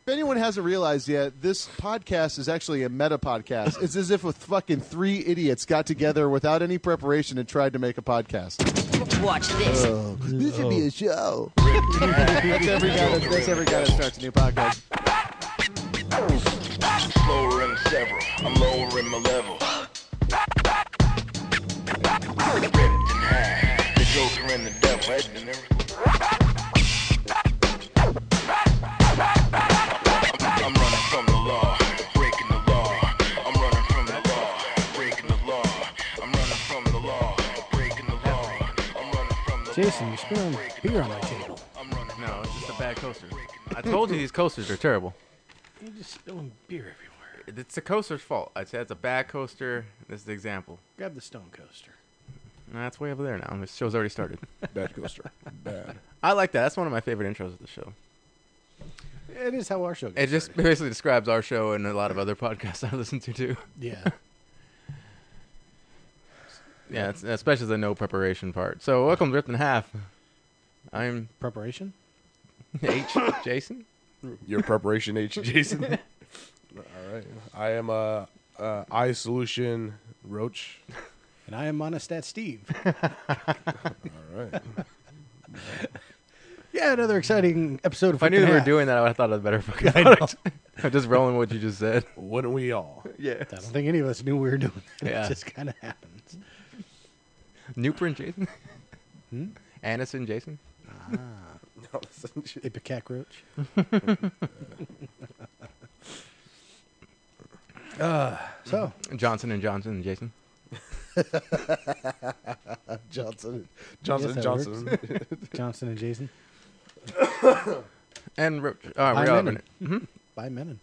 If anyone hasn't realized yet, this podcast is actually a meta podcast. It's as if fucking 3 idiots got together without any preparation and tried to make a podcast. Watch this. This should be a show. That's every guy that starts a new podcast. Slower in several, I'm lowering my level. Ripped in half, the Joker and the devil. I'm running from the law, breaking the law. I'm running from the law, breaking the law. I'm running from the law, breaking the law. I'm running from the Jason, you're spilling beer on my table. No, it's just a bad coaster. I told you these coasters are terrible. You're just spilling beer everywhere. It's the coaster's fault. I'd say it's a bad coaster. This is the example. Grab the stone coaster. No, that's way over there now. This show's already started. Bad coaster. Bad. I like that. That's one of my favorite intros of the show. It is how our show goes. It just basically describes our show and a lot of other podcasts I listen to, too. Yeah. Yeah, it's, especially the no preparation part. So, welcome to Ripped in Half. I'm Preparation? H. Jason. Your preparation H, Jason. All right. I am I Solution Roach. And I am Monostat Steve. All right. Yeah, another exciting episode of If I knew Ripped we in were Half. doing that, I would have thought of a better fucking I know. product. I'm just rolling with what you just said. Wouldn't we all? Yeah. I don't think any of us knew we were doing that. Yeah. It just kind of happens. Newper and Jason? Hmm? Anderson Jason? Ipecac Roach. So, Johnson and Johnson and Jason? Johnson Yes, and that Johnson. Johnson and Jason. And Roach. Oh, By we're Menon. mm-hmm. By Menon.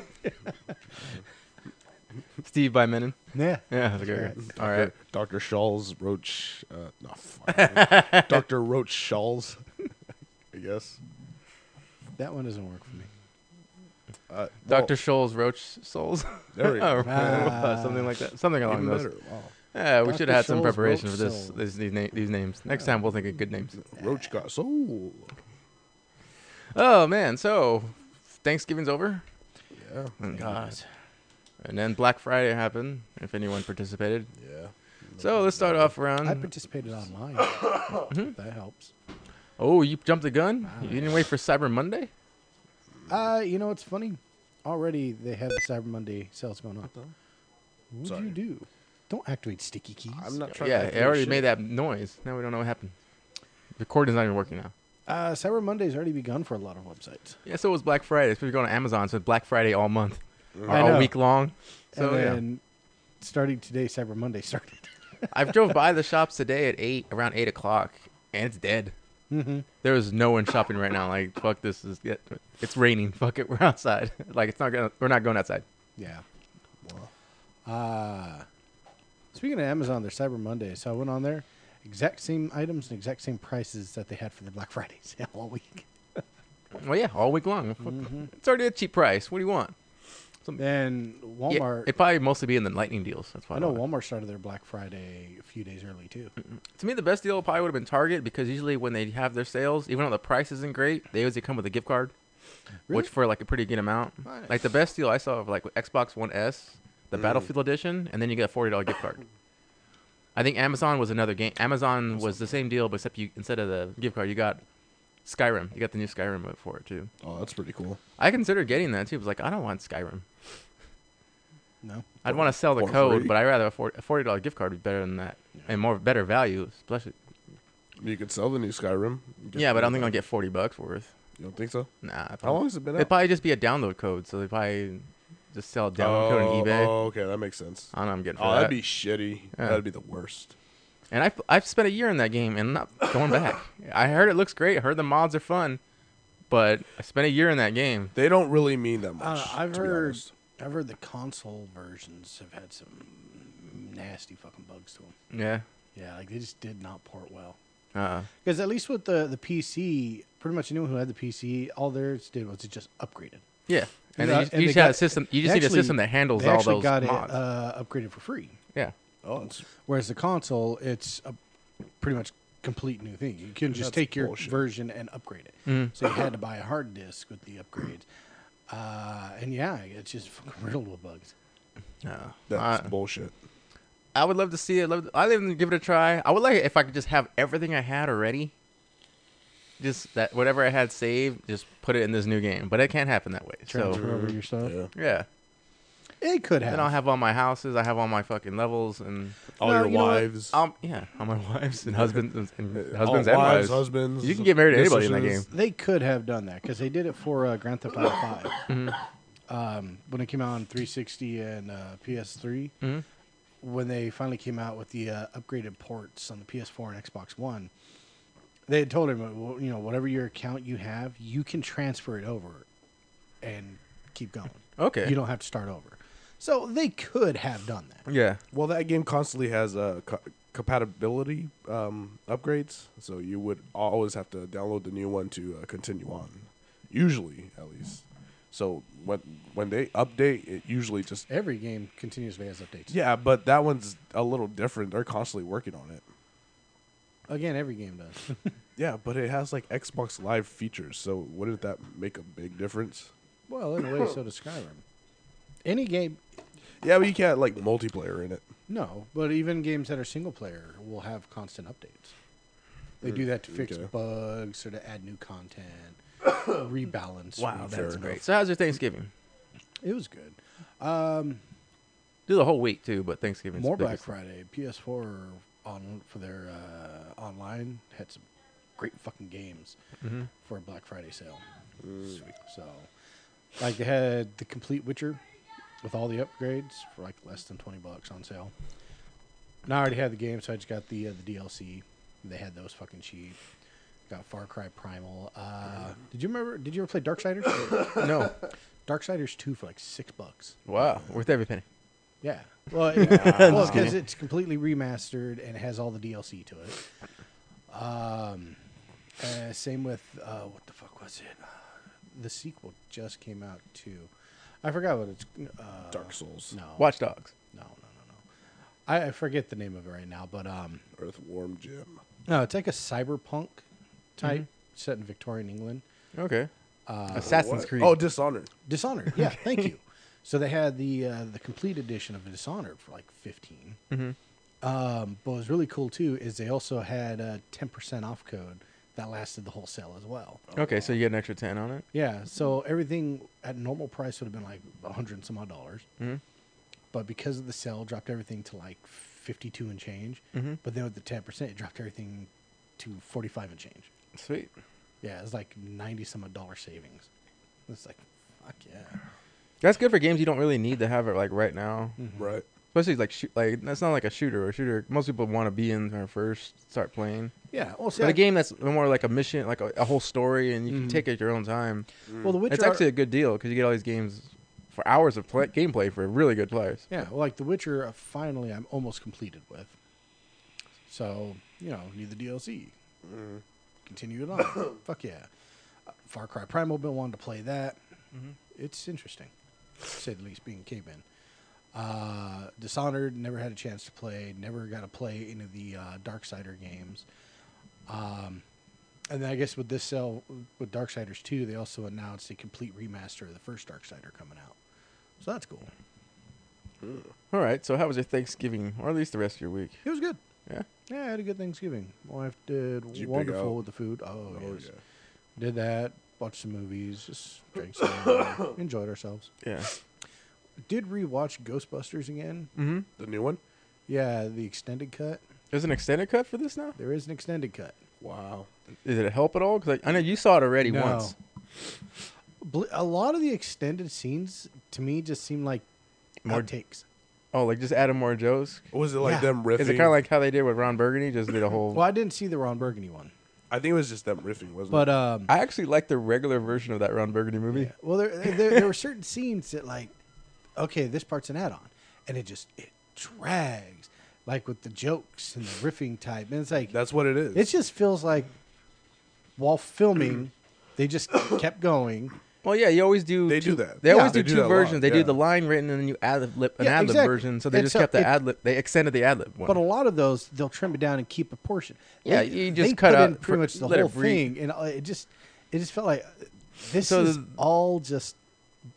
Steve by Menon. Yeah. Yeah, that's good. All right. Dr. Shawls Roach. No, fuck. Dr. Roach Shawls. I guess. That one doesn't work for me. Dr. Scholl's Roach Souls? There we go. Something like that. Something along Even those. better. Wow. Yeah, we Dr. should have had some Scholl's preparation for Roach this. Souls. These names. Next time we'll think of good names. Roach got soul. Oh man, so Thanksgiving's over. Yeah. Oh, God. And then Black Friday happened. If anyone participated. Yeah. So let's start off around. I participated online. That helps. Oh, you jumped the gun? You didn't wait for Cyber Monday? You know, it's funny. Already they have the Cyber Monday sales going on. What'd Sorry. you do? Don't activate sticky keys. I'm not trying Yeah, to it activate already shit. made that noise. Now we don't know what happened. The recording's not even working now. Cyber Monday's already begun for a lot of websites. Yeah, so it was Black Friday. Especially going to Amazon, so it's Black Friday all month. Or I all know. week long. So and yeah. then starting today, Cyber Monday started. I drove by the shops today at around 8 o'clock, and it's dead. Mm-hmm. There is no one shopping right now. Like, fuck this. It's raining. Fuck it. We're outside. Like, we're not going outside. Yeah. Speaking of Amazon, their Cyber Monday. So I went on there, exact same items and exact same prices that they had for the Black Friday sale all week. Well, yeah, all week long. Mm-hmm. It's already a cheap price. What do you want? Then Yeah, Walmart. it'd probably mostly be in the lightning deals. That's why I know don't Walmart started their Black Friday a few days early too. To me, the best deal probably would have been Target because usually when they have their sales, even though the price isn't great, they usually come with a gift card, Really? which for like a pretty good amount. Nice. Like the best deal I saw of like Xbox One S, the Battlefield Edition, and then you get a $40 gift card. I think Amazon was another game. Amazon was the same deal, but except you instead of the gift card, you got Skyrim. You got the new Skyrim mode for it too. Oh, that's pretty cool. I considered getting that too. I was like, I don't want Skyrim. No. I'd want to sell the For code, free? but I'd rather a $40 gift card be better than that and better value, especially. You could sell the new Skyrim. Yeah, but I don't think I'll get $40 worth. You don't think so? Nah. How long has it been It'd out? probably just be a download code, so they probably just sell a download code on eBay. Oh, okay, that makes sense. I don't know. I'm getting for Oh, that. that'd be shitty. Yeah. That'd be the worst. And I've spent a year in that game and I'm not going back. I heard it looks great. I heard the mods are fun, but I spent a year in that game. They don't really mean that much. I've to be heard. honest. I've heard the console versions have had some nasty fucking bugs to them. Yeah. Yeah, like they just did not port well. Uh. Because at least with the PC, pretty much anyone who had the PC, all theirs did was it just upgraded. Yeah. And Yeah, then and you they just had got- a system. You they just need a actually- system that handles They all actually those got mods. it upgraded for free. Yeah. Oh, it's Whereas the console, it's a pretty much complete new thing. You couldn't just That's take your bullshit. version and upgrade it. Mhm. So you had to buy a hard disk with the upgrades. And yeah, it's just fucking riddled with bugs. No. That's bullshit. I would love to see it. I'd even give it a try. I would like it if I could just have everything I had already. Just that whatever I had saved, just put it in this new game. But it can't happen that way. Transfer So over your stuff. Yeah. yeah, It could have. then I'll have all my houses. I have all my fucking levels and All No, your you know what? wives. yeah, all my wives and husbands and all husbands and wives. husbands. You can get married to anybody in that game. mistresses. They could have done that because they did it for Grand Theft Auto 5. Mm-hmm. When it came out on 360 and PS3, Mhm. when they finally came out with the upgraded ports on the PS4 and Xbox One, they had told him, well, you know, whatever your account you have, you can transfer it over and keep going. Okay. You don't have to start over. So they could have done that. Yeah. Well, that game constantly has compatibility upgrades, so you would always have to download the new one to continue on. Usually, at least. So when they update, it usually just Every game continuously has updates. yeah, but that one's a little different. They're constantly working on it. Again, every game does. Yeah, but it has like Xbox Live features, so wouldn't that make a big difference? Well, in a way, so does Skyrim. Any game, Yeah, but you can't like multiplayer in it. no, but even games that are single player will have constant updates. They do that to fix Okay. bugs or to add new content, rebalance. Wow, rebalance. that's great. So how's your Thanksgiving? It was good. Do the whole week too, but Thanksgiving. More Black Friday. PS4 on for their online had some great fucking games for a Black Friday sale. Sweet. So, like they had the complete Witcher with all the upgrades for like less than $20 on sale. Now I already had the game, so I just got the DLC. They had those fucking cheap. Got Far Cry Primal. Did you ever play Darksiders? No. Darksiders 2 for like $6. Wow, worth every penny. Yeah. Well, because it's completely remastered and it has all the DLC to it. Same with what the fuck was it? The sequel just came out too. I forgot what it's. Dark Souls, No. Watch Dogs. No. I forget the name of it right now, but Earthworm Jim. no, it's like a cyberpunk type set in Victorian England. Okay. Assassin's What? Creed. Oh, Dishonored. Dishonored. Yeah, thank you. So they had the complete edition of Dishonored for like $15. But what was really cool too is they also had a 10% off code that lasted the whole sale as well. Okay, so you get an extra 10 on it. Yeah, so everything at normal price would have been like $100 and some odd dollars. But because of the sale, dropped everything to like 52 and change. But then with the 10%, it dropped everything to 45 and change. Sweet. Yeah, it's like 90 some odd dollar savings. It's like, fuck yeah. That's good for games you don't really need to have it like right now. Right. Especially like that's not like a shooter. A shooter, most people want to be in there first, start playing. Yeah, well, see, But a game that's more like a mission, like a whole story, and you can take it at your own time. well, The Witcher. It's actually a good deal because you get all these games for hours of gameplay for really good players. Yeah, well, like The Witcher, finally, I'm almost completed with. So, you know, need the DLC. Continue it on. Fuck yeah. Far Cry Primal, been wanting to play that. It's interesting, to say the least, being caveman. Dishonored, never had a chance to play. Never got to play any of the Darksider games. And then I guess with this sale, with Darksiders 2, they also announced a complete remaster of the first Darksider coming out. So that's cool. All right. So how was your Thanksgiving, or at least the rest of your week? It was good. Yeah. Yeah, I had a good Thanksgiving. My wife did Did you pig wonderful out? with the food. Oh, yes. yeah. Did that. Watched some movies. Just drank some. Enjoyed ourselves. Yeah. Did rewatch Ghostbusters again. Mm-hmm. The new one. Yeah, the extended cut. There's an extended cut for this now. There is an extended cut. Wow. Did it help at all? Because I know you saw it already No. once. A lot of the extended scenes to me just seem like More- outtakes. Oh, like just adding more jokes. Was it like Yeah. them riffing? Is it kind of like how they did with Ron Burgundy? Just did a whole. Well, I didn't see the Ron Burgundy one, I think it was just them riffing, wasn't but it? I actually like the regular version of that Ron Burgundy movie. yeah. Well, there were certain scenes that like, okay, this part's an add-on, and it drags, like with the jokes and the riffing type, and it's like That's what it is. it just feels like while filming, they just kept going. Well, yeah, you always do. They two, do that. They Yeah, always they do do two that a lot, versions. They do yeah. the line written and then you add an Yeah, ad lib exactly. version. So they And just so kept the it- ad lib. They extended the ad lib one. But a lot of those, they'll trim it down and keep a portion. Yeah, They- you just they cut put out in pretty much the let it whole breathe. thing, and it just felt like this So is the- all just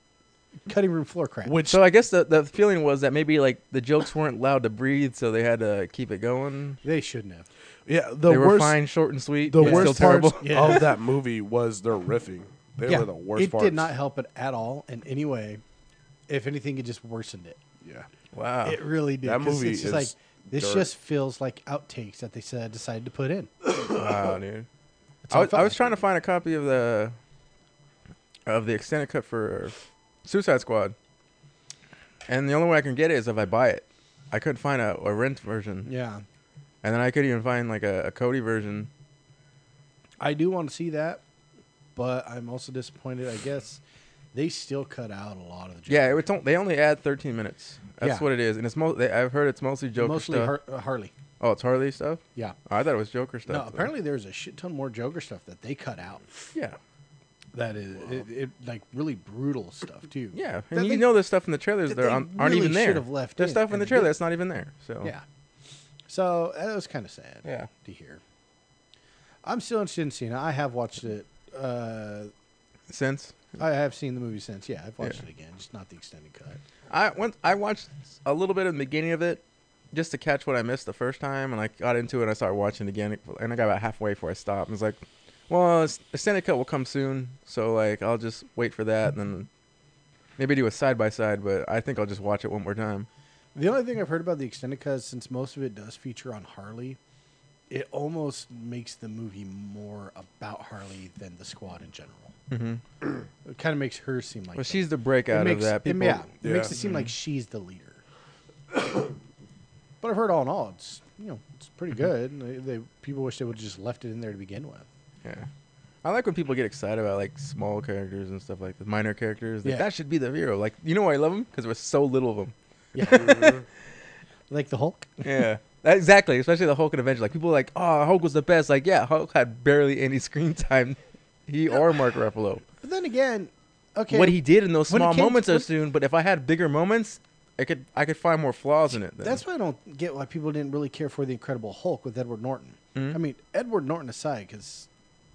cutting room floor cramp. Which So I guess the feeling was that maybe like the jokes weren't allowed to breathe, so they had to keep it going. They shouldn't have. yeah, They were fine, short and sweet. The but worst still terrible. parts Yeah. of that movie was their riffing. They were the worst it parts. did not help it at all in any way. If anything, it just worsened it. Yeah. Wow. It really did. That 'cause movie it's just is like this dirt. just feels like outtakes that they decided to put in. Wow, dude. That's how it I felt was like. trying to find a copy of the extended cut for Suicide Squad, and the only way I can get it is if I buy it. I couldn't find a rent version, Yeah, and then I couldn't even find like a Cody version. I do want to see that, but I'm also disappointed. I guess they still cut out a lot of the jokes. Yeah, they only add 13 minutes. That's Yeah. what it is, and it's I've heard it's mostly Joker mostly stuff. Harley. Oh, it's Harley stuff. Yeah. Oh, I thought it was Joker stuff. No, though. apparently there's a shit ton more Joker stuff that they cut out. Yeah, That is it like really brutal stuff too. yeah, That and you they- know there's stuff in the trailers that that they aren't really even there. should have left There's in, stuff in and the they trailer didn't. that's not even there. So Yeah. So that was kind of sad. Yeah. To hear. I'm still interested in seeing it. I have watched it. since I have seen the movie since. Yeah, I've watched Yeah. it again, just not the extended cut. I watched a little bit of the beginning of it just to catch what I missed the first time, and I got into it and I started watching it again, and I got about halfway before I stopped. And it's like, well, extended cut will come soon, so like I'll just wait for that and then maybe do a side by side, but I think I'll just watch it one more time. The only thing I've heard about the extended cut, is since most of it does feature on Harley, it almost makes the movie more about Harley than the Squad in general. Mm-hmm. It kind of makes her seem like Well, she's the breakout of that. People, it Yeah. makes it seem like she's the leader. But I've heard all in all, it's it's pretty good. People wish they would have just left it in there to begin with. yeah. I like when people get excited about like small characters and stuff like that, minor characters. Like, Yeah. that should be the hero. Like, you know why I love them? Because there was so little of them. Yeah, like the Hulk. Yeah, exactly. Especially the Hulk and Avenger. Like people are like, oh, Hulk was the best. Like, yeah, Hulk had barely any screen time. He or Mark Ruffalo. But then again, okay, What he did in those When it small came to- moments when- are soon. But if I had bigger moments, I could find more flaws in it. Then. That's why I don't get why people didn't really care for the Incredible Hulk with Edward Norton. Mhm. I mean, Edward Norton aside, because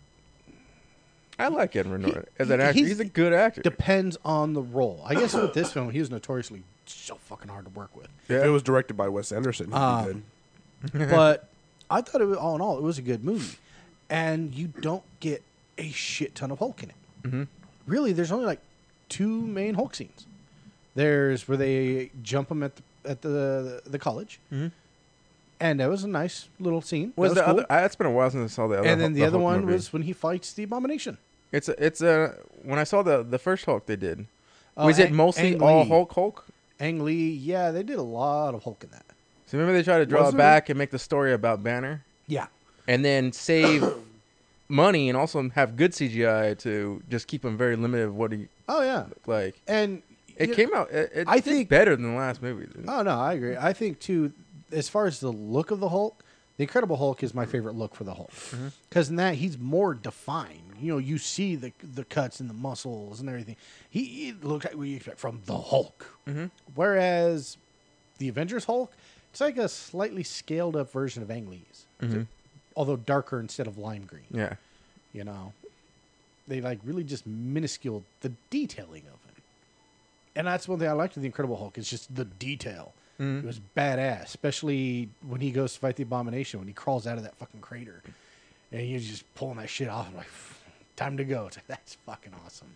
I like Edward Norton as he- an actor. he's- He's a good actor. depends on the role. I guess with this film, he was notoriously so fucking hard to work with. If it was directed by Wes Anderson, he'd be good. But I thought it was all in all, it was a good movie, and you don't get a shit ton of Hulk in it. Mm-hmm. Really, there's only like two main Hulk scenes. There's where they jump him at the college, Mhm. and that was a nice little scene. Was that the cool. other? It's been a while since I saw the other. And then the other Hulk one movie. was when he fights the Abomination. It's when I saw the first Hulk they did. Oh, Was it Ang- mostly Ang all Lee. Hulk? Ang Lee, yeah, they did a lot of Hulk in that. So maybe they try to draw Was it there? back and make the story about Banner, Yeah. and then save money and also have good CGI to just keep him very limited of what he Oh yeah, looked like. and It you- came out. It I did think- better than the last movie. Oh no, I agree. I think too, as far as the look of the Hulk, the Incredible Hulk is my favorite look for the Hulk because in that he's more defined. You know, you see the cuts and the muscles and everything. He looks like what you expect from the Hulk. Whereas the Avengers Hulk, it's like a slightly scaled up version of Ang Lee's, although darker instead of lime green. Yeah. You know, they like really just minuscule the detailing of it. And that's one thing I liked with the Incredible Hulk is just the detail. It was badass, especially when he goes to fight the Abomination, when he crawls out of that fucking crater. And he's just pulling that shit off. I'm like, time to go. It's like, that's fucking awesome.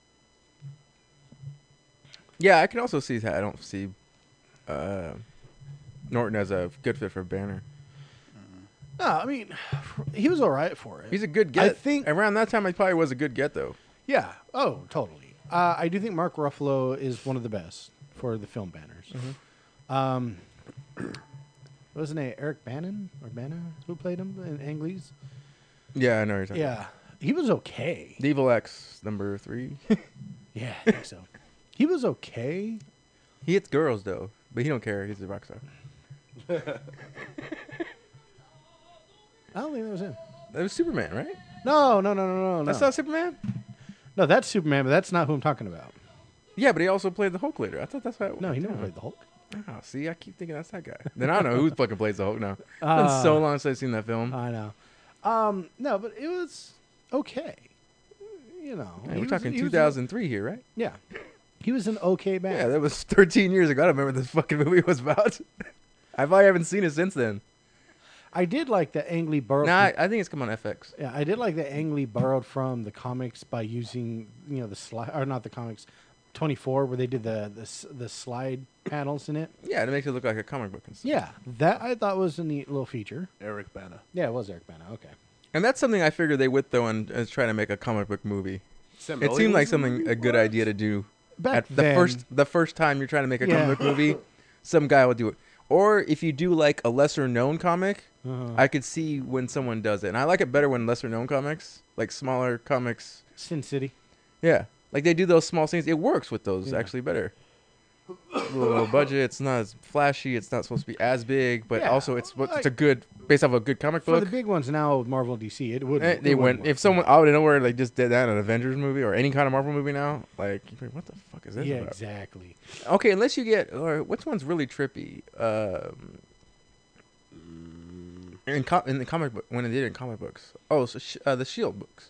Yeah, I can also see that. I don't see Norton as a good fit for Banner. No, I mean, he was all right for it. He's a good get. I think, around that time, he probably was a good get though. yeah. Oh, totally. I do think Mark Ruffalo is one of the best for the film Banners. What was his name? Eric Bannon or Banner? Who played him in Ang Lee's? Yeah, I know what you're talking. Yeah, he was okay. The Evil X #3. Yeah, I think so. He was okay. He hits girls though, but he don't care. He's a rock star. I don't think that was him. That was Superman, right? No. That's not Superman. No, that's Superman, but that's not who I'm talking about. Yeah, but he also played the Hulk later. I thought that's how. No, he never played the Hulk. Oh, see, I keep thinking that's that guy. Then I don't know who fucking plays the Hulk now. It's been so long since I've seen that film. I know. No, but it was okay. You know, Yeah, he we're was- talking he was- 2003 here, right? Yeah, He was an okay Yeah, man. that was 13 years ago. I don't remember what this fucking movie was about. I probably haven't seen it since then. I did like that Ang Lee borrowed. Nah, from- I think it's come on FX. yeah, I did like that Ang Lee borrowed from the comics by using the slide, or not the comics, 24, where they did the slide panels in it. Yeah, it makes it look like a comic book and stuff. Yeah, that I thought was a neat little feature. Eric Bana. Yeah, it was Eric Bana. Okay. And that's something I figured they would throw in as trying to make a comic book movie. It seemed like something a good idea to do. Back At then, the first time you're trying to make a Yeah. comic book movie, some guy will do it. Or if you do like a lesser known comic, I could see when someone does it. And I like it better when lesser known comics, like smaller comics. Sin City. Yeah. Like they do those small scenes. It works with those Yeah. actually better. Low budget. It's not as flashy. It's not supposed to be as big, but Yeah. also it's a good based off a good comic For book. the big ones now with Marvel and DC, it would. They went if someone out of nowhere like just did that in an Avengers movie or any kind of Marvel movie now, like you're like, what the fuck is this Yeah, about? exactly. Okay, unless you get or which one's really trippy? In the comic book when they did it in comic books. Oh, so the Shield books.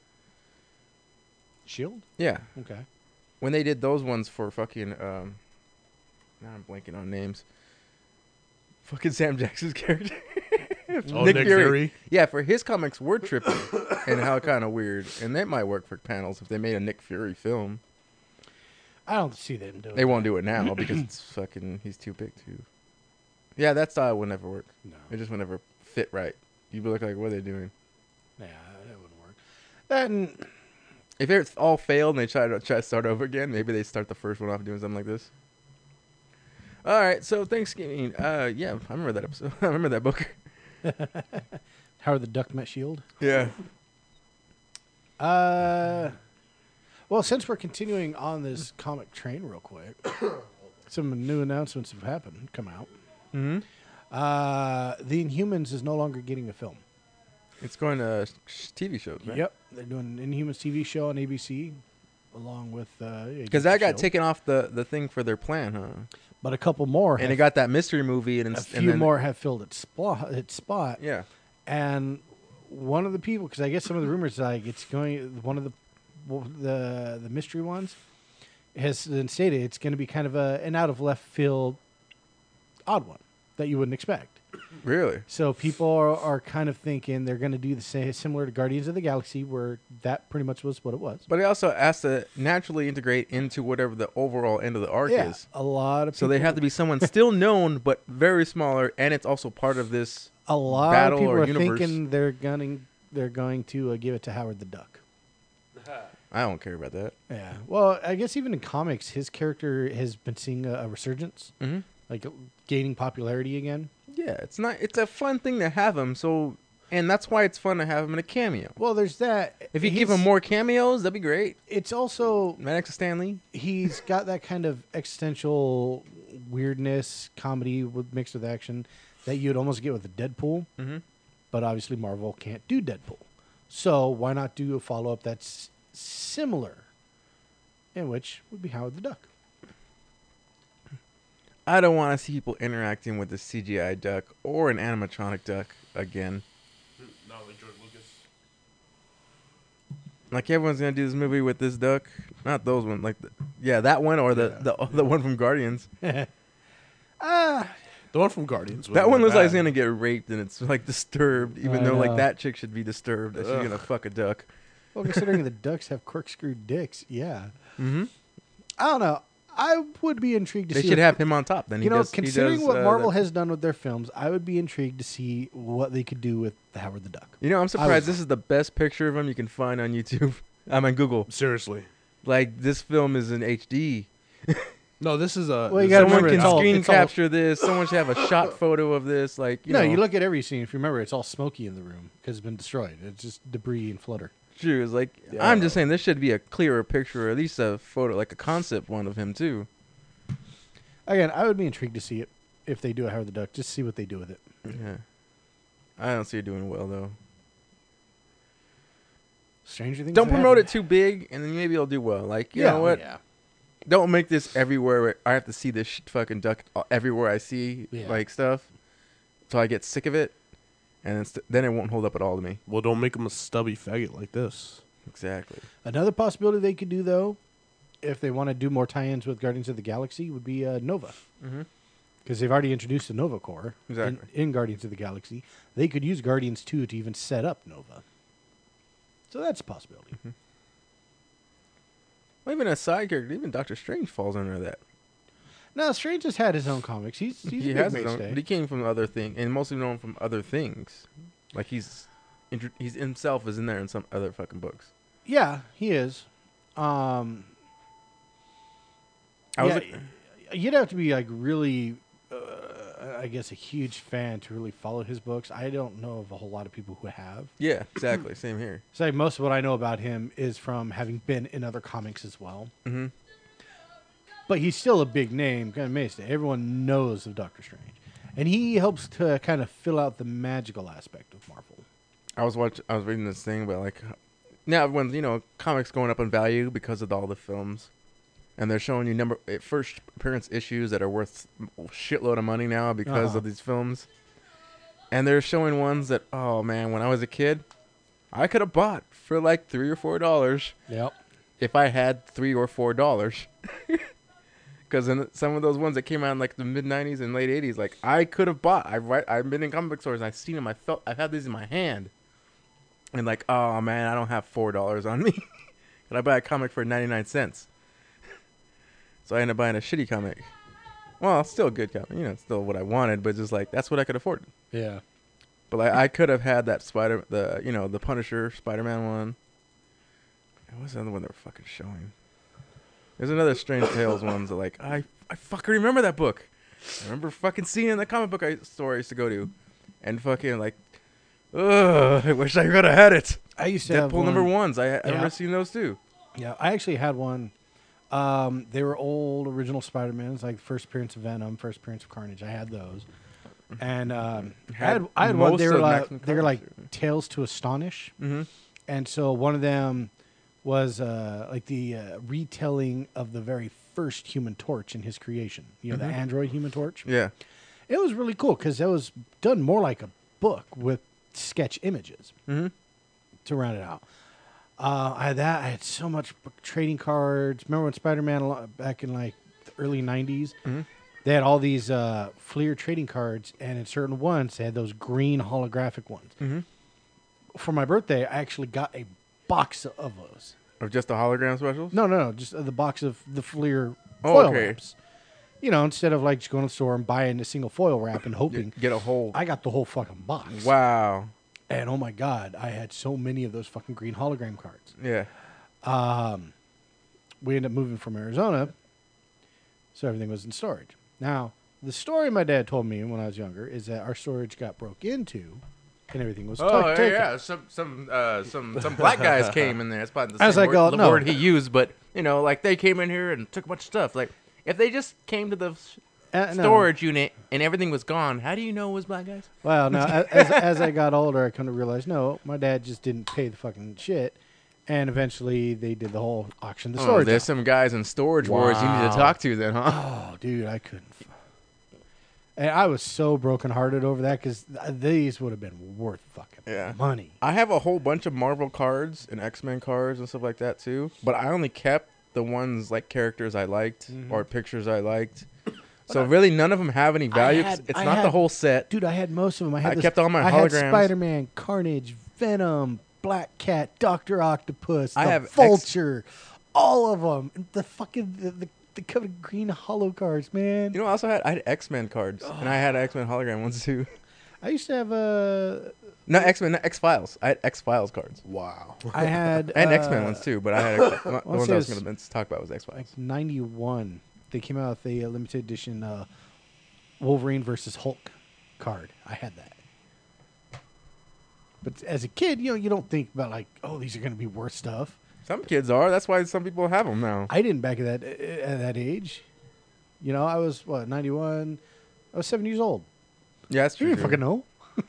Shield. Yeah, Okay. when they did those ones for fucking now I'm blanking on names. Fucking Sam Jackson's character. Oh, Nick Fury. Yeah, for his comics were trippy and how kind of weird, and that might work for panels if they made a Nick Fury film. I don't see them doing. They won't do it now because it's fucking he's too big too. Yeah, that style would never work. No. It just would never fit right. You'd be like, what are they doing? Yeah, that wouldn't work. That If it's all failed and they try to start over again, maybe they start the first one off doing something like this. All right, so Thanksgiving. Yeah, I remember that episode. I remember that book. Howard the Duck met Shield. Yeah. Well, since we're continuing on this comic train, real quick, some new announcements have come out. Mm-hmm. The Inhumans is no longer getting a film. It's going to TV shows, right? Yep, they're doing an Inhumans TV show on ABC, along with Because that got taken off the thing for their plan, huh? But a couple more, And it got that mystery movie, and a and few then, more have filled its spot. Yeah. And one of the people, because I guess some of the rumors like it's going, one of the mystery ones has been stated it's going to be kind of an out of left field odd one that you wouldn't expect. Really? So people are kind of thinking they're going to do the same, similar to Guardians of the Galaxy, where that pretty much was what it was. But it also has to naturally integrate into whatever the overall end of the arc Yeah, is. a lot of So they people- have to be someone still known, but very smaller, and it's also part of this. a lot battle of people or are universe. thinking they're going to give it to Howard the Duck. I don't care about that. Yeah. Well, I guess even in comics, his character has been seeing a resurgence, Mm-hmm. like gaining popularity again. Yeah, it's not. It's a fun thing to have him. So, and that's why it's fun to have him in a cameo. Well, there's that. If you give He's- him more cameos, that'd be great. it's also Maddox Stanley. he's got that kind of existential weirdness, comedy mixed with action that you'd almost get with a Deadpool. Mm-hmm. But obviously, Marvel can't do Deadpool, so why not do a follow up that's similar, in which would be Howard the Duck. I don't want to see people interacting with the CGI duck or an animatronic duck again. No, George Lucas. Like everyone's gonna do this movie with this duck, not those ones. Like, that one or the one from Guardians. The one from Guardians. That one looks like it's bad. gonna get raped and it's like disturbed, even I though like know. that chick should be disturbed that she's gonna fuck a duck. Well, considering the ducks have corkscrew dicks, yeah. Mm-hmm. I don't know. I would be intrigued to They see. should what- have him on top. Then You know, he considering does, what Marvel that- has done with their films, I would be intrigued to see what they could do with the Howard the Duck. You know, I'm I surprised. was- This is the best picture of him you can find on YouTube. I'm on Google. Seriously. Like this film is in HD. No, this is a. Well, you gotta Someone remember, can it's all- screen it's all- capture this. Someone should have a shot photo of this. Like, you know, You look at every scene. If you remember, it's all smoky in the room because it's been destroyed. It's just debris and flutter. True. It's like Yeah. I'm just saying this should be a clearer picture, or at least a photo, like a concept one of him too. Again, I would be intrigued to see it if they do a Howard the Duck. Just see what they do with it. Yeah. I don't see it doing well though. Stranger things. Don't have promote it happened. too big, and then maybe it'll do well. Like, you know what? Yeah. Don't make this everywhere. Where I have to see this fucking duck everywhere I see Yeah. like stuff, so I get sick of it, and then it won't hold up at all to me. Well, don't make him a stubby faggot like this. Exactly. Another possibility they could do though if they want to do more tie-ins with Guardians of the Galaxy, would be Nova. Mm-hmm. Because they've already introduced the Nova Corps Exactly. in Guardians of the Galaxy. They could use Guardians 2 to even set up Nova. So that's a possibility. Mm-hmm. Well, even a side character, even Doctor Strange falls under that. No, Strange has had his own comics. He's He a big has his own, mainstay. but he came from other things, and mostly known from other things. Like he's himself is in there in some other fucking books. Yeah, he is. I was You'd have to be like really, I guess, a huge fan to really follow his books. I don't know of a whole lot of people who have. yeah, exactly, same here. So like, most of what I know about him is from having been in other comics as well. Mm-hmm. But he's still a big name, kind of mainstay. Everyone knows of Doctor Strange, and he helps to kind of fill out the magical aspect of Marvel. I was reading this thing about like now when comics going up in value because of all the films, and they're showing you first appearance issues that are worth a shitload of money now because of these films, and they're showing ones that, oh man, when I was a kid, I could have bought for like $3 or $4 Yep. if I had $3 or $4. Because in some of those ones that came out in like the mid '90s and late '80s, like I could have bought. I've been in comic book stores and I've seen them. I've had these in my hand, and like, oh man, I don't have $4 on me. Can I buy a comic for 99 cents? So I ended up buying a shitty comic. Well, still a good comic, still what I wanted, but just like that's what I could afford. Yeah. But like I could have had that the Punisher Spider-Man one. And what's the other one they were fucking showing? There's another Strange Tales ones that like I fucking remember that book. I remember fucking seeing it in the comic book store I used to go to, and fucking like, ugh, I wish I could have had it. I used to have Deadpool number one. ones. I remember seeing those too. Yeah, I actually had one. They were old original Spider-Mans, like first appearance of Venom, first appearance of Carnage. I had those, and I had one. most They were of like Maximum Carnage. Tales to Astonish, Mm-hmm. and so one of them was like the retelling of the very first Human Torch in his creation. The android Human Torch. Yeah. It was really cool because it was done more like a book with sketch images Mm-hmm. to round it out. I had that. I had so much trading cards. Remember when Spider-Man back in like the early 90s? Mm-hmm. They had all these Fleer trading cards, and in certain ones, they had those green holographic ones. Mm-hmm. For my birthday, I actually got a box of those. Of just the hologram specials? No, just the box of the Fleer Oh, foil okay. wraps. Instead of like just going to the store and buying a single foil wrap and hoping. Get a whole. I got the whole fucking box. Wow. And oh my God, I had so many of those fucking green hologram cards. Yeah. We ended up moving from Arizona, so everything was in storage. Now, the story my dad told me when I was younger is that our storage got broke into, and everything was taken. yeah. Some black guys came in there. That's probably I was like, oh, the no. word he used, but like they came in here and took a bunch of stuff. Like if they just came to the No. storage unit and everything was gone, how do you know it was black guys? Well, no, as I got older, I kind of realized, no, my dad just didn't pay the fucking shit, and eventually they did the whole auction the storage. There's off. some guys in storage wars you need to talk to then, huh? Oh, dude, I couldn't. And I was so brokenhearted over that because these would have been worth fucking money. I have a whole bunch of Marvel cards and X-Men cards and stuff like that too, but I only kept the ones like characters I liked or pictures I liked. So really, none of them have any value. It's not the whole set. Dude, I had most of them. I kept all my I had holograms. Spider-Man, Carnage, Venom, Black Cat, Doctor Octopus, I the have Vulture, all of them. The fucking the covered green hollow cards, man. I also had X-Men cards and I had X-Men hologram ones too. I used to have No X-Men, not X-Files. I had X-Files cards Wow. I had and X-Men ones too, but I had the ones I was going to talk about was X-Files. like 91. They came out with a limited edition Wolverine versus Hulk card. I had that. But as a kid, you don't think about like, oh, these are going to be worth stuff. Some kids are. That's why some people have them now. I didn't back at that age. I was 91. I was 7 years old. Yeah, that's You true. didn't fucking know.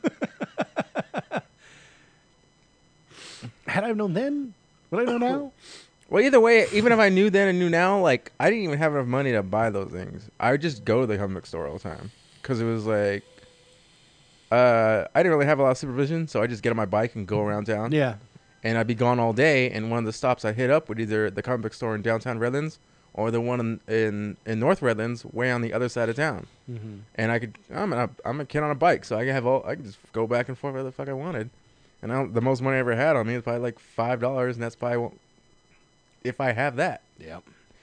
Had I known then, would I know now? Well, either way, even if I knew then and knew now, like I didn't even have enough money to buy those things. I would just go to the comic store all the time because it was like I didn't really have a lot of supervision, so I just get on my bike and go around town. Yeah. and I'd be gone all day. And one of the stops I hit up would either the comic book store in downtown Redlands or the one in North Redlands, way on the other side of town. Mm-hmm. And I'm a kid on a bike, so I can just go back and forth wherever the fuck I wanted. And the most money I ever had on me is probably like $5, and that's probably if I have that. Yep.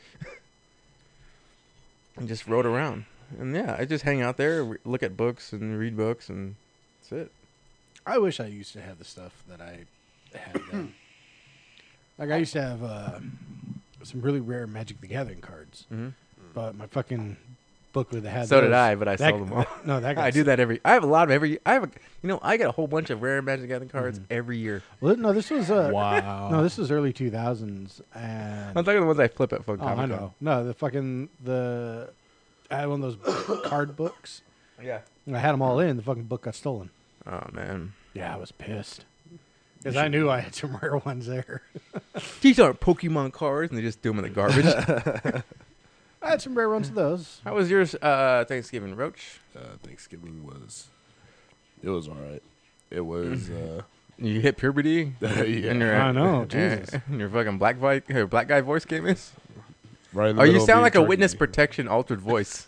And just rode around. And yeah, I just hang out there, look at books and read books, and that's it. I wish I used to have the stuff that I had then. Like, I used to have some really rare Magic the Gathering cards. Mm-hmm. But my fucking booklet that had So those, did I, but I sold them all. No, that I do that I have a lot of I get a whole bunch of rare Magic the Gathering cards Mm-hmm. every year. Well, no, this was Wow. No, this was early 2000s, and I'm talking the ones I flip at Fun oh, Comic I Con. know. No, I had one of those card books. Yeah. And I had them all in. The fucking book got stolen. Oh man. Yeah, I was pissed because I knew I had some rare ones there. These aren't Pokemon cards, and they just do them in the garbage. I had some rare ones of those. How was yours Thanksgiving, Roach? Thanksgiving was all right. It was You hit puberty? yeah, I know, Jesus. And your fucking black guy voice came in? right. In the Oh, you middle of sound being like a turkey. witness protection altered voice.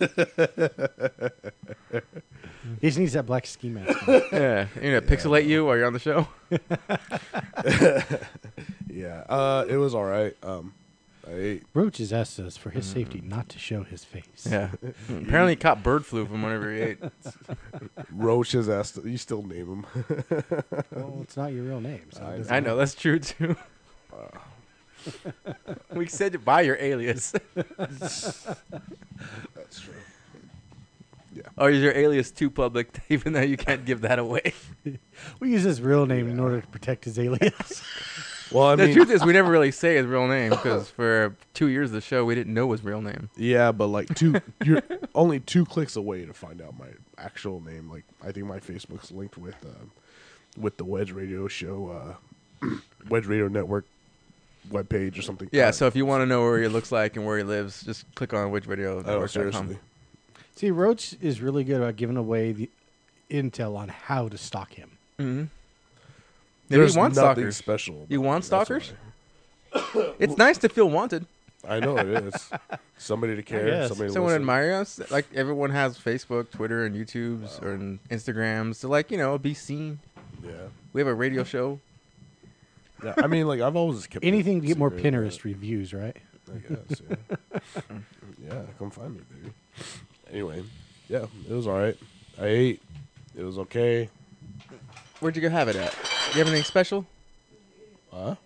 He just needs that black ski mask. on. Yeah. You know, pixelate you while you're on the show? Yeah, it was all right. I ate. Roach has asked us for his safety not to show his face. Yeah. Apparently he caught bird flu from whenever he ate. Roach has asked. You still name him? Well, it's not your real name. So it doesn't I know, that's true too. We said to buy your alias. That's true. Or is your alias too public, even though you can't give that away? We use his real name in order to protect his alias. Well, I The mean, truth is, we never really say his real name because for 2 years of the show, we didn't know his real name. yeah, but like you're only 2 clicks away to find out my actual name. Like, I think my Facebook's linked with the Wedge Radio show, Wedge Radio Network webpage or something. Yeah, so if you want to know where he looks like and where he lives, just click on whichvideo.com. Oh, seriously. See, Roach is really good about giving away the intel on how to stalk him. Mm-hmm. There's you want nothing stalkers. special. You about want me, that's stalkers? why. It's nice to feel wanted. I know it is. Somebody to care. guess. Somebody to Someone listen. admire us. Like everyone has Facebook, Twitter, and YouTubes or Instagrams to like be seen. Yeah. We have a radio show. Yeah. I mean, like I've always kept Anything to get more secret, Pinterest reviews, right? I guess. Yeah. Yeah. Come find me, baby. Anyway, yeah, it was all right. I ate. It was okay. Where'd you go have it at? You have anything special? Huh?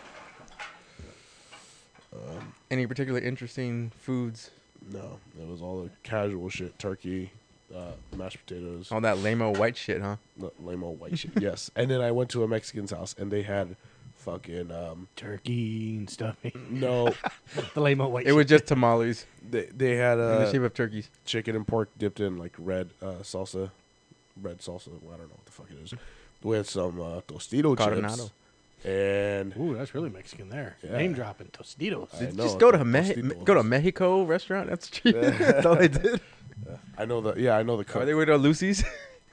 Any particularly interesting foods? No, it was all the casual shit. Turkey, mashed potatoes, All that lame-o white shit, huh? lame old white shit. Yes, and then I went to a Mexican's house and they had fucking Turkey and stuff. no. The lame white It was just tamales They had in the shape of turkeys. chicken and pork dipped in like red salsa. Red salsa. Well, I don't know what the fuck it is. With some Tostito chips. Coronado. And Ooh, that's really Mexican there. Yeah. Name dropping Tostitos. I know, Just go to Tostitos. go to Mexico restaurant. That's cheap. That's all they did. I know the Or cook. they went to Lucy's.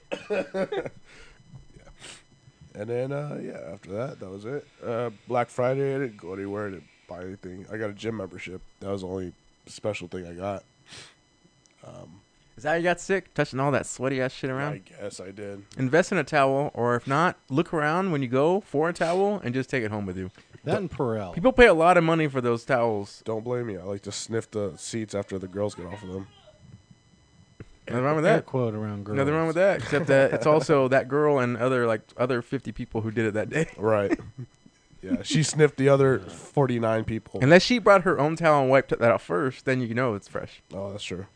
And then after that was it. Black Friday, I didn't go anywhere. I didn't buy anything. I got a gym membership. That was the only special thing I got. Is that how you got sick? Touching all that sweaty ass shit around? I guess I did. Invest in a towel, or if not, look around when you go for a towel and just take it home with you. That and Perel. People pay a lot of money for those towels. Don't blame me. I like to sniff the seats after the girls get off of them. Nothing wrong with Air that. quote around girls. Nothing wrong with that, except that it's also that girl and other 50 people who did it that day. Right. Yeah, she sniffed the other 49 people. Unless she brought her own towel and wiped that out first, then you know it's fresh. Oh, that's true.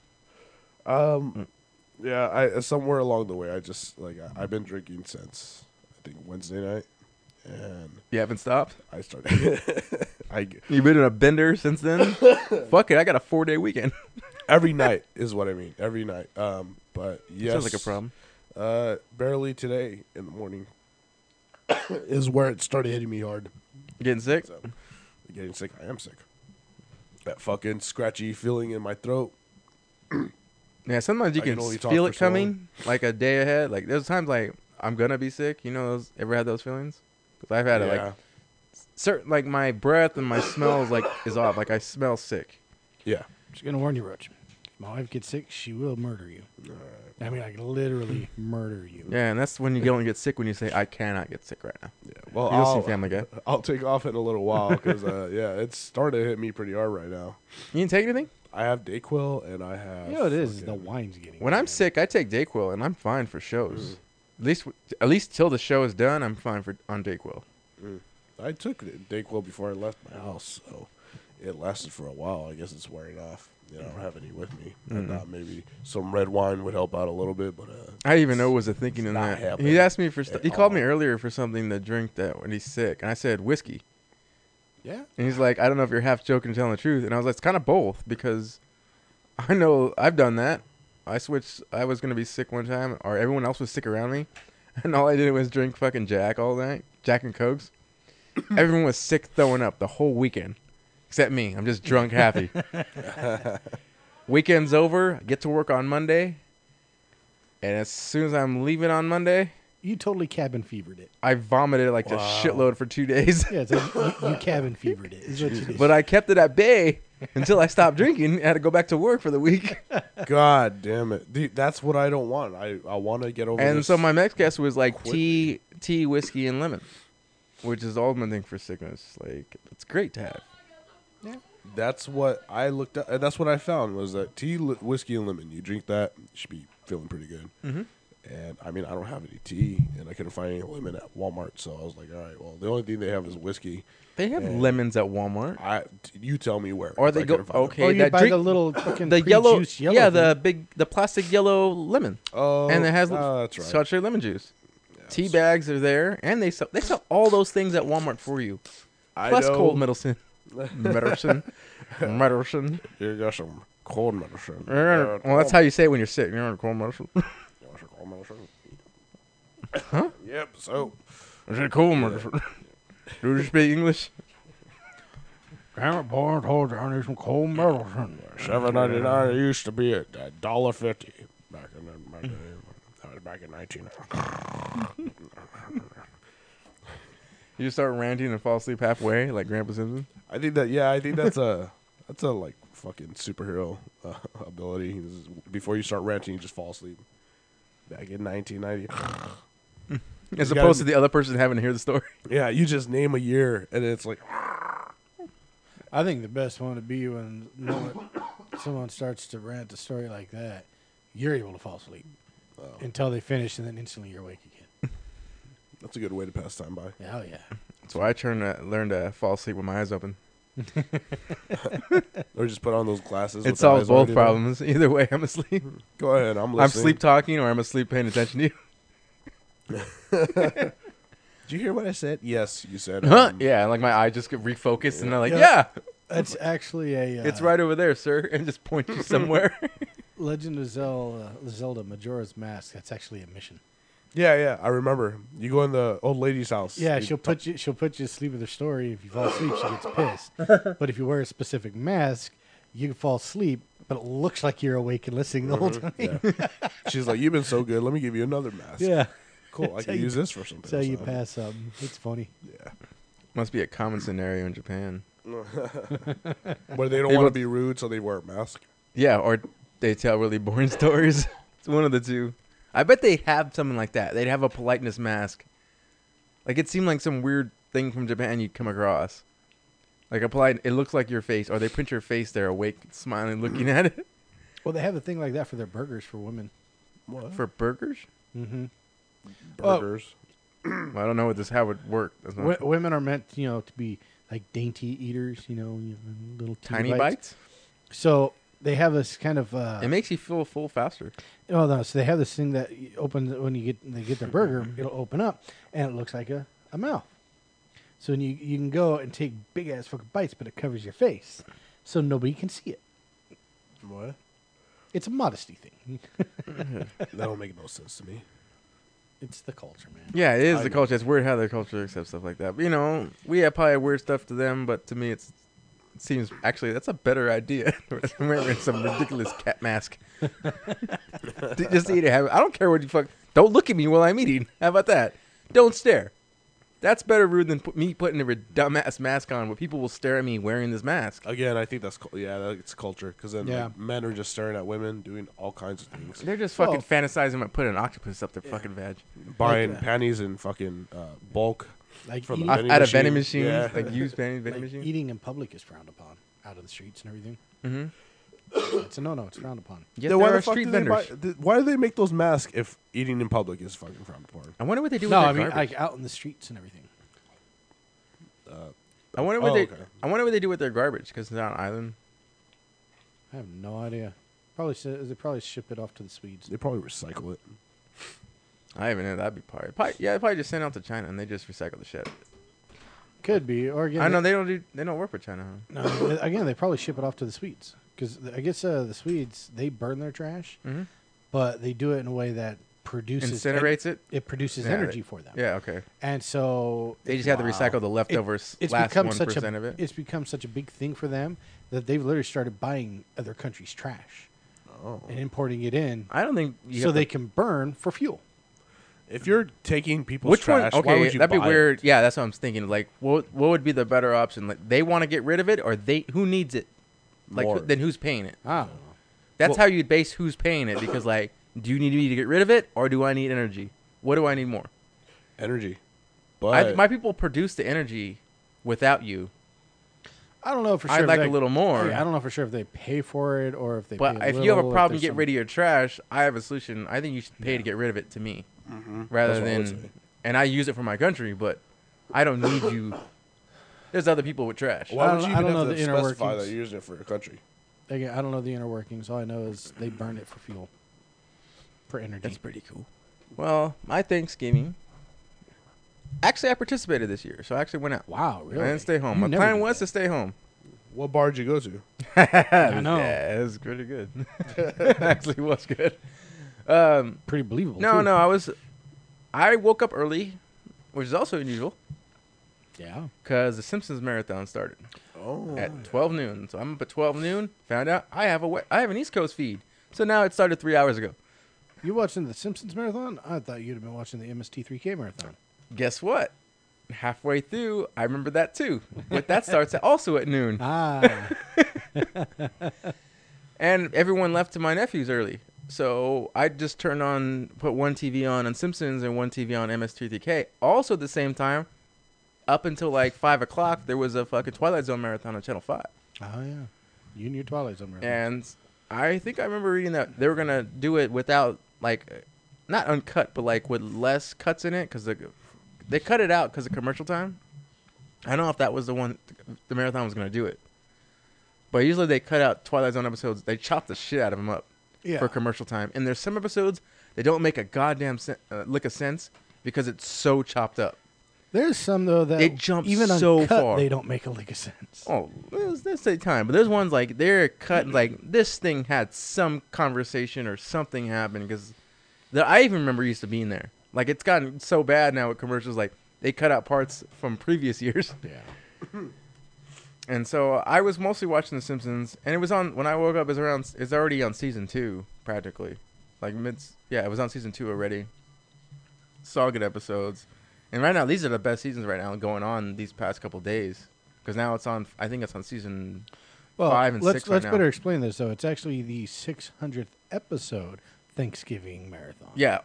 Yeah, I somewhere along the way, I just I've been drinking since I think Wednesday night, and You haven't stopped? I started. You've been in a bender since then? Fuck it, I got a 4-day weekend. Every night is what I mean. Every night. But yes, Sounds like a problem. Barely today in the morning is where it started hitting me hard. Getting sick? So, getting sick. I am sick. That fucking scratchy feeling in my throat. Yeah, sometimes you I can can only talk feel for it so long. coming like a day ahead. Like there's times like I'm gonna be sick. You know, ever had those feelings? Because I've had it like certain like my breath and my smell is off. Like I smell sick. Yeah. Just gonna warn you, Roach. If my wife gets sick, she will murder you. I mean, like literally murder you. Yeah, and that's when you only get sick when you say I cannot get sick right now. Yeah. Well, You don't see Family Guy. I'll take off in a little while because yeah, it's starting to hit me pretty hard right now. You didn't take anything? I have Dayquil and I have. You know what it is? The fucking- wine's getting. When I'm bad. sick, I take Dayquil and I'm fine for shows. At least till the show is done, I'm fine on Dayquil. I took Dayquil before I left my house, so it lasted for a while. I guess it's wearing off. I don't have any with me. I thought maybe some red wine would help out a little bit, but I didn't even know was a thinking in not that. happening He asked me for at he called me all. earlier for something to drink that when he's sick, and I said whiskey. yeah. And he's like, I don't know if you're half joking or telling the truth. And I was like, it's kind of both because I know I've done that. I switched. I was gonna be sick one time, or everyone else was sick around me, and all I did was drink fucking Jack all night, Jack and Cokes. Everyone was sick, throwing up the whole weekend, except me. I'm just drunk, happy. Weekend's over. I get to work on Monday, and as soon as I'm leaving on Monday, You totally cabin fevered it. I vomited like a shitload for 2 days. Yeah, it's like you cabin fevered it. Is what you did. But I kept it at bay until I stopped drinking. I had to go back to work for the week. God damn it. Dude, that's what I don't want. I want to get over And this. so my next guess was like quickly. tea, whiskey, and lemon, which is the ultimate thing for sickness. Like it's great to have. That's what I looked at. And that's what I found was that tea, whiskey, and lemon. You drink that, you should be feeling pretty good. Mm-hmm. And I mean, I don't have any tea, and I couldn't find any lemon at Walmart. So I was like, all right, well, the only thing they have is whiskey. They have And lemons at Walmart, You tell me where. or 'cause they I go couldn't find okay. or you that buy drink the little fucking the yellow, pre-juiced yellow. yeah, thing. the plastic yellow lemon, Oh, and it has that's right. such a lemon juice. Yeah, Tea bags are there, and they sell all those things at Walmart for you, I plus know. cold medicine, medicine. You got some cold medicine. Well, that's how you say it when you're sick. You're on cold medicine. Cold medicine. Huh? Yep. So Is it cold medicine? Do you speak English? Damn it, boy, I told you I need some cold medicine. $7.99 it used to be at $1.50 back in my day. That was back in 19. You just start ranting and fall asleep halfway, like Grandpa Simpson. I think that's a like fucking superhero ability. Before you start ranting, you just fall asleep. Back in 1990. As You opposed gotta- to the other person having to hear the story. Yeah, you just name a year, and it's like, I think the best one would be when someone starts to rant a story like that. You're able to fall asleep until they finish, and then instantly you're awake again. that's a good way to pass time by. Hell yeah. So I learn to fall asleep with my eyes open. Or just put on those glasses. It with the solves eyes both already there. problems. Either way, I'm asleep. Go ahead, I'm I'm listening. sleep talking or I'm asleep paying attention to you. Did you hear what I said? Yes, you said. Yeah, like my eye just get refocused and I'm like, Yeah. yeah, That's actually a. it's right over there, sir, and just point you somewhere. Legend of Zelda Majora's Mask. That's actually a mission. Yeah, I remember. You go in the old lady's house. Yeah, You she'll put you to sleep with her story. If you fall asleep, she gets pissed. But if you wear a specific mask, you can fall asleep, but it looks like you're awake and listening the whole time. Yeah. She's like, "You've been so good. Let me give you another mask." Yeah, Cool. I That's can how you- use this for something. that's how you so. pass something. It's funny. Yeah. Must be a common scenario in Japan. Where they don't Hey, want to what- be rude, so they wear a mask. Yeah, or they tell really boring stories. It's one of the two. I bet they have something like that. They'd have a politeness mask. Like it seemed like some weird thing from Japan you'd come across. Like a polite, it looks like your face, or they print your face there, awake, smiling, looking at it. Well, they have a thing like that for their burgers for women. What? For burgers? Mm-hmm. Burgers. Well, I don't know how it worked. That's not Women are meant, to be like dainty eaters. Little tiny bites. So they have this kind of. It makes you feel full faster. Oh no! So they have this thing that opens when they get their burger. It'll open up, and it looks like a mouth. So when you can go and take big ass fucking bites, but it covers your face, so nobody can see it. What? It's a modesty thing. That don't make no sense to me. It's the culture, man. Yeah, it is I the know. culture. It's weird how their culture accepts stuff like that. But, we have probably weird stuff to them, but to me, it seems actually that's a better idea. I'm wearing some ridiculous cat mask. Just eat it. I don't care what you fuck. Don't look at me while I'm eating. How about that? Don't stare. That's better rude than me putting a dumbass mask on where people will stare at me wearing this mask. Again, I think that's it's culture because then Yeah. like, men are just staring at women doing all kinds of things, They're just fucking fantasizing about putting an octopus up their fucking veg. buying panties in fucking bulk Like from the eating, vending At a machine. vending machine, Yeah. like used vending like machine. eating in public is frowned upon. Out of the streets and everything. Mm-hmm. It's a no-no. It's frowned upon. Yet Then why there the are fuck street do they vendors. why do they make those masks if eating in public is fucking frowned upon? I wonder what they do with No, their I mean garbage. like out in the streets and everything. I wonder what Oh, they. okay. I wonder what they do with their garbage because it's on an island. I have no idea. Probably they probably ship it off to the Swedes. They probably recycle it. I even know that'd be probably yeah, they probably just send it out to China and they just recycle the shit. Could be, or again, I know they don't work for China. Huh? No, again, they probably ship it off to the Swedes because I guess the Swedes they burn their trash, Mm-hmm. but they do it in a way that produces Incinerates it. It produces Yeah, energy for them. Yeah, okay. And so They just have to recycle the leftovers. It's last become 1% of it. It's become such a big thing for them that they've literally started buying other countries' trash Oh. and importing it in I don't think you so have they to- can burn for fuel. If you're taking people's Which trash, one? why Okay, would you that'd be buy weird. it? Yeah, that's what I'm thinking. Like, what would be the better option? Like, they want to get rid of it, or who needs it? Like, More. then who's paying it? I don't know. That's Well- how you base who's paying it. Because, like, do you need me to get rid of it, or do I need energy? What do I need more? Energy. But My people produce the energy without you. I don't know for sure. I'd if like they- a little more. Yeah, I don't know for sure if they pay for it or if they. But pay if you have a little, problem there's getting some- rid of your trash, I have a solution. I think you should pay to get rid of it to me, rather That's what I would than. say. And I use it for my country, but I don't need you. There's other people with trash. why I would don't- you I even don't have know to the inner specify workings. that you're using it for your country? Again, I don't know the inner workings. All I know is they burn it for fuel, for energy. That's pretty cool. Well, my Thanksgiving. Actually, I participated this year, so I actually went out. Wow, really? I didn't stay home. You My never plan do was that. to stay home. What bar did you go to? I know. Yeah, it was pretty good. Actually, was good. Pretty believable. No, too. I woke up early, which is also unusual, Yeah. because the Simpsons marathon started Oh. at 12 noon. So I'm up at 12 noon. Found out I have an East Coast feed. So now it started 3 hours ago. You watching the Simpsons marathon? I thought you'd have been watching the MST3K marathon. Guess what? Halfway through, I remember that too. But that starts also at noon. Ah, And everyone left to my nephew's early. So I just put one TV on Simpsons and one TV on MS3K. Also at the same time, up until like 5 o'clock, there was a fucking Twilight Zone marathon on Channel 5. oh yeah. You and your Twilight Zone marathon. And I think I remember reading that they were going to do it without, like, not uncut, but like with less cuts in it. Because they cut it out because of commercial time. I don't know if that was the marathon was going to do it. But usually they cut out Twilight Zone episodes. They chop the shit out of them up. yeah. For commercial time. And there's some episodes that don't make a goddamn lick of sense because it's so chopped up. There's some though that It jumps even so uncut, far. they don't make a lick of sense. Oh, let's take time. But there's ones like they're cut like this thing had some conversation or something happened because I even remember used to being there. Like it's gotten so bad now with commercials. Like they cut out parts from previous years. Yeah. And so I was mostly watching The Simpsons, and it was on when I woke up. It's already on season 2 practically, like it was on season 2 already. Saw good episodes, and right now these are the best seasons right now going on these past couple days because now it's on. I think it's on season Well, 5 and let's 6 right let's now. better explain this though. It's actually the 600th episode Thanksgiving marathon. Yeah,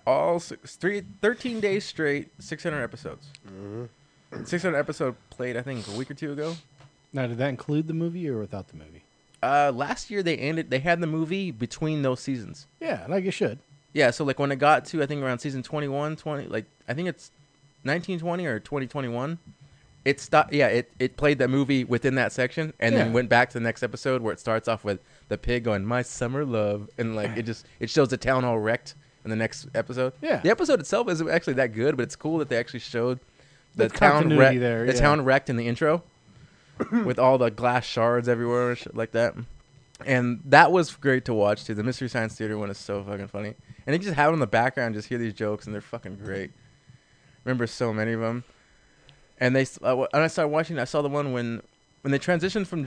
13 days straight, 600 episodes. 600 episode played I think a week or two ago. Now, did that include the movie or without the movie? Last year they had the movie between those seasons. Yeah, like it should. Yeah, so like when it got to I think around season 20 like I think it's 1920 or 2021, it stopped. Yeah, it played that movie within that section and Yeah. then went back to the next episode where it starts off with the pig going "My summer love" and like it shows the town all wrecked in the next episode. Yeah. the episode itself isn't actually that good, but it's cool that they actually showed the With town continuity wrecked. there, The yeah. town wrecked in the intro with all the glass shards everywhere and shit like that. And that was great to watch too. The Mystery Science Theater one is so fucking funny. And they just have it in the background, just hear these jokes, and they're fucking great. Remember so many of them. And and I started watching. I saw the one when they transitioned from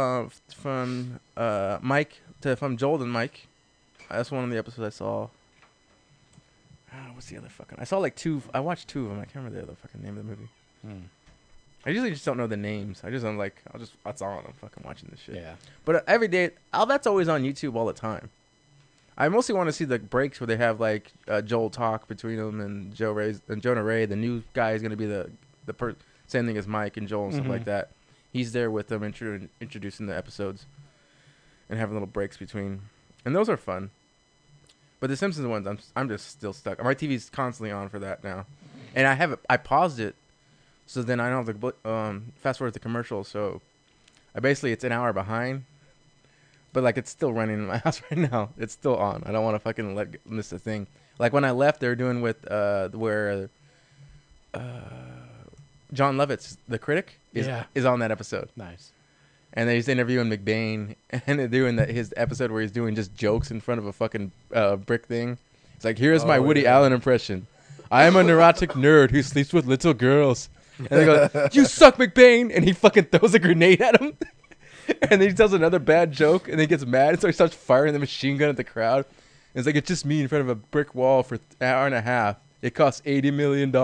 Mike from Joel and Mike. That's one of the episodes I saw. What's the other fucking? I saw like 2. I watched 2 of them. I can't remember the other fucking name of the movie. I usually just don't know the names. I'm like, that's on. I'm fucking watching this shit. Yeah. But every day, all that's always on YouTube all the time. I mostly want to see the breaks where they have like Joel talk between them and Jonah Ray. The new guy is going to be the same thing as Mike and Joel and stuff like that. He's there with them introducing the episodes and having little breaks between, and those are fun. But the Simpsons ones, I'm just still stuck. My TV's constantly on for that now, and I paused it, so then I don't have to fast forward the commercials. So it's an hour behind. But, like, it's still running in my house right now. It's still on. I don't want to fucking miss a thing. Like, when I left, they were doing with where John Lovitz, the critic, is on that episode. Nice. And then he's interviewing McBain, and they're doing his episode where he's doing just jokes in front of a fucking brick thing. It's like, here's my Woody Allen impression. I am a neurotic nerd who sleeps with little girls. And they go, you suck, McBain! And he fucking throws a grenade at him. And then he tells another bad joke, and then he gets mad, and so he starts firing the machine gun at the crowd. And it's like, it's just me in front of a brick wall for an hour and a half. It costs $80 million.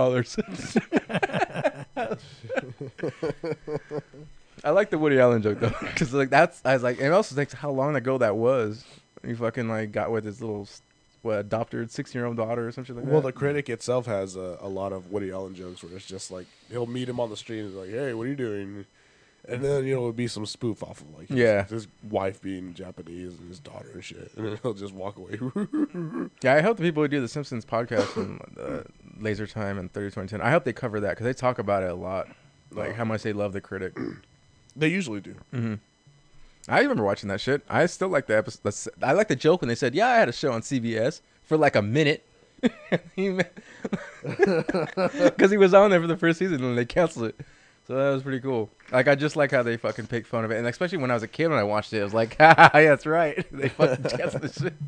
I like the Woody Allen joke, though, because like I was like, and also thinks how long ago that was. He fucking like got with his little adopted 16-year-old daughter or something like that. Well, the critic itself has a lot of Woody Allen jokes where it's just like he'll meet him on the street and he's like, "Hey, what are you doing?" And then, it'll be some spoof off of, like, his wife being Japanese and his daughter and shit. And then he'll just walk away. Yeah, I hope the people who do the Simpsons podcast from Laser Time and 30-2010, I hope they cover that because they talk about it a lot. Like, how much they love the critic. They usually do. Mm-hmm. I remember watching that shit. I still like the episode. I like the joke when they said, yeah, I had a show on CBS for like a minute. Because he was on there for the first season and they canceled it. So that was pretty cool. Like, I just like how they fucking pick fun of it. And especially when I was a kid when I watched it, I was like, ha, yeah, that's right. They fucking canceled this shit.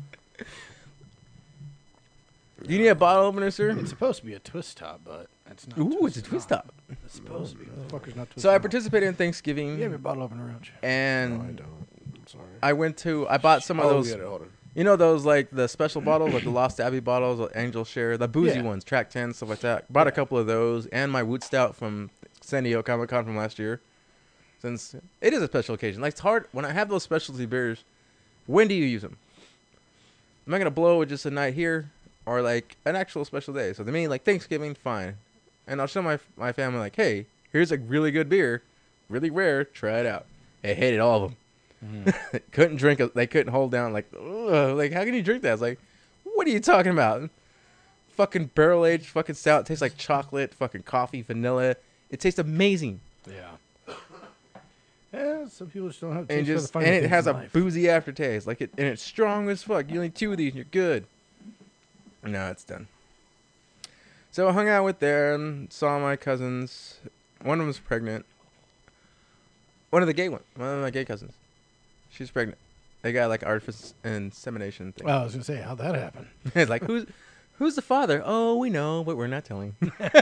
Do you need a bottle opener, sir? It's supposed to be a twist top, but it's not. Ooh, it's a twist top. It's supposed to be. Motherfucker's not twist So I top. participated in Thanksgiving. You have your bottle opener, Roach. And No, I don't. I'm sorry. I bought some of those. Get it. Hold on. You know those like the special bottles, like the Lost Abbey bottles, or Angel Share, the boozy ones, Track 10, stuff like that. Bought a couple of those and my Wood Stout from San Diego Comic Con from last year. Since it is a special occasion, like it's hard when I have those specialty beers. When do you use them? Am I gonna blow with just a night here, or like an actual special day? So to me, like Thanksgiving, fine, and I'll show my family like, hey, here's a really good beer, really rare. Try it out. They hated all of them. Couldn't drink it. They couldn't hold down. Like, ugh, like how can you drink that? I was like, what are you talking about? Fucking barrel aged fucking stout. It tastes like chocolate, fucking coffee, vanilla. It tastes amazing. Yeah. Yeah, some people just don't have And taste for the just finer and it things has in a life. boozy aftertaste. Like and it's strong as fuck. You only 2 of these and you're good. No, it's done. So I hung out with them, saw my cousins. One of them was pregnant. One of my gay cousins. She's pregnant. They got like artificial insemination thing. Well, I was gonna say, how'd that happen? It's like who's the father? Oh, we know, but we're not telling.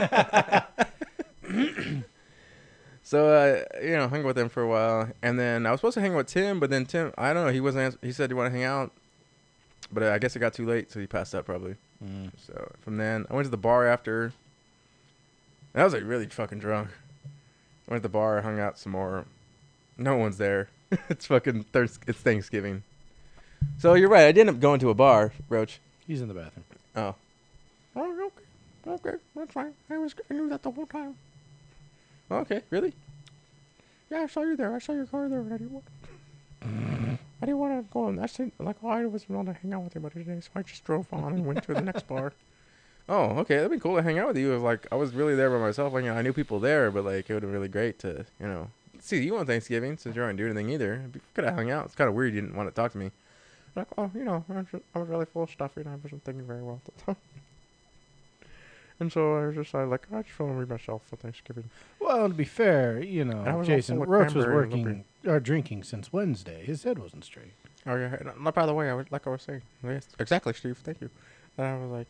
So hung with them for a while, and then I was supposed to hang with Tim, but then Tim, I don't know, he wasn't. He said he wanted to hang out, but I guess it got too late, so he passed out probably. So from then, I went to the bar after. I was like really fucking drunk. I went to the bar, hung out some more. No one's there. It's fucking it's Thanksgiving. So you're right. I did end up going to a bar, Roach. He's in the bathroom. Oh. Oh, okay, that's fine. I knew that the whole time. Okay, really? Yeah, I saw you there. I saw your car there, and I didn't want to go on. I said, like, I was going to hang out with everybody today, so I just drove on and went to the next bar. Oh, okay, that'd be cool to hang out with you. It was like I was really there by myself. Like, I knew people there, but like it would have been really great to, see you on Thanksgiving since you aren't doing anything either. We could have hung out. It's kind of weird you didn't want to talk to me. Like, oh, I was really full of stuff, and I wasn't thinking very well at the time. And so I was just like, I just want to read myself for Thanksgiving. Well, to be fair, I was Jason also with Roach was cranberry and working or drinking since Wednesday. His head wasn't straight. Oh yeah. And, by the way, I was saying, yes, exactly, Steve. Thank you. And I was like,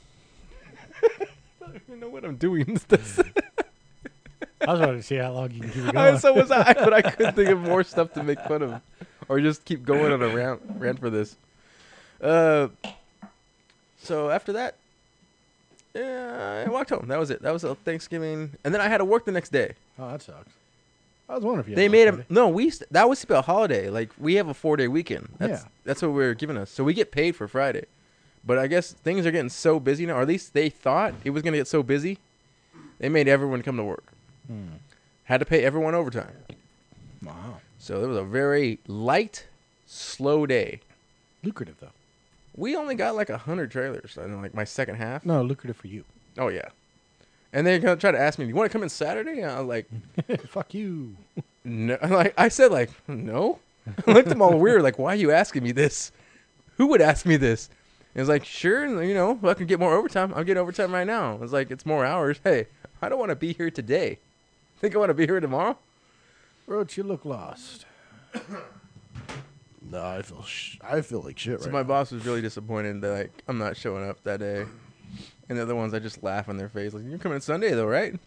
I don't even know what I'm doing. I was wanting to see how long you can keep it going. So was I, but I couldn't think of more stuff to make fun of, or just keep going on a rant for this. So after that, Yeah, I walked home. That was it. That was a Thanksgiving, and then I had to work the next day. Oh, that sucks. I was wondering if you They had made Black him. No, that was a holiday. Like we have a 4-day weekend. That's what we were giving us. So we get paid for Friday. But I guess things are getting so busy now, or at least they thought it was gonna get so busy. They made everyone come to work. Had to pay everyone overtime. Wow. So it was a very light, slow day. Lucrative, though. We only got like 100 trailers in like my second half. No, lucrative for you. Oh yeah. And they're gonna try to ask me, "Do you want to come in Saturday?" And I was like, Fuck you. "No." Like I said, like no. I looked at them all weird. Like, why are you asking me this? Who would ask me this? And it's like, sure, if I can get more overtime, I'll get overtime right now. It's like, it's more hours. Hey, I don't want to be here today. Think I want to be here tomorrow? Roach, you look lost. No, I feel like shit So right my now. boss was really disappointed that like I'm not showing up that day. And the other ones, I just laugh on their face. Like, you're coming Sunday though, right?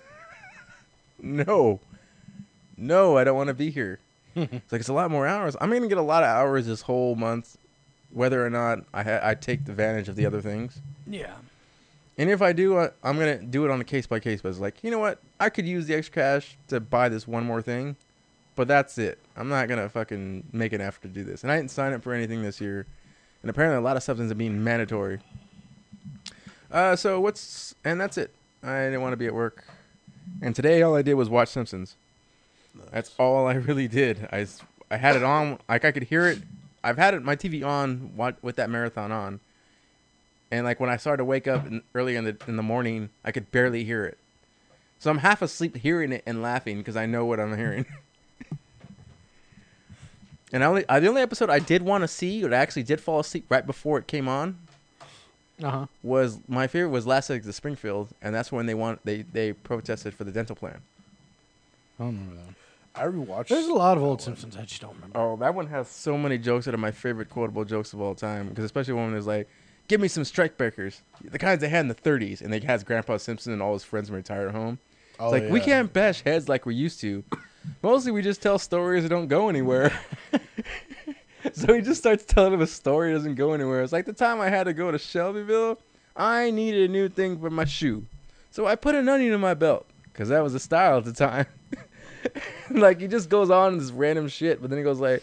No, I don't want to be here. It's like, it's a lot more hours. I'm going to get a lot of hours this whole month, whether or not I take advantage of the other things. Yeah. And if I do, I'm going to do it on a case-by-case basis. Like, you know what? I could use the extra cash to buy this one more thing, but that's it. I'm not going to fucking make an effort to do this. And I didn't sign up for anything this year. And apparently a lot of stuff ends up being mandatory. And that's it. I didn't want to be at work. And today all I did was watch Simpsons. Nice. That's all I really did. I had it on, like I could hear it. I've had my TV on with that marathon on. And like when I started to wake up early in the morning, I could barely hear it. So I'm half asleep hearing it and laughing because I know what I'm hearing. And the only episode I did want to see, but I actually did fall asleep right before it came on, was my favorite was Last Exit to Springfield, and that's when they protested for the dental plan. I don't remember that one. I rewatched. There's a lot of old Simpsons I just don't remember. Oh, that one has so many jokes that are my favorite quotable jokes of all time. Because especially one is like, "Give me some strike breakers," the kinds they had in the '30s, and they has Grandpa Simpson and all his friends when retired at home. Oh, It's like, we can't bash heads like we used to. Mostly we just tell stories that don't go anywhere. So he just starts telling him a story that doesn't go anywhere. It's like the time I had to go to Shelbyville, I needed a new thing for my shoe. So I put an onion in my belt because that was the style at the time. Like he just goes on this random shit, but then he goes like,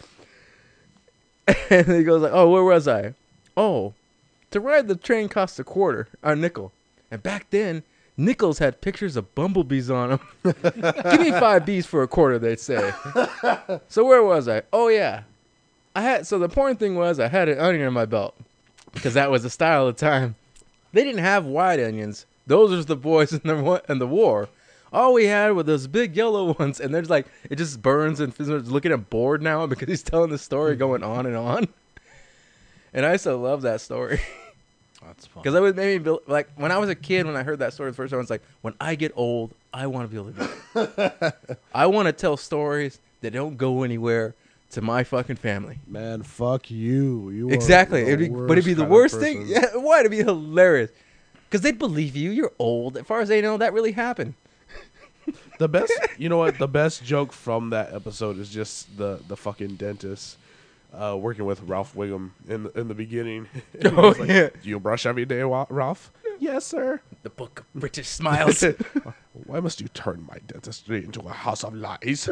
oh, where was I? Oh, to ride the train costs a nickel. And back then, nickels had pictures of bumblebees on them. Give me 5 Bs for a quarter, they'd say. So where was I? Oh yeah, so the important thing was I had an onion in my belt because that was the style at the time. They didn't have white onions. Those are the boys in the war. All we had were those big yellow ones, and there's like it just burns, and Fizzler's looking at bored now because he's telling the story going on and on. And I still love that story That's fun. because it made me like when I was a kid when I heard that story the first time. It's like when I get old, I want to be able to do it. I want to tell stories that don't go anywhere to my fucking family. Man, fuck you. You Exactly. Are But it'd be the worst thing. Yeah, why? It'd be hilarious. Because they'd believe you. You're old. As far as they know, that really happened. The best, you know what? The best joke from that episode is just the fucking dentist working with Ralph Wiggum in the beginning. And he Oh, was like, yeah. "Do you brush every day, Ralph?" "Yes, sir." The Book of British Smiles. "Why must you turn my dentistry into a house of lies?"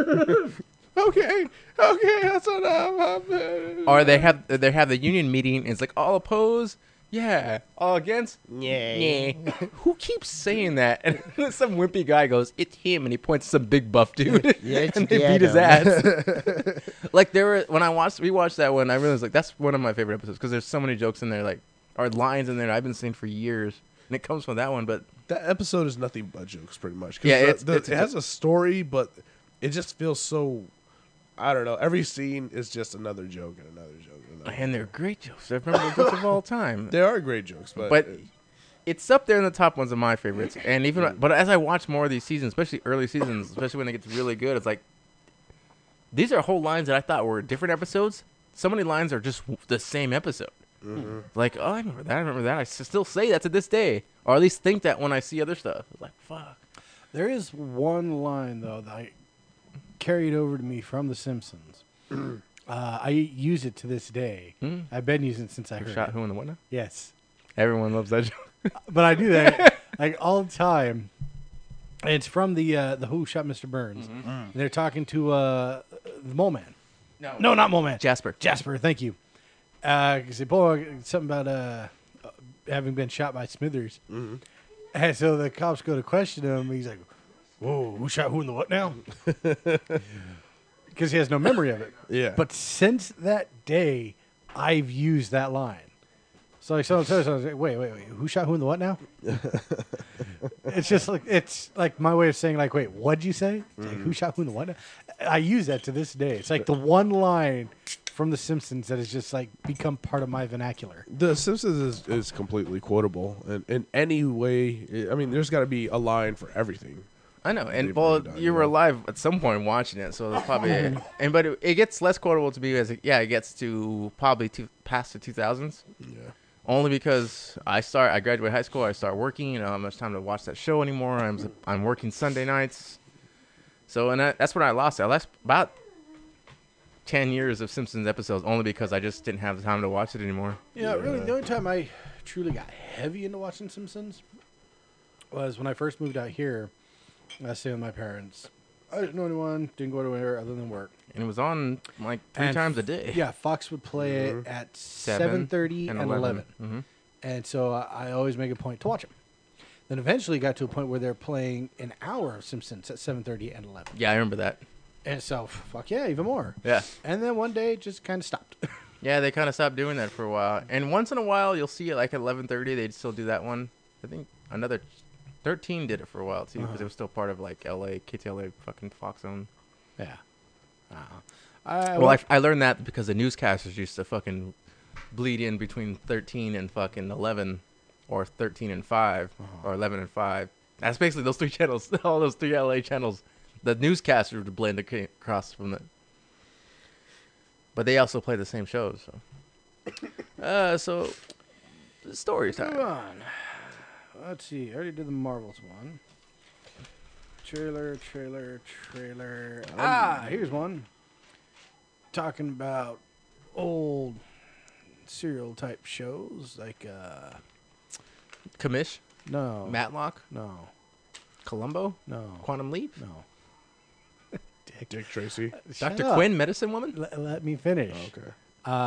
Okay, that's enough. Or they have the union meeting. And it's like all opposed. Yeah. All against. Yeah. Who keeps saying that? And then some wimpy guy goes, "It's him," and he points to some big buff dude. And they beat his ass. Like when I rewatched that one, I realized like that's one of my favorite episodes because there's so many jokes in there, like or lines in there I've been saying for years, and it comes from that one. But That episode is nothing but jokes, pretty much. 'Cause Yeah, it has a story, but it just feels so. I don't know. Every scene is just another joke and another joke. And another and they're great jokes. They're memorable jokes of all time. They are great jokes, But it's up there in the top ones of my favorites. And but as I watch more of these seasons, especially early seasons, especially when it gets really good, it's like these are whole lines that I thought were different episodes. So many lines are just the same episode. Mm-hmm. Like, oh, I remember that. I still say that to this day, or at least think that when I see other stuff. It's like, fuck. There is one line though that I carried over to me from The Simpsons. I use it to this day. I've been using it since I heard Shot it. who and the whatnot. Yes. Everyone loves that joke. but I do that like all the time. And it's from the Who Shot Mr. Burns. And they're talking to the Mole Man. No, not Mole Man. Jasper. Jasper, thank you. Because they pull something about having been shot by Smithers. And so the cops go to question him. He's like, whoa, who shot who in the what now? Because he has no memory of it. Yeah. But since that day, I've used that line. So like someone says, I was like, wait, who shot who in the what now? it's like my way of saying like, wait, what'd you say? It's like, who shot who in the what now? I use that to this day. It's like the one line from The Simpsons that has just like become part of my vernacular. The Simpsons is completely quotable in any way. I mean, there's got to be a line for everything. I know, and They've well, really done, you were yeah. alive at some point watching it, so that's probably and but it gets less quotable to me as it gets to probably past the 2000s. Yeah. Only because I graduated high school, I start working, I don't have much time to watch that show anymore. I'm working Sunday nights, so that's when I lost it. I lost about 10 years of Simpsons episodes only because I just didn't have the time to watch it anymore. Yeah, really, the only time I truly got heavy into watching Simpsons was when I first moved out here. I stayed with my parents. I didn't know anyone, didn't go anywhere other than work. And it was on like three times a day. Yeah, Fox would play it at 7:30 and 11. Mm-hmm. And so I always make a point to watch them. Then eventually got to a point where they're playing an hour of Simpsons at 7:30 and 11. Yeah, I remember that. And so, fuck yeah, even more. Yeah. And then one day it just kind of stopped. Yeah, they kind of stopped doing that for a while. And once in a while, you'll see it like at 11:30. They'd still do that one. I think another 13 did it for a while too because it was still part of like LA, KTLA, fucking Fox Zone. Yeah. I learned that because the newscasters used to fucking bleed in between 13 and fucking 11, or 13 and 5, or 11 and 5. That's basically those three channels. All those three LA channels. The newscasters would blend across from it. But they also play the same shows. So story time. Move on. Let's see. I already did the Marvels one. Trailer. Here's one. Talking about old serial type shows like Commish, no, Matlock, no, Columbo, no, Quantum Leap, no. Dick Tracy. Dr. Shut Quinn, Medicine Woman. Let me finish. Oh, okay.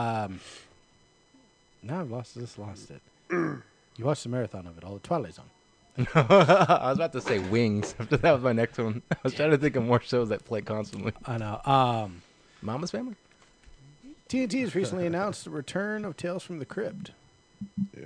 Now I've lost it. You watched the marathon of it, all the Twilight Zone. I was about to say Wings. After that was my next one. I was trying to think of more shows that play constantly. I know. Mama's Family. TNT has recently announced the return of Tales from the Crypt. Yeah.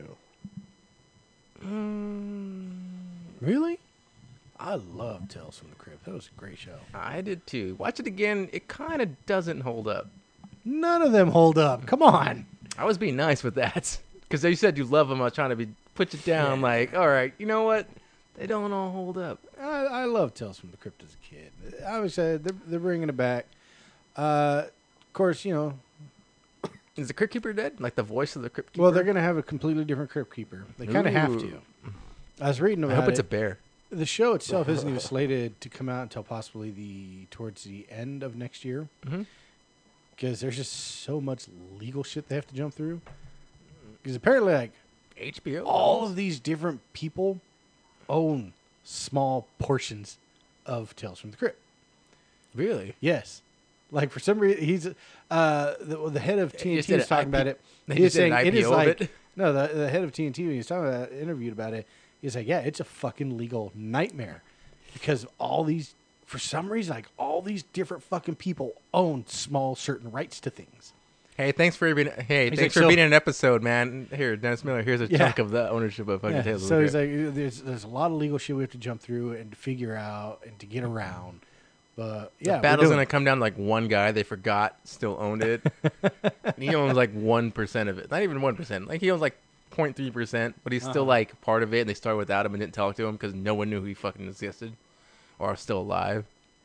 Really? I love Tales from the Crypt. That was a great show. I did too. Watch it again. It kind of doesn't hold up. None of them hold up. Come on. I was being nice with that because you said you love them. I was trying to put you down. Like, all right, you know what? They don't all hold up. I love Tales from the Crypt as a kid. I would say they're bringing it back. Of course, Is the Crypt Keeper dead? Like the voice of the Crypt Keeper? well, they're going to have a completely different Crypt Keeper. They kind of have Ooh. to. I was reading I about hope it's it. a bear. The show itself isn't even slated to come out until possibly towards the end of next year. Mhm. Because there's just so much legal shit they have to jump through. Because apparently, like, HBO. all of these different people own small portions of Tales from the Crypt. Really? Yes. Like, for some reason, he's the head of He just TNT did was an talking IP about it. they He was just did an saying it is IPO of like it? no, the head of TNT when he was talking about it, interviewed about it. He's like, yeah, it's a fucking legal nightmare because all these, for some reason, like all these different fucking people own small certain rights to things. Hey, thanks for being. Hey, He's thanks like, for so- being in an episode, man. Here, Dennis Miller. Here's a Yeah. chunk of the ownership of fucking Yeah, Tales of so the he's Crypt. like, there's a lot of legal shit we have to jump through and to figure out and to get around. But yeah, The battle's we're gonna doing come down to like one guy they forgot still owned it. And he owns like 1% of it. Not even 1%. Like he owns like 0.3%, but he's still like part of it. And they started without him and didn't talk to him because no one knew he fucking existed or are still alive.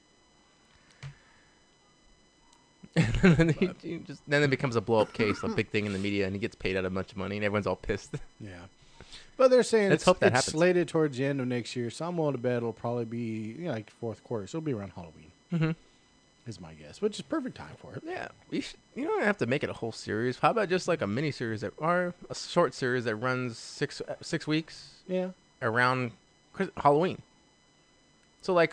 And then then it becomes a blow up case, a big thing in the media, and he gets paid out a bunch of money, and everyone's all pissed. Yeah. But they're saying Let's it's, hope that it's happens. slated towards the end of next year. So I'm willing to bet it'll probably be like fourth quarter. So it'll be around Halloween. Mhm. is my guess, which is perfect time for it. Yeah, you don't have to make it a whole series. How about just like a mini series or a short series that runs 6 weeks Yeah. around Halloween? So like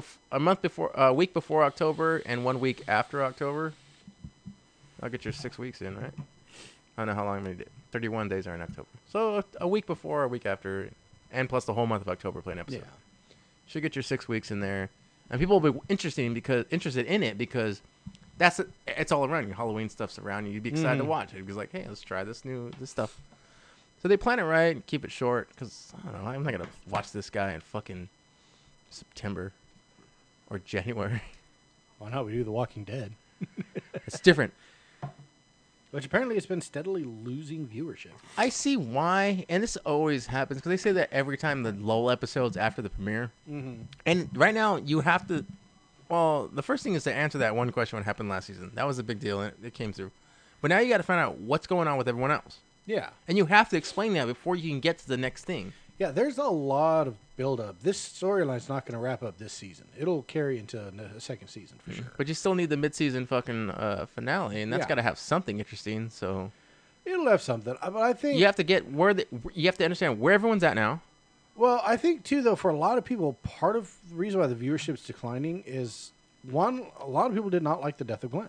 a week before October and 1 week after October. I'll get your 6 weeks in, right? I don't know how long many days. 31 days are in October. So a week before, a week after, and plus the whole month of October playing episode. Yeah. Should get your 6 weeks in there, and people will be interested in it because it's all around you. Halloween stuff's around you. You'd be excited to watch it because like, hey, let's try this stuff. So they plan it right, keep it short because I don't know. I'm not gonna watch this guy in fucking September or January. Why not? We do The Walking Dead. It's different. Which apparently it's been steadily losing viewership. I see why, and this always happens because they say that every time the lull episodes after the premiere. Mm-hmm. And right now you have to. Well, the first thing is to answer that one question: what happened last season? That was a big deal, and it came through. But now you got to find out what's going on with everyone else, Yeah. and you have to explain that before you can get to the next thing. Yeah, there's a lot of build-up. This storyline's not going to wrap up this season. It'll carry into a second season for sure. But you still need the mid-season fucking finale, and that's Yeah. got to have something interesting. So It'll have something. But I think... you have to get you have to understand where everyone's at now. Well, I think, too, though, for a lot of people, part of the reason why the viewership's declining is, one, a lot of people did not like the death of Glenn.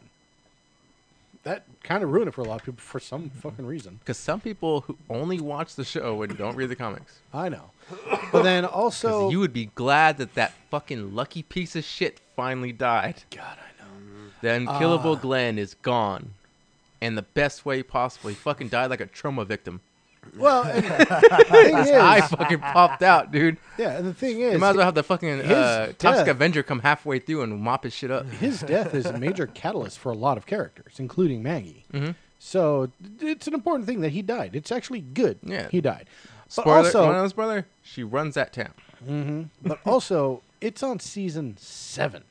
That kind of ruined it for a lot of people for some fucking reason. Because some people who only watch the show and don't read the comics. I know. But then also... Because you would be glad that fucking lucky piece of shit finally died. God, I know. The unkillable Glenn is gone. And the best way possible. He fucking died like a trauma victim. Well, and the thing I is... fucking popped out, dude. Yeah, and the thing You is... might as well have the fucking his Toxic death- Avenger come halfway through and mop his shit up. his death is a major catalyst for a lot of characters, including Maggie. Mm-hmm. So it's an important thing that he died. It's actually good. Yeah. He died. But Spoiler, also, one of those, brother, she runs that town. but also, it's on season 7.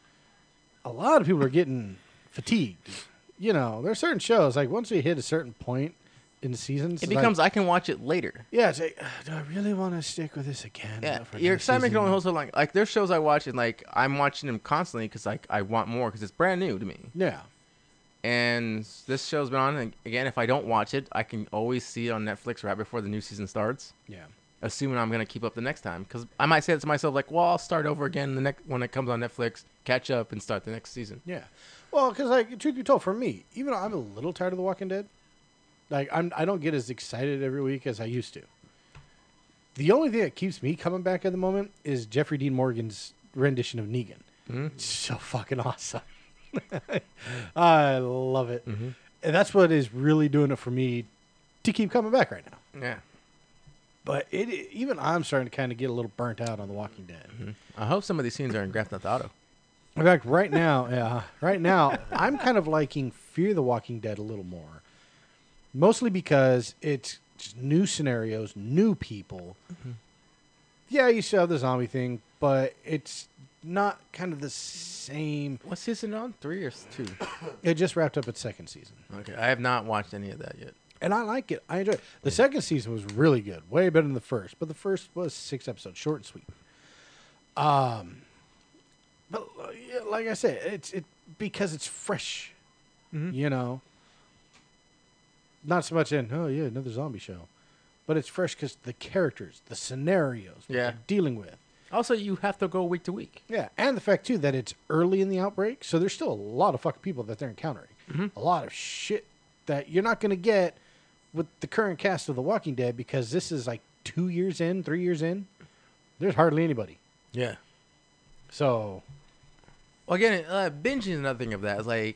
A lot of people are getting fatigued. You know, there are certain shows like once we hit a certain point in the seasons, It it's becomes, like, I can watch it later. yeah. It's like, do I really want to stick with this again? Yeah, for your next excitement can season? only hold so long. Like, there's shows I watch and, like, I'm watching them constantly because, like, I want more because it's brand new to me. Yeah. And this show's been on, and again, if I don't watch it, I can always see it on Netflix right before the new season starts, Yeah. assuming I'm going to keep up the next time. Because I might say it to myself, like, well, I'll start over again when it comes on Netflix, catch up, and start the next season. Yeah. Well, because, like, truth be told, for me, even though I'm a little tired of The Walking Dead, like, I don't get as excited every week as I used to. The only thing that keeps me coming back at the moment is Jeffrey Dean Morgan's rendition of Negan. It's so fucking awesome. I love it. And that's what is really doing it for me to keep coming back right now. Yeah. But even I'm starting to kind of get a little burnt out on The Walking Dead. I hope some of these scenes are in Grand Theft Auto. In fact, right now, I'm kind of liking Fear the Walking Dead a little more. Mostly because it's just new scenarios, new people. Yeah, you still have the zombie thing, but it's not kind of the same. What season on? 3 or 2? It just wrapped up its second season. Okay, I have not watched any of that yet. And I like it. I enjoy it. The second season was really good, way better than the first. But the first was 6 episodes, short and sweet. But yeah, like I said, it's because it's fresh. You know, not so much in another zombie show, but it's fresh because the characters, the scenarios, what Yeah. they're dealing with. Also, you have to go week to week. Yeah, and the fact too that it's early in the outbreak, so there's still a lot of fucking people that they're encountering. A lot of shit that you're not going to get with the current cast of The Walking Dead because this is like 2 years in, 3 years in. There's hardly anybody. Yeah. So Well, again, binging is another thing of that. It's like,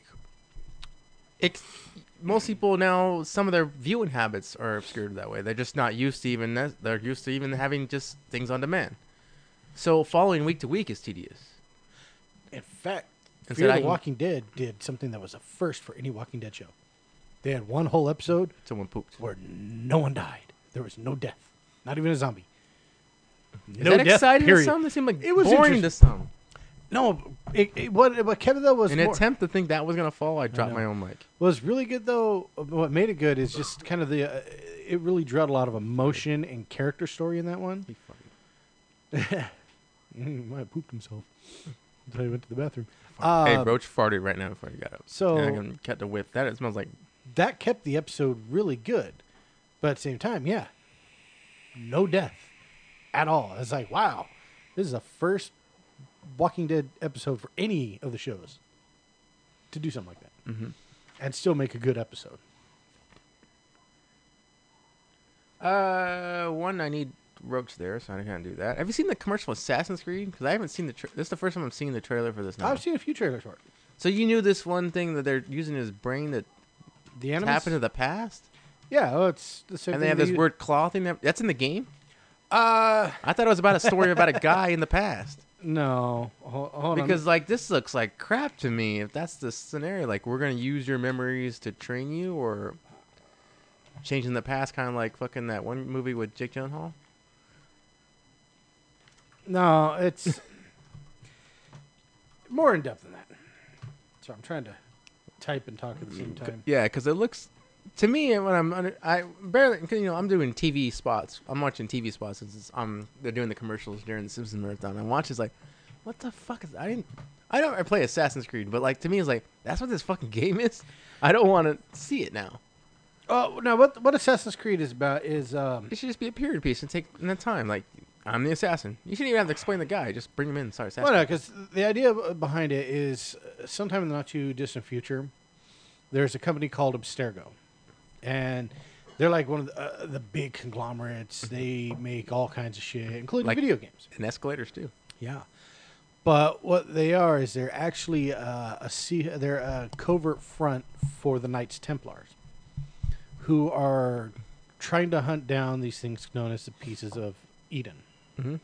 most people now, some of their viewing habits are obscured that way. They're just not used to even that. They're used to even having just things on demand. So following week to week is tedious. in fact, And Fear so I the can- Walking Dead did something that was a first for any Walking Dead show. They had one whole episode Someone pooped. where no one died. There was no death, not even a zombie. Is that exciting to some? They seem like It was boring to interesting. some. No, what Kevin though was In an more, attempt to think that was going to fall, I dropped know. my own mic. was really good though. What made it good is just kind of it really drew out a lot of emotion and character story in that one. He fucking- He might have pooped himself until he went to the bathroom. Hey, Roach farted right now before he got up. So- and I can cut the whip. That it smells like. That kept the episode really good. But at the same time, yeah, no death at all. It's like, wow, this is the first Walking Dead episode for any of the shows to do something like that. Mm-hmm. And still make a good episode. One, I need Roach there, so I can't do that. Have you seen the commercial Assassin's Creed? Because I haven't seen this is the first time I'm seeing the trailer for this now. I've seen a few trailers for it. So you knew this one thing that they're using his brain that The Animus? happened to the past? Yeah, oh, it's the same And thing. they have this weird claw thing. That's in the game? I thought it was about a story about a guy in the past. No. Hold on. Because, like, this looks like crap to me. If that's the scenario, like, we're going to use your memories to train you or changing the past, kind of like fucking that one movie with Jake Gyllenhaal? No, it's more in depth than that. So I'm trying to type and talk at the same time. Yeah, because it looks... To me, when I barely, I'm doing TV spots. I'm watching TV spots since they're doing the commercials during the Simpsons marathon. I watch, it's like, what the fuck is? I don't play Assassin's Creed, but like to me, it's like that's what this fucking game is. I don't want to see it now. Oh, now what Assassin's Creed is about is It should just be a period piece and take the time. Like, I'm the assassin. You shouldn't even have to explain the guy. Just bring him in. Sorry, assassin. well, no, because the idea behind it is sometime in the not too distant future, there's a company called Abstergo, and they're like one of the big conglomerates. They make all kinds of shit, including Like- video games. And escalators too. Yeah, but what they are is they're actually they're a covert front for the Knights Templars, who are trying to hunt down these things known as the Pieces of Eden. Mm-hmm.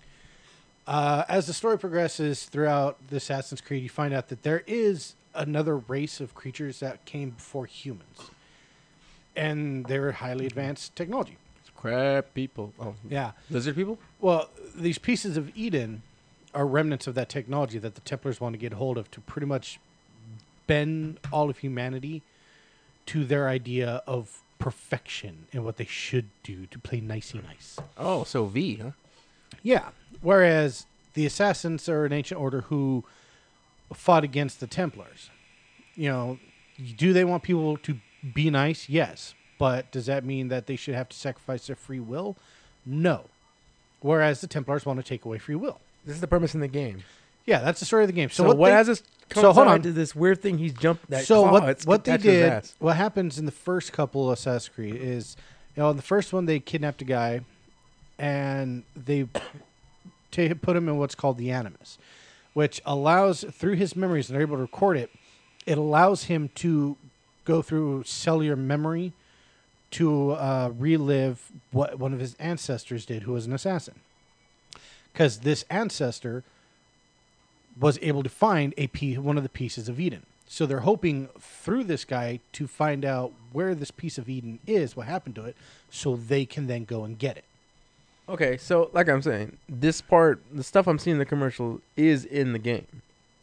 As the story progresses throughout the Assassin's Creed, you find out that there is another race of creatures that came before humans, and they're highly advanced technology. Crab people. Oh, Yeah. lizard people. Well, these Pieces of Eden are remnants of that technology that the Templars want to get hold of to pretty much bend all of humanity to their idea of perfection and what they should do to play nicey nice. Oh, so V, huh? Yeah. Whereas the Assassins are an ancient order who fought against the Templars. You know, do they want people to be nice? Yes. But does that mean that they should have to sacrifice their free will? No. Whereas the Templars want to take away free will. This is the premise in the game. Yeah, that's the story of the game. So what they- has this so hold coincide on. to this weird thing he's jumped that so claw? It's what they attached to his did, ass. what happens in the first couple of Assassin's Creed is, in the first one they kidnapped a guy, and they put him in what's called the Animus, which allows, through his memories, and they're able to record it, it allows him to go through cellular memory to relive what one of his ancestors did, who was an assassin. Because this ancestor was able to find one of the pieces of Eden. So they're hoping through this guy to find out where this piece of Eden is, what happened to it, so they can then go and get it. Okay, so like I'm saying, this part, the stuff I'm seeing in the commercial is in the game.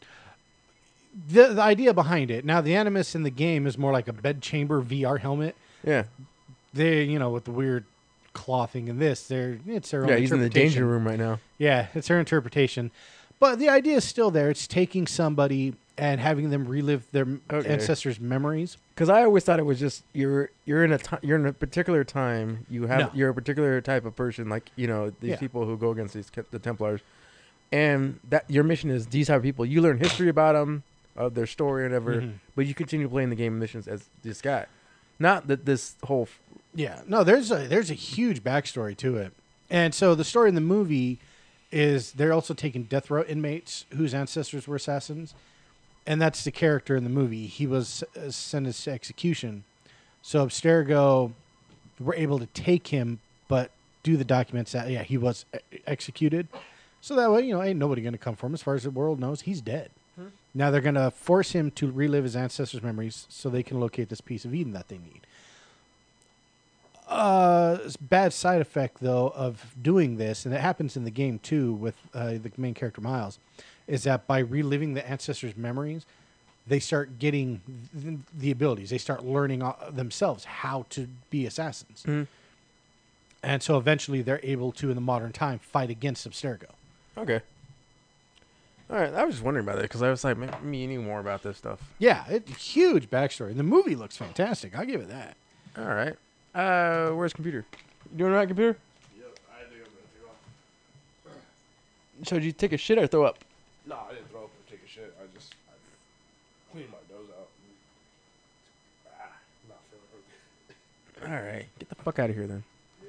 The idea behind it, now the Animus in the game is more like a bedchamber VR helmet. Yeah. They, with the weird claw thing in this, it's their own Yeah, he's in the interpretation. danger room right now. Yeah, it's her interpretation. But the idea is still there. It's taking somebody and having them relive their Okay. ancestors' memories. Because I always thought it was just you're in a particular time. No. You're a particular type of person, like these Yeah. people who go against the Templars, and that your mission is these type of people. You learn history about them, of their story, and whatever. Mhm. But you continue playing the game missions as this guy, not that this whole. Yeah, no, there's a huge backstory to it, and so the story in the movie is they're also taking death row inmates whose ancestors were assassins, and that's the character in the movie. He was sentenced to execution, so Abstergo were able to take him, but do the documents that he was executed, so that way ain't nobody gonna come for him. As far as the world knows, he's dead. Now they're gonna force him to relive his ancestors' memories so they can locate this piece of Eden that they need. Bad side effect though of doing this, and it happens in the game too with the main character Miles, is that by reliving the ancestors' memories, they start getting the abilities. They start learning themselves how to be assassins, and so eventually they're able to, in the modern time, fight against Abstergo. Okay. All right, I was just wondering about it because I was like, maybe you knew more about this stuff. Yeah, it's huge backstory. The movie looks fantastic. I'll give it that. All right. Where's computer? You doing all right, computer? Yep, I think I'm gonna take off. So did you take a shit or throw up? No, I didn't throw up or take a shit. I cleaned my nose out. Not feeling All right, get the fuck out of here then.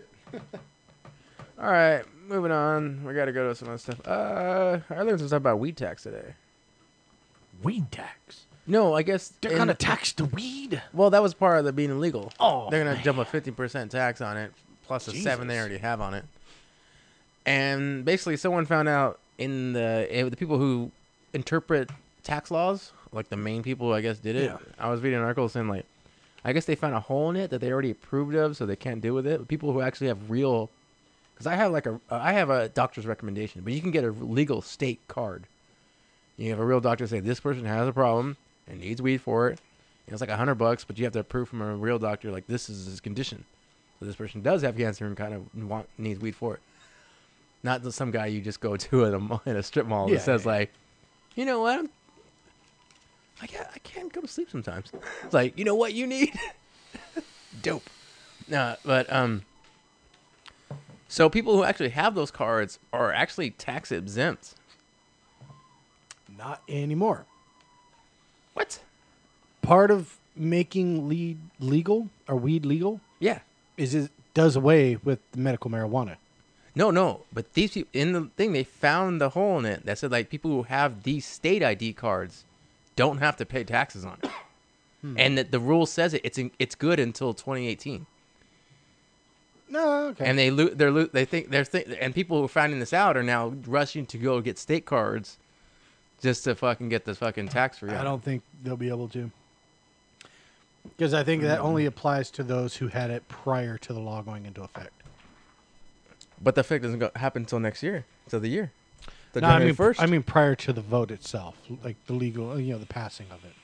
All right, moving on. We got to go to some other stuff. I learned some stuff about weed tax today. Weed tax. No, I guess They're gonna tax the weed. Well, that was part of the being illegal. Oh, they're gonna jump a 50% tax on it, plus the 7 they Jesus. already have on it. And basically, someone found out in the people who interpret tax laws, like the main people who I guess did it. Yeah. I was reading an article saying like, I guess they found a hole in it that they already approved of, so they can't deal with it. But people who actually have real, because I have a doctor's recommendation, but you can get a legal state card. You have a real doctor say this person has a problem and needs weed for it. And it's like $100, but you have to prove from a real doctor like this is his condition. So this person does have cancer and kind of needs weed for it. Not some guy you just go to in a strip mall that says like, you know what, I can't go to sleep sometimes. It's like, you know what you need? Dope. No, but so people who actually have those cards are actually tax exempt. Not anymore. What? Part of making weed legal Yeah. is it does away with the medical marijuana. No. But these people in the thing, they found the hole in it that said like people who have these state ID cards don't have to pay taxes on it, and that the rule says it's good until 2018. No, okay. And and people who are finding this out are now rushing to go get state cards just to fucking get this fucking tax free. I don't think they'll be able to. Because I think that only applies to those who had it prior to the law going into effect. But the effect doesn't happen until next year, until the year. The No, I January mean, 1st. I mean prior to the vote itself, like the legal, the passing of it.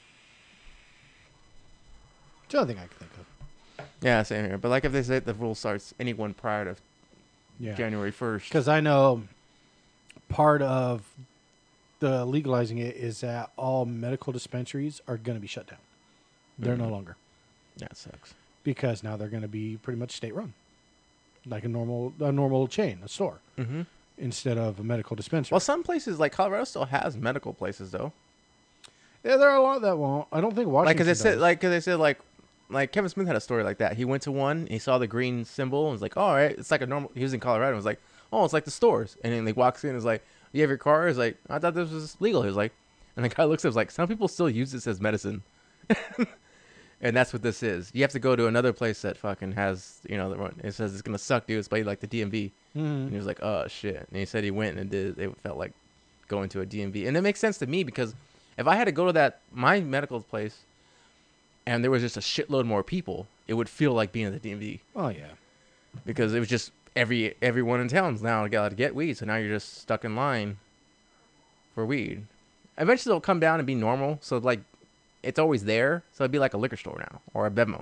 It's the only thing I can think of. Yeah, same here. But like if they say the rule starts anyone prior to Yeah. January 1st. Because I know part of the legalizing it is that all medical dispensaries are going to be shut down. They're no longer. That sucks. Because now they're going to be pretty much state run. Like a normal chain, a store. Mm-hmm. Instead of a medical dispensary. Well, some places like Colorado still has medical places though. Yeah, there are a lot that won't. I don't think Washington Because they does. said like Kevin Smith had a story like that. He went to one, and he saw the green symbol, and was like, "Oh, all right, it's like a normal." He was in Colorado, and was like, "Oh, it's like the stores." And then he walks in, and is like, "You have your car?" He's like, "I thought this was legal." He was like, and the guy looks at him, is like, "Some people still use this as medicine." And that's what this is. You have to go to another place that fucking has, it says it's gonna suck, dude. It's by like the DMV. And he was like, "Oh shit!" And he said he went and did. It felt like going to a DMV, and it makes sense to me because if I had to go to my medical place, and there was just a shitload more people, it would feel like being at the DMV Oh, yeah. because it was just everyone in town's now got to get weed, so now you're just stuck in line for weed. Eventually, it'll come down and be normal. So like, it's always there. So it'd be like a liquor store now or a Bevmo.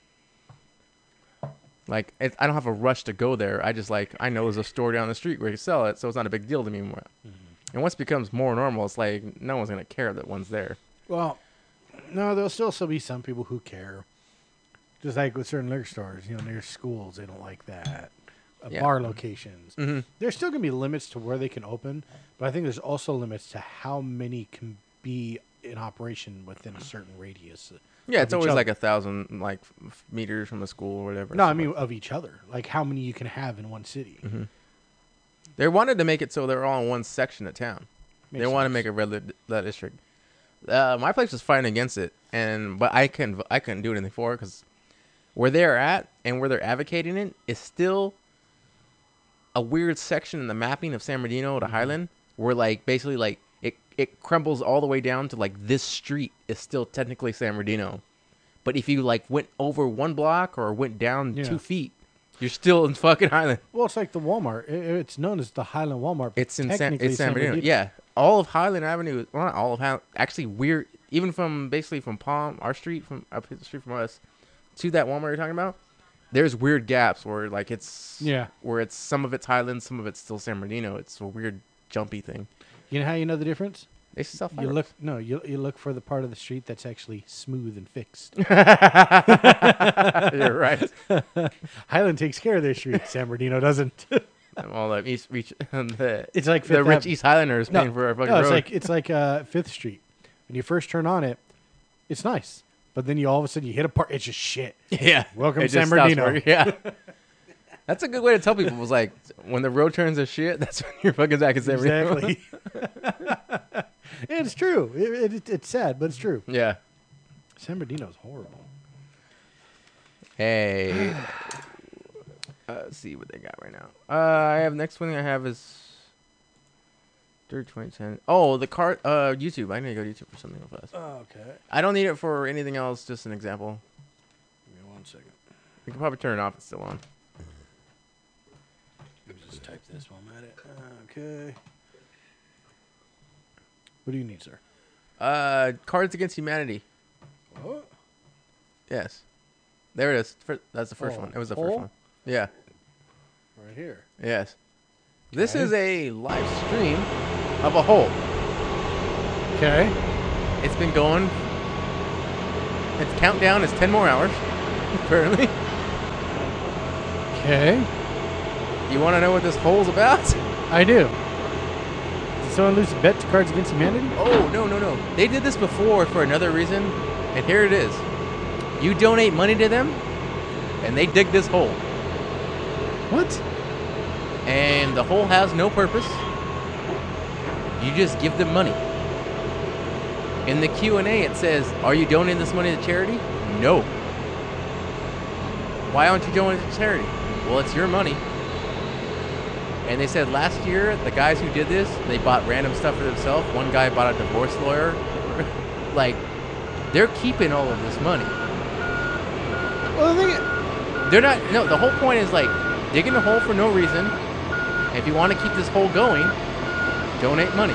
Like, I don't have a rush to go there. I just I know there's a store down the street where you sell it, so it's not a big deal to me anymore. And once it becomes more normal, it's like no one's gonna care that one's there. Well, no, there'll still be some people who care. Just like with certain liquor stores, near schools, they don't like that. Yeah. Bar locations. Mm-hmm. There's still going to be limits to where they can open, but I think there's also limits to how many can be in operation within a certain radius. Yeah, it's of each always other. like 1,000 meters from a school or whatever. No, I mean of each other. Like how many you can have in one city. Mm-hmm. They wanted to make it so they're all in one section of town. Makes They want to sense. make a red district. My place was fighting against it, but I couldn't do anything for it because where they're at and where they're advocating it is still a weird section in the mapping of San Bernardino to Highland, where basically it crumbles all the way down to this street is still technically San Bernardino, but if you went over 1 block or went down 2 feet, you're still in fucking Highland. Well, it's like the Walmart. It's known as the Highland Walmart. But It's in technically San Bernardino. Yeah, all of Highland Avenue. Well, not all of Highland. Actually, weird. Even from Palm, our street from up the street from us, to that Walmart you're talking about. There's weird gaps where where it's some of it's Highland, some of it's still San Bernardino. It's a weird jumpy thing. You know how you know the difference? They sell You fireworks. you look for the part of the street that's actually smooth and fixed. You're right. Highland takes care of their street. San Bernardino doesn't. All the East Reach, the It's like the Fifth rich Ave- East Highlanders paying for our fucking no, road. it's like Fifth Street. When you first turn on it, it's nice, but then you all of a sudden you hit a part. It's just shit. Yeah. Welcome It to San just stops Bernardino. working. Yeah. That's a good way to tell people. Was like when the road turns to shit, that's when you're fucking back in San Bernardino. Exactly. It's true. It's sad, but it's true. Yeah. San Bernardino's horrible. Hey. Let's see what they got right now. I have next one I have is 2010. Oh, the cart. YouTube. I'm gonna go to YouTube for something real fast. Okay. I don't need it for anything else. Just an example. Give me 1 second. You can probably turn it off. It's still on. Let me just type this while I'm at it. Okay. What do you need, sir? Cards Against Humanity. What? Yes. There it is. That's the first Oh, one. It was the hole? first one. Yeah. Right here. Yes. This Okay. is a live stream of a hole. Okay. It's been going. Its countdown is 10 more hours, apparently. Okay. You want to know what this hole's about? I do. Did someone lose a bet to Cards Against Humanity? Oh, no. They did this before for another reason, and here it is. You donate money to them, and they dig this hole. What? And the hole has no purpose. You just give them money. In the Q&A, it says, are you donating this money to charity? No. Why aren't you donating it to charity? Well, it's your money. And they said last year, the guys who did this, they bought random stuff for themselves. One guy bought a divorce lawyer. Like, they're keeping all of this money. Well, They're not, no, the whole point is like, digging a hole for no reason. And if you want to keep this hole going, donate money.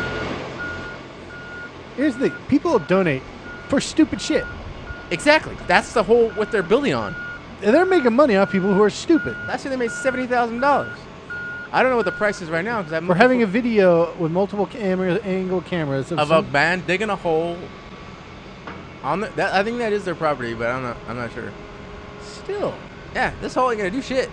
here's the thing. People donate for stupid shit. Exactly. That's the whole what they're building on. And they're making money off people who are stupid. Last year they made $70,000. I don't know what the price is right now because I'm For having a video with multiple angle cameras of a band digging a hole. On the, I think that is their property, but I'm not sure. Still. Yeah, this hole ain't gonna do shit.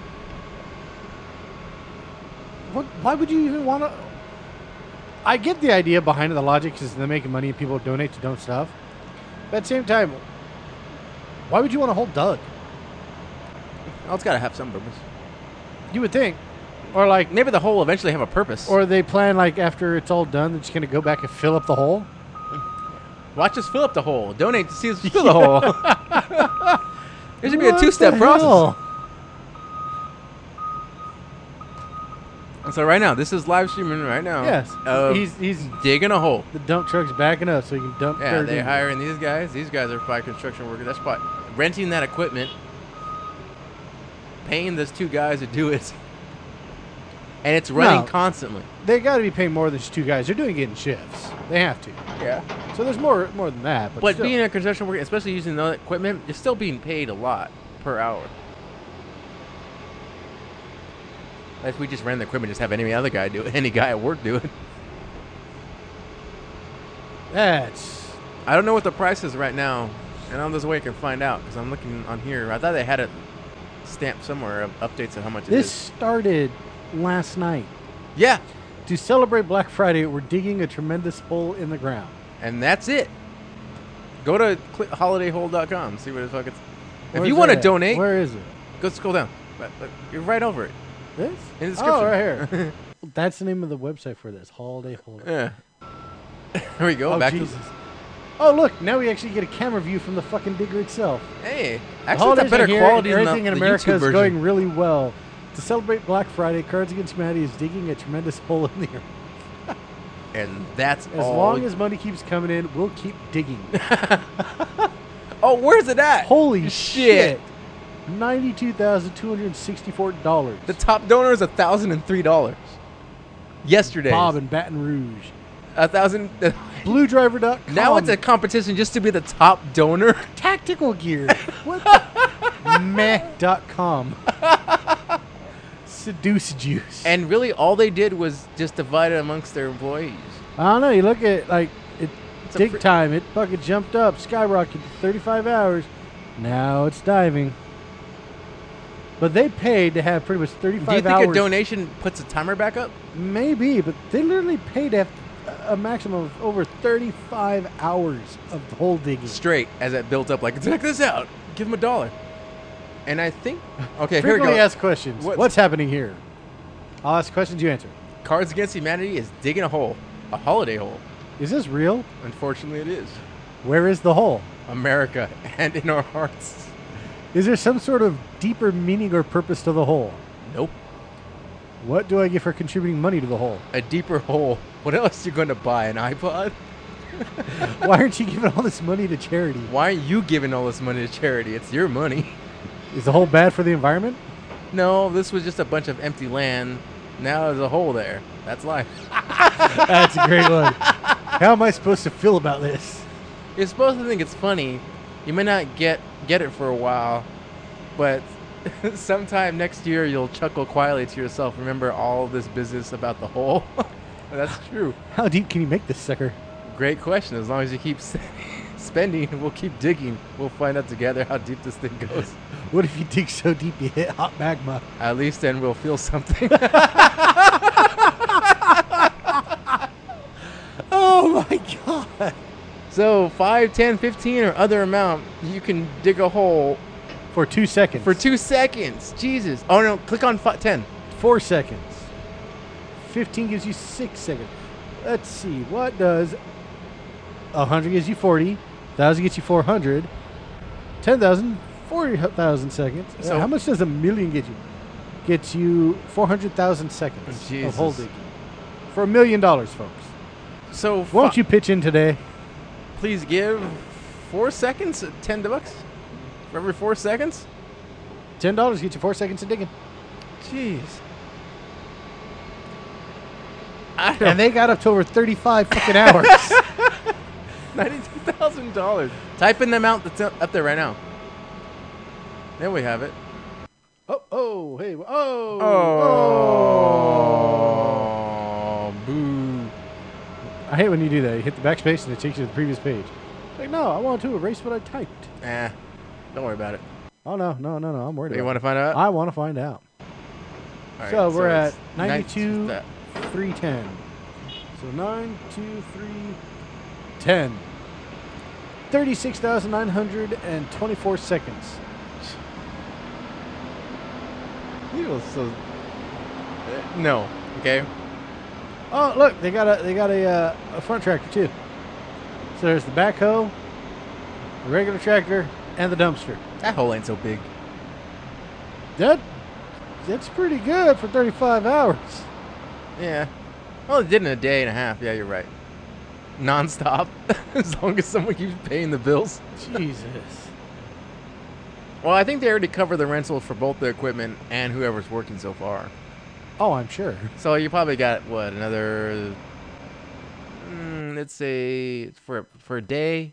Why would you even want to? I get the idea behind it. The logic is they're making money and people donate to dumb stuff. But at the same time, why would you want to hold Doug? Oh, it's gotta have some purpose. You would think. Or like, Maybe the hole will eventually have a purpose. or they plan like after it's all done, they're just going to go back and fill up the hole. Watch us fill up the hole. Donate to see us fill the hole. There should be a What two-step the process. hell? And so right now, this is live streaming right now. Yes. of He's digging a hole. the dump truck's backing up so he can dump. Yeah, dirt they're in. hiring these guys. These guys are probably construction workers. That's probably renting that equipment, paying those two guys to do it, and it's running No. constantly. They got to be paying more than just two guys. They're doing it in shifts. They have to. Yeah. So there's more than that. But, But still. being a construction worker, especially using the equipment, you're still being paid a lot per hour. If we just ran the equipment, just have any other guy do it, any guy at work do it. That's I don't know what the price is right now, and on this way I can find out because I'm looking on here. I thought they had it stamped somewhere of updates on how much this it is. started last night. Yeah, To celebrate Black Friday, we're digging a tremendous hole in the ground. and that's it. Go to holidayhole.com. See what the fuck it's. If Where's you want to that at? donate, Where is it? go scroll down. But you're right over it. This? In the description. Oh, right here. That's the name of the website for this. Holiday Hole. Yeah. Here we go. Oh, back Jesus. Oh, look. Now we actually get a camera view from the fucking digger itself. to. Hey, The actually, it's holidays a better are here, quality and than everything the in America YouTube is version. going really well. To celebrate Black Friday, Cards Against Humanity is digging a tremendous hole in the earth. And that's As all. long as money keeps coming in, we'll keep digging. Oh, where's it at? Holy Shit. shit! $92,264. The top donor is $1,003. Yesterday, Bob in Baton Rouge. 1,000. BlueDriver.com. Now it's a competition just to be the top donor. tactical gear. What the? Meh.com. Seduce juice. And really, all they did was just divide it amongst their employees. I don't know. You look at like It's a dig fr- time. It fucking jumped up, skyrocketed to 35 hours. Now it's diving. But they paid to have pretty much 35 Do you think hours. a donation puts a timer back up? Maybe, but they literally paid to have a maximum of over 35 hours of hole digging. Straight as it built up. Like, check this out. Give him $1. And I think. Okay, here we Frequently go. asked questions. What's- What's happening here? I'll ask questions, you answer. Cards Against Humanity is digging a hole. A holiday hole. Is this real? Unfortunately, it is. Where is the hole? America and in our hearts. Is there some sort of deeper meaning or purpose to the hole? Nope. What do I get for contributing money to the hole? A deeper hole. What else are you going to buy? An iPod? Why aren't you giving all this money to charity? Why are you giving all this money to charity? It's your money. Is the hole bad for the environment? No, this was just a bunch of empty land. Now there's a hole there. That's life. That's a great one. How am I supposed to feel about this? You're supposed to think it's funny. You may not get it for a while, but sometime next year you'll chuckle quietly to yourself. Remember all this business about the hole? That's true. How deep can you make this sucker? Great question. As long as you keep spending, we'll keep digging. We'll find out together how deep this thing goes. What if you dig so deep you hit hot magma? At least then we'll feel something. Oh my god. So 5, 10, 15 or other amount, you can dig a hole For 2 seconds. for 2 seconds. Jesus. Oh no, click on 10. 4 seconds. 15 gives you 6 seconds. Let's see. What does 100 gives you 40? 1,000 gets you 400. 10,000, 40,000 seconds. So- How much does a million get you? Gets you 400,000 seconds of Jesus. hole digging. For $1 million, folks. So Won't you pitch in today? please give 4 seconds at $10 for every 4 seconds? $10 gets you 4 seconds of digging. Jeez. I don't And they got up to over 35 fucking hours. $92,000. Type in the amount that's up there right now. There we have it. oh, hey, Oh, boo. I hate when you do that. You hit the backspace and it takes you to the previous page. Like, no, I want to erase what I typed. Don't worry about it. Oh, no, I'm worried You about want it. to find out? I want to find out. All right, So we're at it's 92, that. 310. So 9, 2, 3, 10. 36,924 seconds. No. Okay. Oh, look, they got a front tractor too. So there's the backhoe, the regular tractor, and the dumpster. That hole ain't so big. That's pretty good for 35 hours. Yeah. Well, it did in a day and a half. Yeah, you're right. Non-stop. As long as someone keeps paying the bills. Jesus. Well, I think they already cover the rentals for both the equipment and whoever's working so far. Oh, I'm sure. So you probably got, what, another... let's say for a day,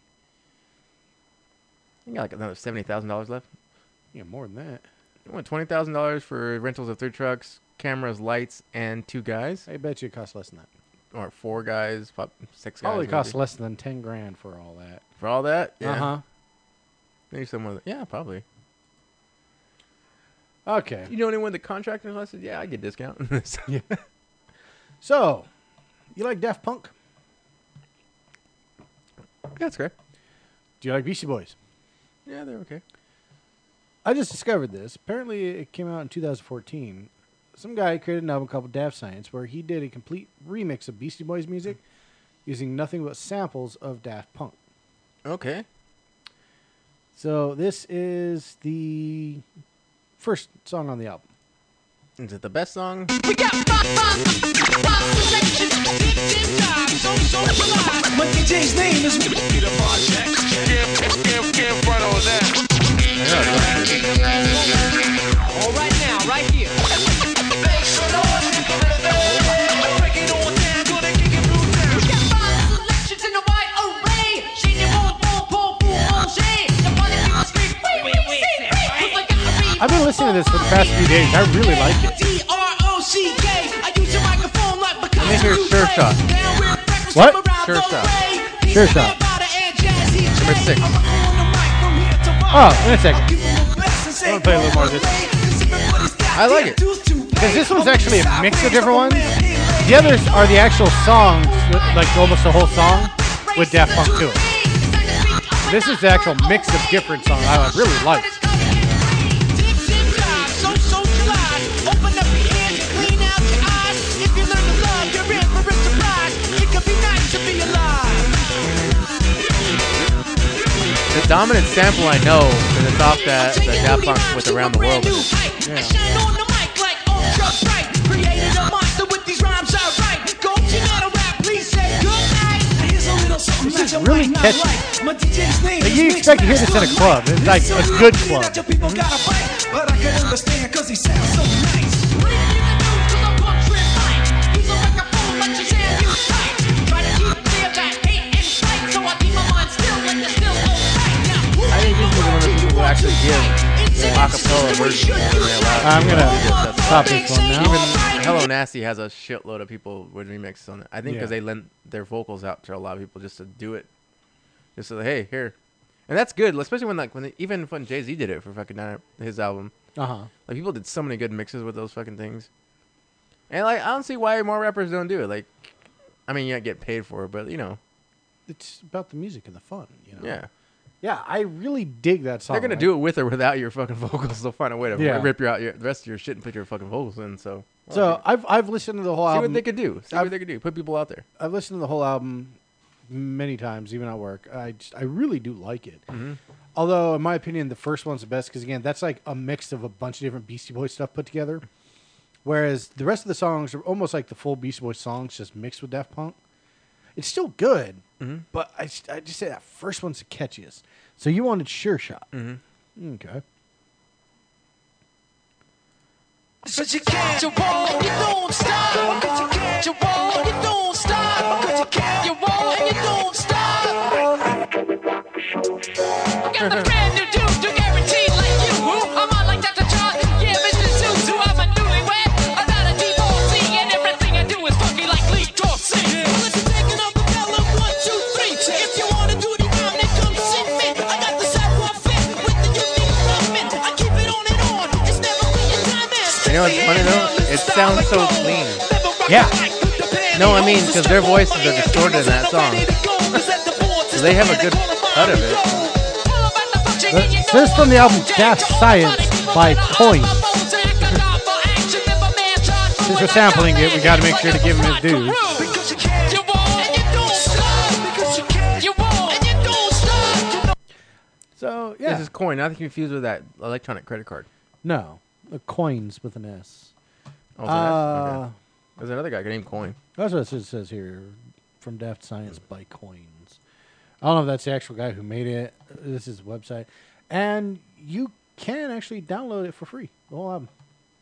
you got like another $70,000 left. Yeah, more than that. You want $20,000 for rentals of 3 trucks, cameras, lights, and 2 guys, I bet you it costs less than that. or 4 guys, 6 guys. Probably maybe. costs less than 10 grand for all that. For all that. Yeah. Uh-huh. Maybe someone. Yeah, probably. Okay. You know anyone that contractors? I said, yeah, I get a discount. Yeah. So, you like Daft Punk? That's great. Do you like Beastie Boys? Yeah, they're okay. I just discovered this. Apparently, it came out in 2014. Some guy created an album called Daft Science where he did a complete remix of Beastie Boys music using nothing but samples of Daft Punk. Okay. So this is the first song on the album. Is it the best song? We got selection, Monkey J's name is Peter Project. Can't front on that. All right now, right here. We got 5 selections in the right array. Shady rolls, bull, shade. The money people scream, wait, say, I've been listening to this for the past few days. I really like it. D-R-O-C-K. I use your microphone like because Let me hear you Surf play. Shot. Down with breakfast What? Sure Shot. Sure Shot. Number 6. Oh, in a second. I'm gonna play a little more of this. I like it. Because this one's actually a mix of different ones. The others are the actual songs, like almost the whole song, with Daft Punk to it. This is the actual mix of different songs I really like. The dominant sample I know, and it's off that the Daft Punk with Around the World. This is really catchy. Like, you expect to hear this in a club. It's like a good club. I think this is one of the people who actually give the acapella version. I'm gonna stop this one now. Even Hello Nasty has a shitload of people with remixes on it. I think because Yeah. they lent their vocals out to a lot of people just to do it. Just so, hey, here. And that's good, especially even when Jay-Z did it for fucking his album. Uh-huh. Like, people did so many good mixes with those fucking things. And, like, I don't see why more rappers don't do it. Like, I mean, you don't get paid for it, but, you know. It's about the music and the fun, you know? Yeah. Yeah, I really dig that song. They're going to do it with or without your fucking vocals. They'll find a way to Yeah. rip the rest of your shit and put your fucking vocals in, so. So I've listened to the whole see album. what they could do. See what they could do. Put people out there. I've listened to the whole album many times, even at work. I really do like it. Mm-hmm. Although, in my opinion, the first one's the best because, again, that's like a mix of a bunch of different Beastie Boys stuff put together. Whereas the rest of the songs are almost like the full Beastie Boys songs just mixed with Daft Punk. It's still good, but I just say that first one's the catchiest. So you wanted Sure Shot. Mm-hmm. Okay. But you can't, you won't, you don't stop. You won't, you don't stop. You won't, and you don't stop. Got a brand new dude, you guaranteed like you. I'm on like Dr. John, yeah, Mr. Zuzu. I'm a newlywed, I'm not a divorcee, and everything I do is funky like Lee Dorsey. Well, let's take it up the bell of 1, 2, 3. If you wanna do the rhyme, then come see me. I got the savoir faire with the unique movement. I keep it on and on. It's never being time. You know what's funny, though? It sounds so clean. Yeah. No, I mean, because their voices are distorted in that song. So they have a good cut of it. This is from the album Daft Science by Coin. Since we're sampling it, we got to make sure to give him his dues. So, yeah. This is Coin, not to be confused with that electronic credit card. No. Coins with an S. Oh, okay. There's another guy named Coin. That's what it says here. From Daft Science by Coins. I don't know if that's the actual guy who made it. This is the website. And you can actually download it for free. The whole album.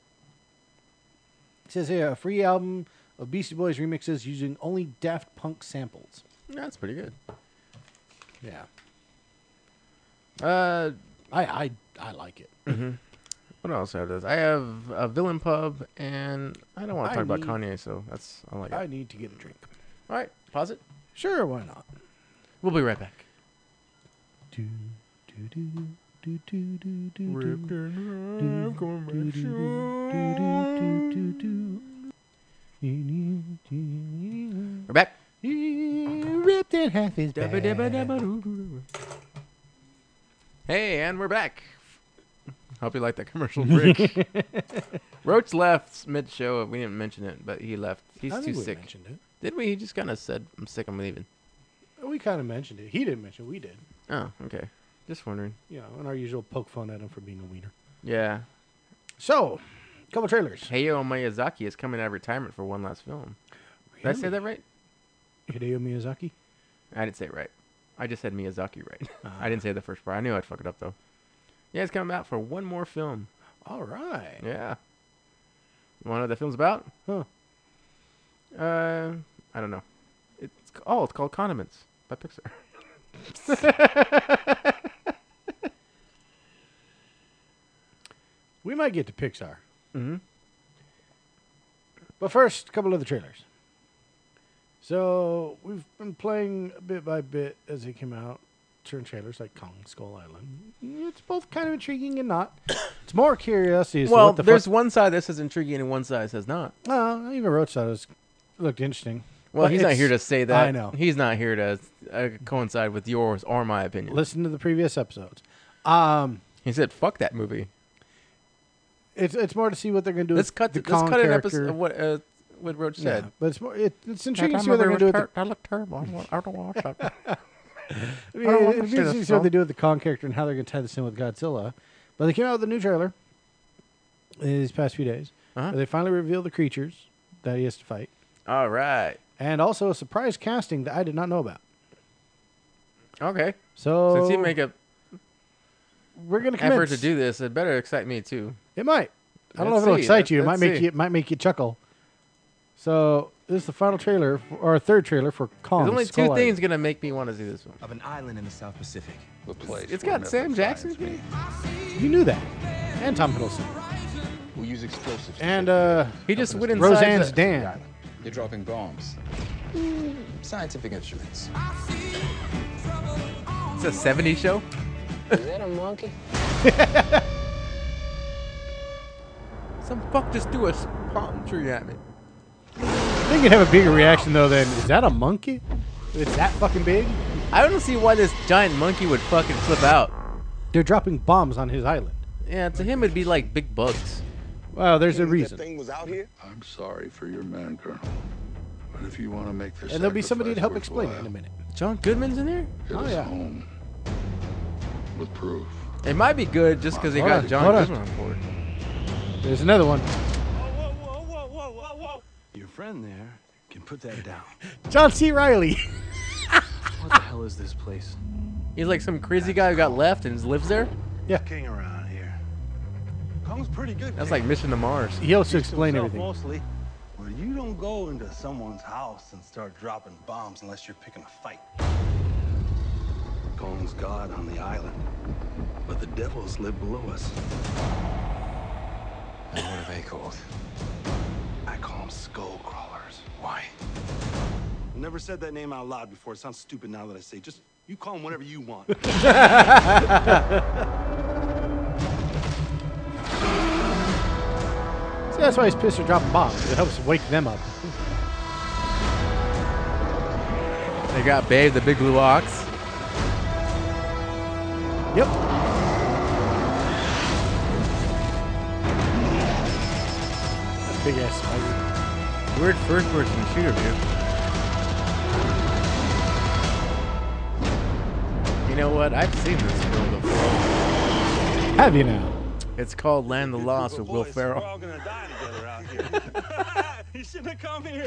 It says here, a free album of Beastie Boys remixes using only Daft Punk samples. Yeah, that's pretty good. Yeah. Uh, I like it. what else have this? I have a Villain Pub, and I don't want to talk about Kanye, so I like it. I need to get a drink. All right, pause it. Sure, why not? We'll be right back. We're back. Ripped in half his back. Hey, and we're back. Hope you like that commercial break. Roach left mid-show. We didn't mention it, but he left. He's I too think we sick. mentioned it. Did we? He just kind of said, I'm sick, I'm leaving. We kind of mentioned it. He didn't mention it. We did. Oh, okay. Just wondering. You know, in our usual poke fun at him for being a wiener. Yeah. So, a couple trailers. Hayao Miyazaki is coming out of retirement for one last film. Did I say that right? Hideo Miyazaki? I didn't say it right. I just said Miyazaki right. I didn't say the first part. I knew I'd fuck it up, though. Yeah, it's coming out for one more film. All right. Yeah. You want to know what the film's about? Huh. I don't know. It's called Condiments by Pixar. We might get to Pixar. Mm-hmm. But first, a couple of the trailers. So we've been playing bit by bit as they came out. Certain trailers like Kong Skull Island. It's both kind of intriguing and not. It's more curiosity. As to Well, what the there's fuck. one side that says intriguing and one side says not. Even Roach thought it looked interesting. Well, But he's not it's- here to say that. I know. He's not here to coincide with yours or my opinion. Listen to the previous episodes. He said, "Fuck that movie." It's more to see what they're going to do. Let's with cut. the Let's Kong cut an character. episode of what Roach Yeah, said. but it's more. It's intriguing to see what they're going to do with. That looked terrible. I don't watch that. It'd be interesting to see what they do with the Kong character and how they're going to tie this in with Godzilla. But they came out with a new trailer these past few days. Uh-huh. Where they finally revealed the creatures that he has to fight, All right. and also a surprise casting that I did not know about. Okay. So Since you make a we're going to effort commence. to do this, it better excite me too. It might. I don't know Let's if it'll see. excite you. It Let's might make see. you. It might make you chuckle. So this is the final trailer, or third trailer for Kong. There's only Skull two Island. things gonna make me want to see this one. Of an island in the South Pacific. The place It's where got Sam myth and Jackson science here. You knew that, and Tom Hiddleston, meet. We'll use explosives. to and save He just went inside. Roseanne's the- the Dan. island. They're dropping bombs. Scientific instruments. It's a '70s show. Is that a monkey? Some fuck just threw a palm tree at me. I think you'd have a bigger reaction though than, is that a monkey? It's that fucking big? I don't see why this giant monkey would fucking flip out. They're dropping bombs on his island. Yeah, to him it'd be like big bugs. Well, there's a reason. I'm sorry for your man, Colonel. But if you want to make this And there'll be somebody to help sacrifice explain it in a worthwhile, minute. John Goodman's in there. hit Oh, us yeah. home with proof. It might be good just because they Hold got on, John hold on. Goodman on board. There's another one. Your friend there can put that down. John C. Riley. What the hell is this place? He's like some crazy guy who got left and lives there. King around here. Kong's pretty good. That's like Mission to Mars. He helps to explain everything. Mostly. Well, you don't go into someone's house and start dropping bombs unless you're picking a fight. Kong's God on the island, but the devils live below us. And what are they called? I call them skull crawlers. Why? I never said that name out loud before. It sounds stupid now that I say it. Just you call them whatever you want. See, that's why he's pissed at dropping bombs. It helps wake them up. They got Babe, the big blue ox. Yep. That's big ass spider. Weird first-person shooter view. You know what? I've seen this film before. Have you now? It's called Land of the Lost with Will We're Ferrell. all gonna die together out here. You shouldn't have come here.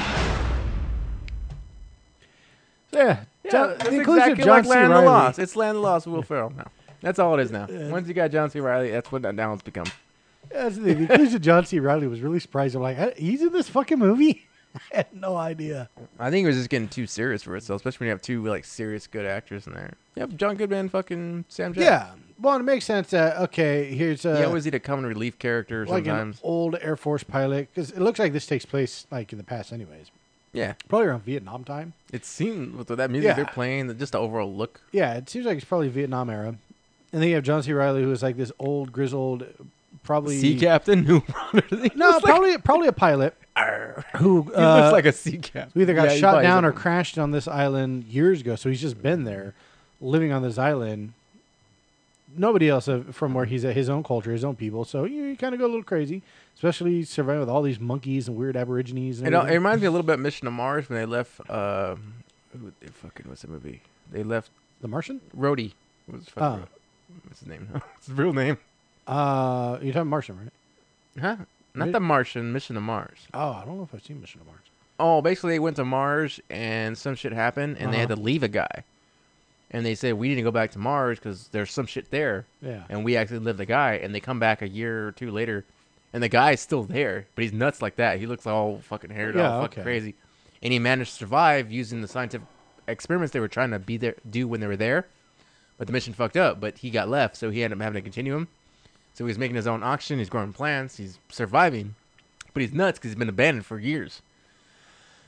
So, yeah. Yeah, it's the inclusion of exactly John like C. Land of the Riley. Lost. It's Land of the Lost with Will Ferrell now. That's all it is now. Once you got John C. Riley, that's what that now it's become. Yeah, that's the thing. The inclusion of John C. Riley was really surprising. I'm like, he's in this fucking movie? I had no idea. I think it was just getting too serious for itself, especially when you have two like serious good actors in there. You have John Goodman, fucking Sam Jackson. Yeah. Well, it makes sense that, okay, here's You always need a common relief character like sometimes. an old Air Force pilot. Because it looks like this takes place like in the past anyways. Yeah. Probably around Vietnam time. It seemed with that music Yeah. they're playing, just the overall look. Yeah, it seems like it's probably Vietnam era. And then you have John C. Riley, who is like this old, grizzled, probably... Sea captain who No, probably a pilot who he looks like a sea captain. who either got Yeah, he shot probably down is or crashed on this island years ago. So he's just been there, living on this island. Nobody else from where he's at, his own culture, his own people. So you kind of go a little crazy, especially surviving with all these monkeys and weird aborigines. And It everything. reminds me a little bit of Mission to Mars when they left. What's the movie? They left The Martian? Rhodey. What's his name? What's his real name? You're talking Martian, right? Huh? Not the Martian. Mission to Mars. Oh, I don't know if I've seen Mission to Mars. Oh, basically they went to Mars and some shit happened and they had to leave a guy. And they said, we need to go back to Mars because there's some shit there. Yeah. And we actually live the guy. And they come back a year or two later and the guy's still there. But he's nuts like that. He looks all fucking haired, all fucking crazy. And he managed to survive using the scientific experiments they were trying to do when they were there. But the mission fucked up. But he got left, so he ended up having to continue him. So he's making his own oxygen. He's growing plants. He's surviving. But he's nuts because he's been abandoned for years.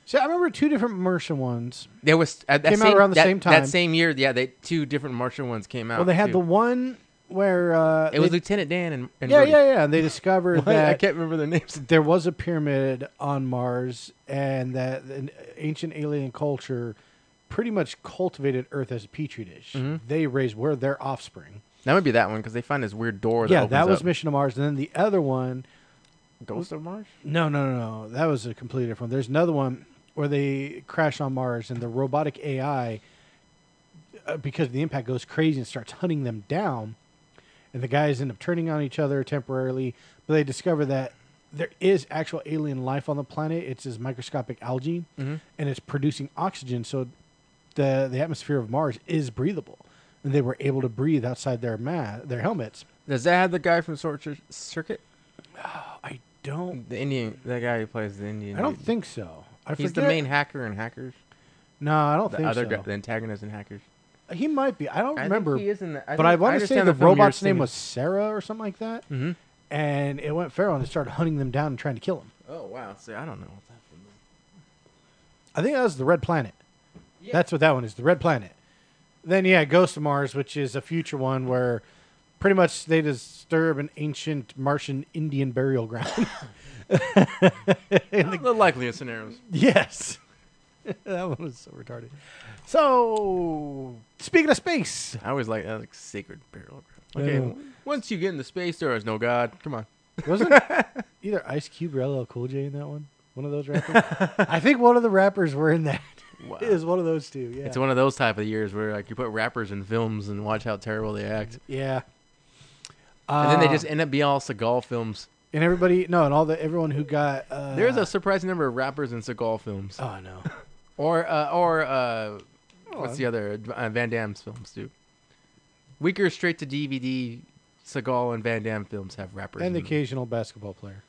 So I remember 2 different Martian ones. There was at that Came out same, around the that, same time. That same year, yeah, they 2 different Martian ones came out. Well, they had too. the one where It was Lieutenant Dan and yeah, Rhodey. yeah. And they discovered What? that I can't remember their names. there was a pyramid on Mars, and that an ancient alien culture pretty much cultivated Earth as a petri dish. They raised their offspring. That would be that one because they find this weird door. That Yeah, opens that was up. Mission to Mars, and then the other one. Ghost of Mars. No. That was a completely different one. There's another one where they crash on Mars, and the robotic AI, because of the impact, goes crazy and starts hunting them down. And the guys end up turning on each other temporarily, but they discover that there is actual alien life on the planet. It's this microscopic algae, and it's producing oxygen, so the atmosphere of Mars is breathable. And they were able to breathe outside their helmets. Does that have the guy from Circuit? I don't. The Indian, that guy who plays the Indian. I don't dude. think so. He's the main hacker in Hackers. No, I don't The think other so. guy, the antagonist in Hackers. He might be. I don't I think remember. he is in the- I but think- I I want to say understand the the film you're robot's name seeing. was Sarah or something like that. Mm-hmm. And it went feral and it started hunting them down and trying to kill them. Oh wow! See, I don't know what that film is. I think that was the Red Planet. That's what that one is, the Red Planet. Then, yeah, Ghost of Mars, which is a future one where pretty much they disturb an ancient Martian Indian burial ground. The likeliest scenarios. Yes. That one was so retarded. So, speaking of space. I always like sacred burial ground. Yeah. Okay, once you get into space, there is no God. Come on. Wasn't either Ice Cube or LL Cool J in that one? One of those rappers? I think one of the rappers were in that. Wow. It was one of those 2, yeah. It's one of those type of years where like you put rappers in films and watch how terrible they act. Yeah. And then they just end up being all Seagal films. And everyone who got There's a surprising number of rappers in Seagal films. Oh no. Or what's the other Van Damme's films too? Weaker straight to DVD Seagal and Van Damme films have rappers. And the in them. occasional basketball player.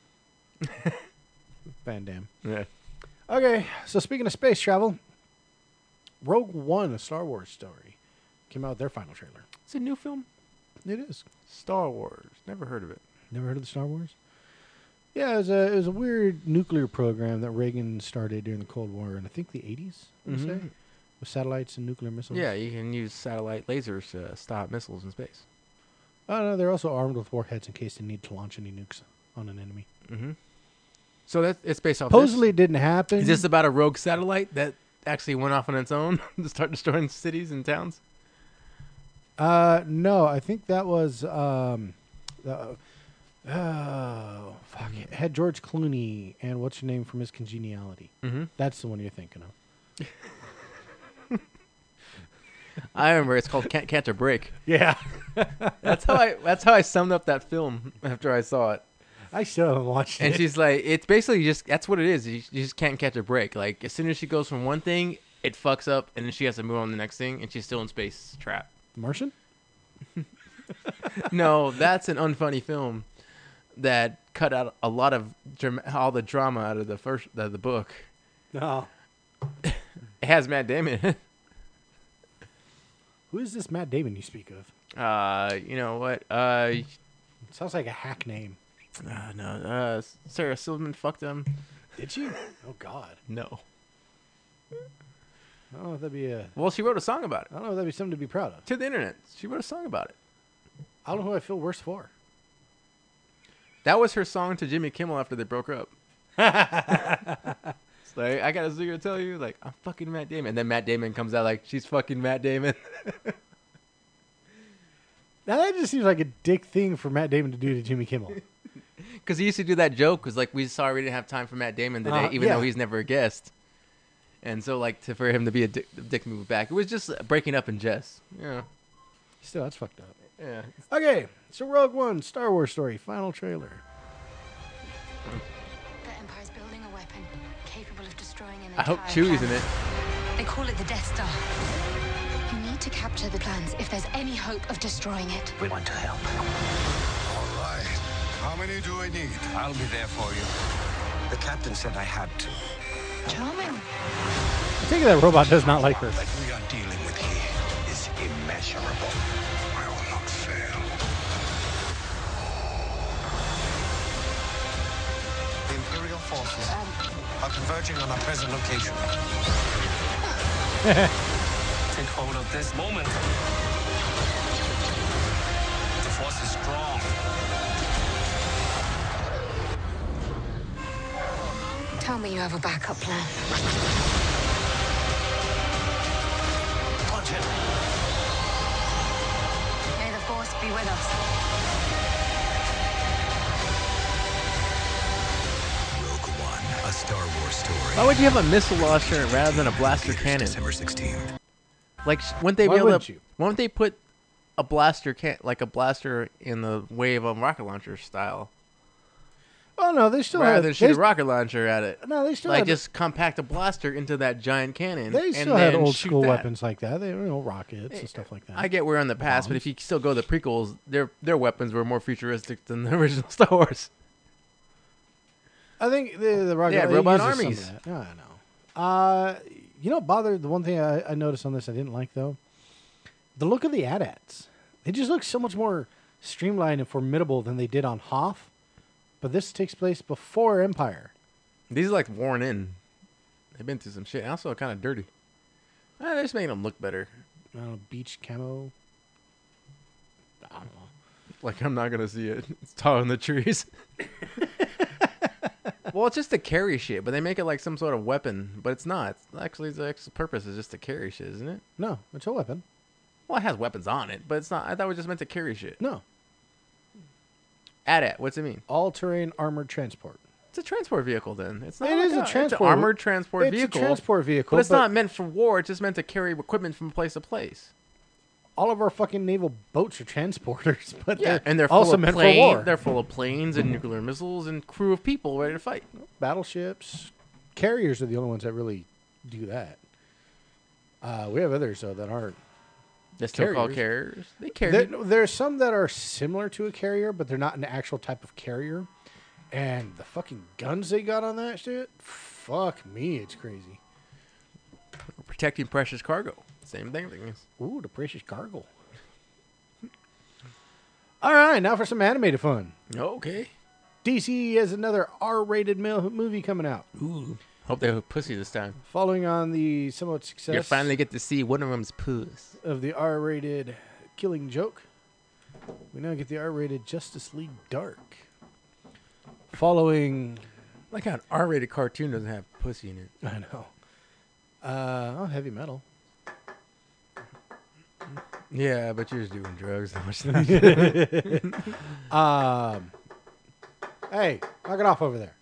Van Damme. Yeah. Okay, so speaking of space travel, Rogue One, a Star Wars story, came out with their final trailer. It's a new film. It is. Star Wars. Never heard of it. Never heard of the Star Wars? Yeah, it was a weird nuclear program that Reagan started during the Cold War in I think the 80s, I would say, with satellites and nuclear missiles. Yeah, you can use satellite lasers to stop missiles in space. Oh no, they're also armed with warheads in case they need to launch any nukes on an enemy. Mm-hmm. So it's based off. Supposedly it didn't happen. Is this about a rogue satellite that actually went off on its own to start destroying cities and towns? No, I think that was it had George Clooney and what's your name from His Congeniality. Mm-hmm. That's the one you're thinking of. I remember it's called Can't Catch a Break. Yeah, That's how I summed up that film after I saw it. I still haven't watched And it. she's like, it's basically just that's what it is. You just can't catch a break. Like as soon as she goes from one thing, it fucks up, and then she has to move on to the next thing, and she's still in space trapped. Martian? No, that's an unfunny film that cut out a lot of all the drama out of the book. No. It has Matt Damon in it. Who is this Matt Damon you speak of? You know what? Sounds like a hack name. No. Sarah Silverman fucked him. Did she? Oh God. No. I don't know if that'd be Well, she wrote a song about it I don't know if that'd be something to be proud of. to the internet. She wrote a song about it. I don't know who I feel worse for. That was her song to Jimmy Kimmel after they broke up. It's like, I got a secret to tell you. Like, I'm fucking Matt Damon. And then Matt Damon comes out like, she's fucking Matt Damon. Now that just seems like a dick thing for Matt Damon to do to Jimmy Kimmel. Because he used to do that joke. Because, like, we saw we didn't have time for Matt Damon today, even yeah. though he's never a guest. And so, like, for him to be a dick move back, it was just breaking up in jest. Yeah. Still, that's fucked up. Yeah. Okay, so Rogue One, Star Wars story, final trailer. The Empire's building a weapon capable of destroying an I hope entire Chewie's in planet. it. They call it the Death Star. You need to capture the plans if there's any hope of destroying it. We want to help. All right. How many do I need? I'll be there for you. The captain said I had to. Charming. I think that robot does not like her. What we are dealing with here is immeasurable. I will not fail. The Imperial forces are converging on our present location. Take hold of this moment. The force is strong. Tell me you have a backup plan. Punch it. May the force be with us. Rogue One, a Star Wars story. Why would you have a missile launcher rather than a blaster cannon? December 16th. Like, wouldn't they Why be able wouldn't to? you? Why don't they put a blaster like a blaster in the way of a rocket launcher style, Oh no, they still rather had. than shoot They, a rocket launcher at it? no, they still Like had. just compact a blaster into that giant cannon. They and still had then old shoot school that. weapons like that. They rockets and stuff like that. I get we're in the past, but if you still go to the prequels, their weapons were more futuristic than the original Star Wars. I think the rocket. Yeah, it robot uses some of armies. that. Yeah, I know. You know, bothered. The one thing I noticed on this I didn't like though, the look of the AT-ATs. They just look so much more streamlined and formidable than they did on Hoth. But this takes place before Empire. These are like worn in. They've been through some shit. Also, kind of dirty. They're just making them look better. I don't know, beach camo. I don't know. Like, I'm not gonna see it. It's tall in the trees. Well, it's just to carry shit, but they make it like some sort of weapon, but it's not. It's actually, the actual purpose is just to carry shit, isn't it? No, it's a weapon. Well, it has weapons on it, but it's not. I thought it was just meant to carry shit. No, AT-AT, what's it mean? all-terrain armored transport. It's a transport vehicle, then. It's not. It like is a It's transport- an armored transport it's a vehicle. transport vehicle, but it's but- not meant for war. It's just meant to carry equipment from place to place. All of our fucking naval boats are transporters, but Yeah, they're, and they're also full of meant plane, for war. They're full of planes and nuclear missiles and crew of people ready to fight. Battleships, carriers are the only ones that really do that. We have others though that aren't. They're still called carriers. They carry. There's some that are similar to a carrier, but they're not an actual type of carrier. And the fucking guns they got on that shit, fuck me, it's crazy. Protecting precious cargo. Same thing. Ooh, the precious cargo. All right, now for some animated fun. Okay. DC has another R-rated movie coming out. Ooh. Hope they have pussy this time. Following on the somewhat success You finally get to see one of them's puss. of the R-rated Killing Joke, we now get the R-rated Justice League Dark. Following... Like how an R-rated cartoon doesn't have pussy in it. I know. Heavy metal. Yeah, but you're just doing drugs. How much Hey, knock it off over there.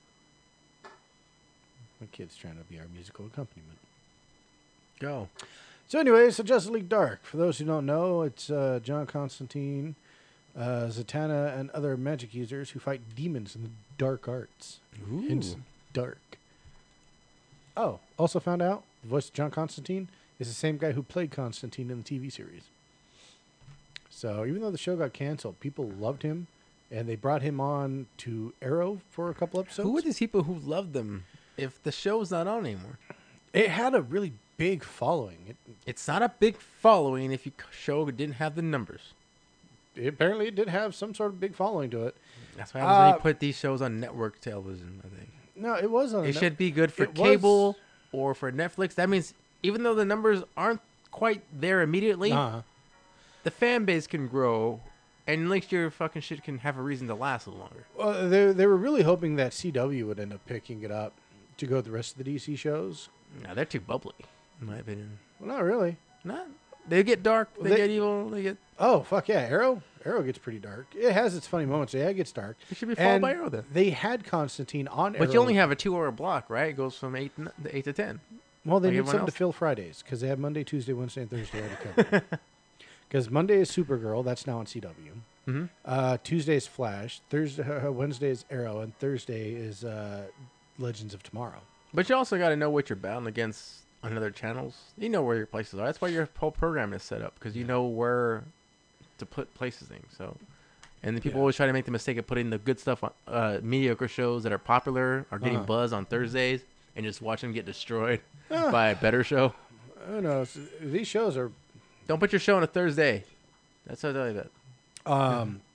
My kid's trying to be our musical accompaniment. Go. So anyway, so Justice League Dark. For those who don't know, it's John Constantine, Zatanna, and other magic users who fight demons in the dark arts. Ooh. Hence, dark. Oh, also found out the voice of John Constantine is the same guy who played Constantine in the TV series. So even though the show got canceled, people loved him, and they brought him on to Arrow for a couple episodes. Who are these people who love them if the show's not on anymore? It had a really big following. It's not a big following if your show didn't have the numbers. Apparently, it did have some sort of big following to it. That's what happens when you put these shows on network television, I think. No, it was on. It should be good for it cable or for Netflix. That means even though the numbers aren't quite there immediately, the fan base can grow, and next year fucking shit can have a reason to last a little longer. Well, they were really hoping that CW would end up picking it up to go with the rest of the DC shows. No, they're too bubbly, in my opinion. Well, not really. Not. They get dark. They get evil. They get. Oh fuck yeah, Arrow. Arrow gets pretty dark. It has its funny moments. Yeah, it gets dark. It should be followed by Arrow then. They had Constantine on Arrow. But you only have a 2-hour block, right? It goes from 8 to 10. Well, they like need everyone something else. to fill Fridays because they have Monday, Tuesday, Wednesday, and Thursday already covered. Because Monday is Supergirl. That's now on CW. Mm-hmm. Tuesday is Flash. Wednesday is Arrow, and Thursday is Legends of Tomorrow. But you also got to know what you're battling against on other channels. You know where your places are. That's why your whole program is set up, because you know where to put places things. So, and the people always try to make the mistake of putting the good stuff on mediocre shows that are popular or getting buzz on Thursdays and just watch them get destroyed by a better show. I don't know. These shows are. Don't put your show on a Thursday. That's what I tell you that.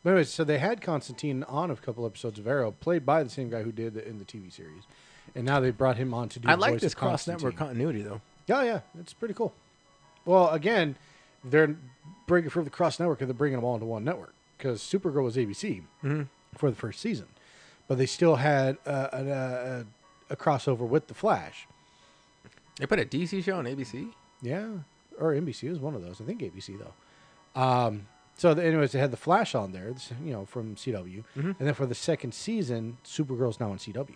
But anyways, so they had Constantine on a couple episodes of Arrow, played by the same guy who did in the TV series, and now they brought him on to do. I the like voice this of cross-network Constantine. continuity, though. Yeah, yeah, it's pretty cool. Well, again, they're breaking from the cross network, and they're bringing them all into one network because Supergirl was ABC for the first season, but they still had a crossover with the Flash. They put a DC show on ABC. Yeah, or NBC. It was one of those. I think ABC though. So, anyways, they had the Flash on there, from CW, and then for the second season, Supergirl's now on CW.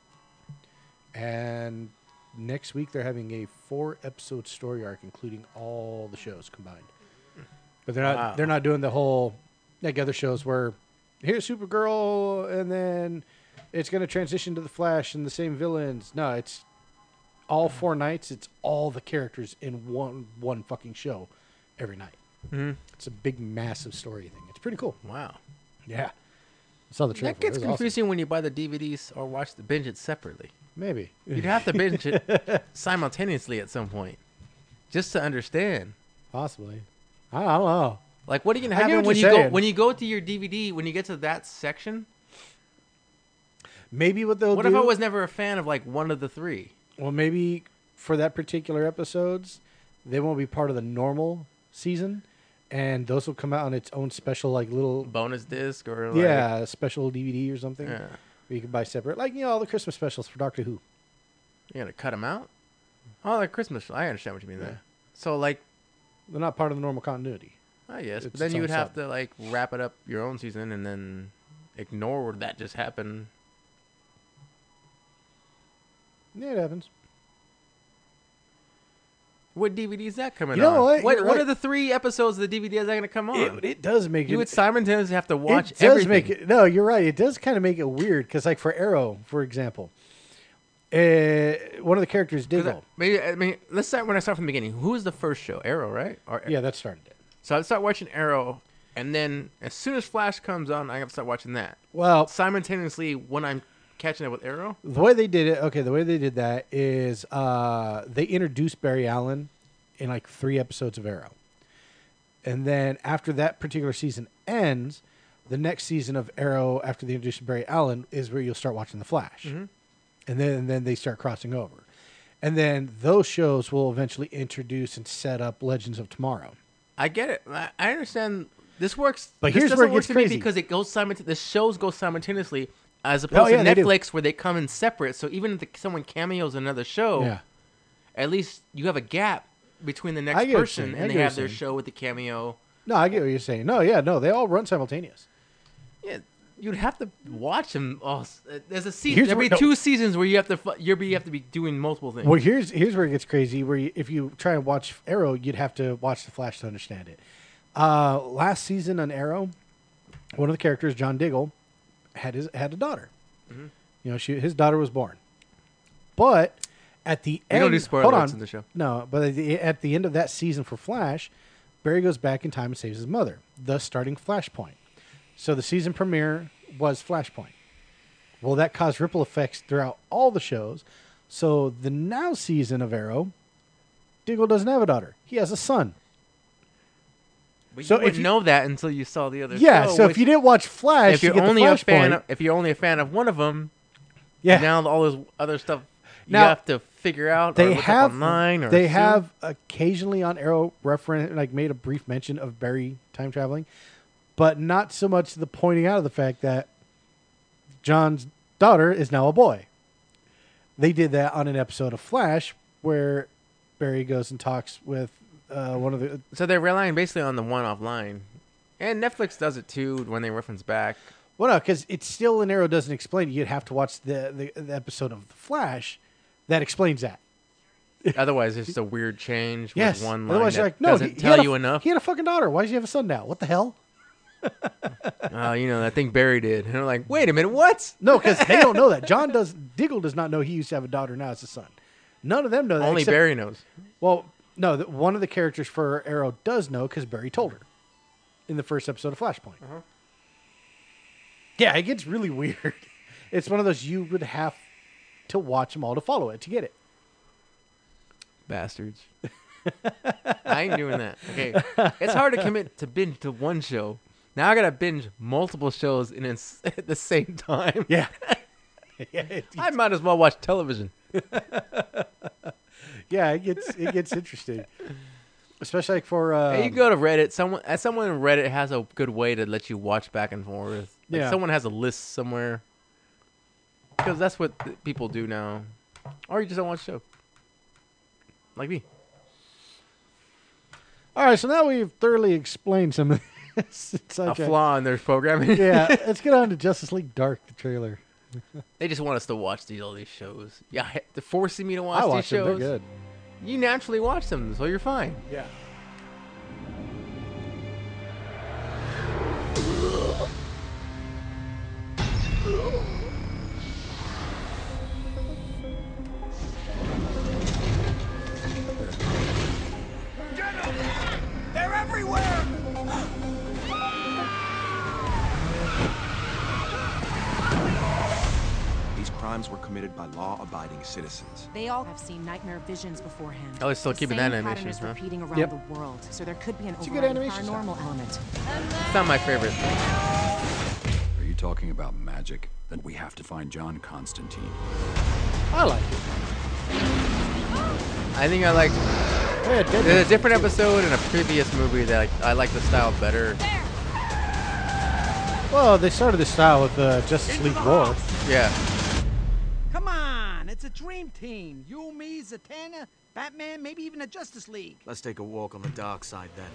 And next week they're having a 4-episode story arc, including all the shows combined. But they're not doing the whole like other shows where here's Supergirl and then it's going to transition to the Flash and the same villains. No, it's all 4 nights. It's all the characters in one fucking show every night. Mm-hmm. It's a big, massive story thing. It's pretty cool. Wow. Yeah. I saw the trailer. That gets confusing when you buy the DVDs or binge it separately. Maybe. You'd have to binge it simultaneously at some point just to understand. Possibly. I don't know. Like, what are you gonna I get happen what when you go to your DVD when you get to that section? Maybe what they'll do. What if I was never a fan of like one of the 3? Well, maybe for that particular episodes, they won't be part of the normal season, and those will come out on its own special like little bonus disc or a special DVD or something. Yeah. Where you can buy separate, like all the Christmas specials for Doctor Who. You're gonna cut them out? Oh, like Christmas. I understand what you mean there. So like, they're not part of the normal continuity. I guess, It's but then its you own would have sub. to like wrap it up your own season and then ignore that just happened. Yeah, it happens. What DVD is that coming You know on? what? You're What right. are the 3 episodes of the DVD is that going to come on? It does make you it. would simultaneously have to watch It does everything. make it. No, you're right. It does kind of make it weird because, like for Arrow, for example, one of the characters Diggle. Let's start when I start from the beginning. Who was the first show? Arrow, right? Or, Yeah, that started it. So I start watching Arrow, and then as soon as Flash comes on, I have to start watching that. Well, simultaneously when I'm catching up with Arrow. the way they did it, the way they did that is they introduced Barry Allen in like 3 episodes of Arrow. And then after that particular season ends, the next season of Arrow, after they introduce Barry Allen, is where you'll start watching The Flash. And then they start crossing over. And then those shows will eventually introduce and set up Legends of Tomorrow. I get it. I understand. This works. But this here's doesn't where it work gets to crazy. me because it goes the shows go simultaneously, as opposed yeah, to they do. Netflix where they come in separate. So even if someone cameos in another show, Yeah. at least you have a gap between the I next get what you're person saying. I and get they what have you're their saying. show with the cameo. No, I get what you're saying. No, they all run simultaneous. Yeah, you'd have to watch them. All. There's a season. Here's There'll be where- no. 2 seasons where you have to you have to be doing multiple things. Well, here's where it gets crazy. If you try and watch Arrow, you'd have to watch The Flash to understand it. Last season on Arrow, one of the characters, John Diggle, had a daughter. His daughter was born. But at the We end, don't do spoiler hold alerts on, in the show. No, but at the end of that season for Flash, Barry goes back in time and saves his mother, thus starting Flashpoint. So the season premiere was Flashpoint. Well, that caused ripple effects throughout all the shows. So the now season of Arrow, Diggle doesn't have a daughter. He has a son. But So you if wouldn't you- know that until you saw the other Yeah, show. so if which- you didn't watch Flash, if you you're get the only a fan, Flashpoint. if you're only a fan of one of them, Yeah. now all this other stuff you Now, have to figure out. They or look have up online. Or they assume. have occasionally on Arrow made a brief mention of Barry time traveling, but not so much the pointing out of the fact that John's daughter is now a boy. They did that on an episode of Flash where Barry goes and talks with one of the. So they're relying basically on the one-off line, and Netflix does it too when they reference back. Well, no, because it's still an Arrow doesn't explain it. You'd have to watch the episode of the Flash that explains that. Otherwise, it's just a weird change Yes. with one line Otherwise, that you're like, no, doesn't he tell had you enough. He had a fucking daughter. Why does he have a son now? What the hell? I think Barry did. And they're like, wait a minute, what? No, because they don't know that. Diggle does not know he used to have a daughter. Now it's a son. None of them know that. Only except- Barry knows. Well, no, one of the characters for Arrow does know because Barry told her in the first episode of Flashpoint. Yeah, it gets really weird. It's one of those you would have to watch them all to follow it to get it. Bastards. I ain't doing that. Okay. It's hard to commit to binge to one show, Now I gotta binge multiple shows at the same time. Yeah. I might as well watch television. Yeah, it gets interesting, especially like for. Hey, you go to Reddit. Someone in Reddit has a good way to let you watch back and forth. Like Yeah. someone has a list somewhere. Because that's what people do now, or you just don't watch the show. Like me. All right, so now we've thoroughly explained some of this. It's A like flaw in their programming. Yeah, let's get on to Justice League Dark, the trailer. They just want us to watch all these shows. Yeah, they're forcing me to watch I these watch them. shows. They're good. You naturally watch them, so you're fine. Yeah. They're everywhere! These crimes were committed by law-abiding citizens. They all have seen nightmare visions beforehand. Oh, they're still The keeping same that animation, pattern is huh? repeating around Yep. the world, so there could be an It's a good overriding animation paranormal element. It's not my favorite. Are you talking about magic? Then we have to find John Constantine. I like it. I think I like. Yeah, There's a different episode in a previous movie that I like the style better. Well, they started this style with Justice League War. Yeah. Come on, it's a dream team. You, me, Zatanna, Batman, maybe even a Justice League. Let's take a walk on the dark side then.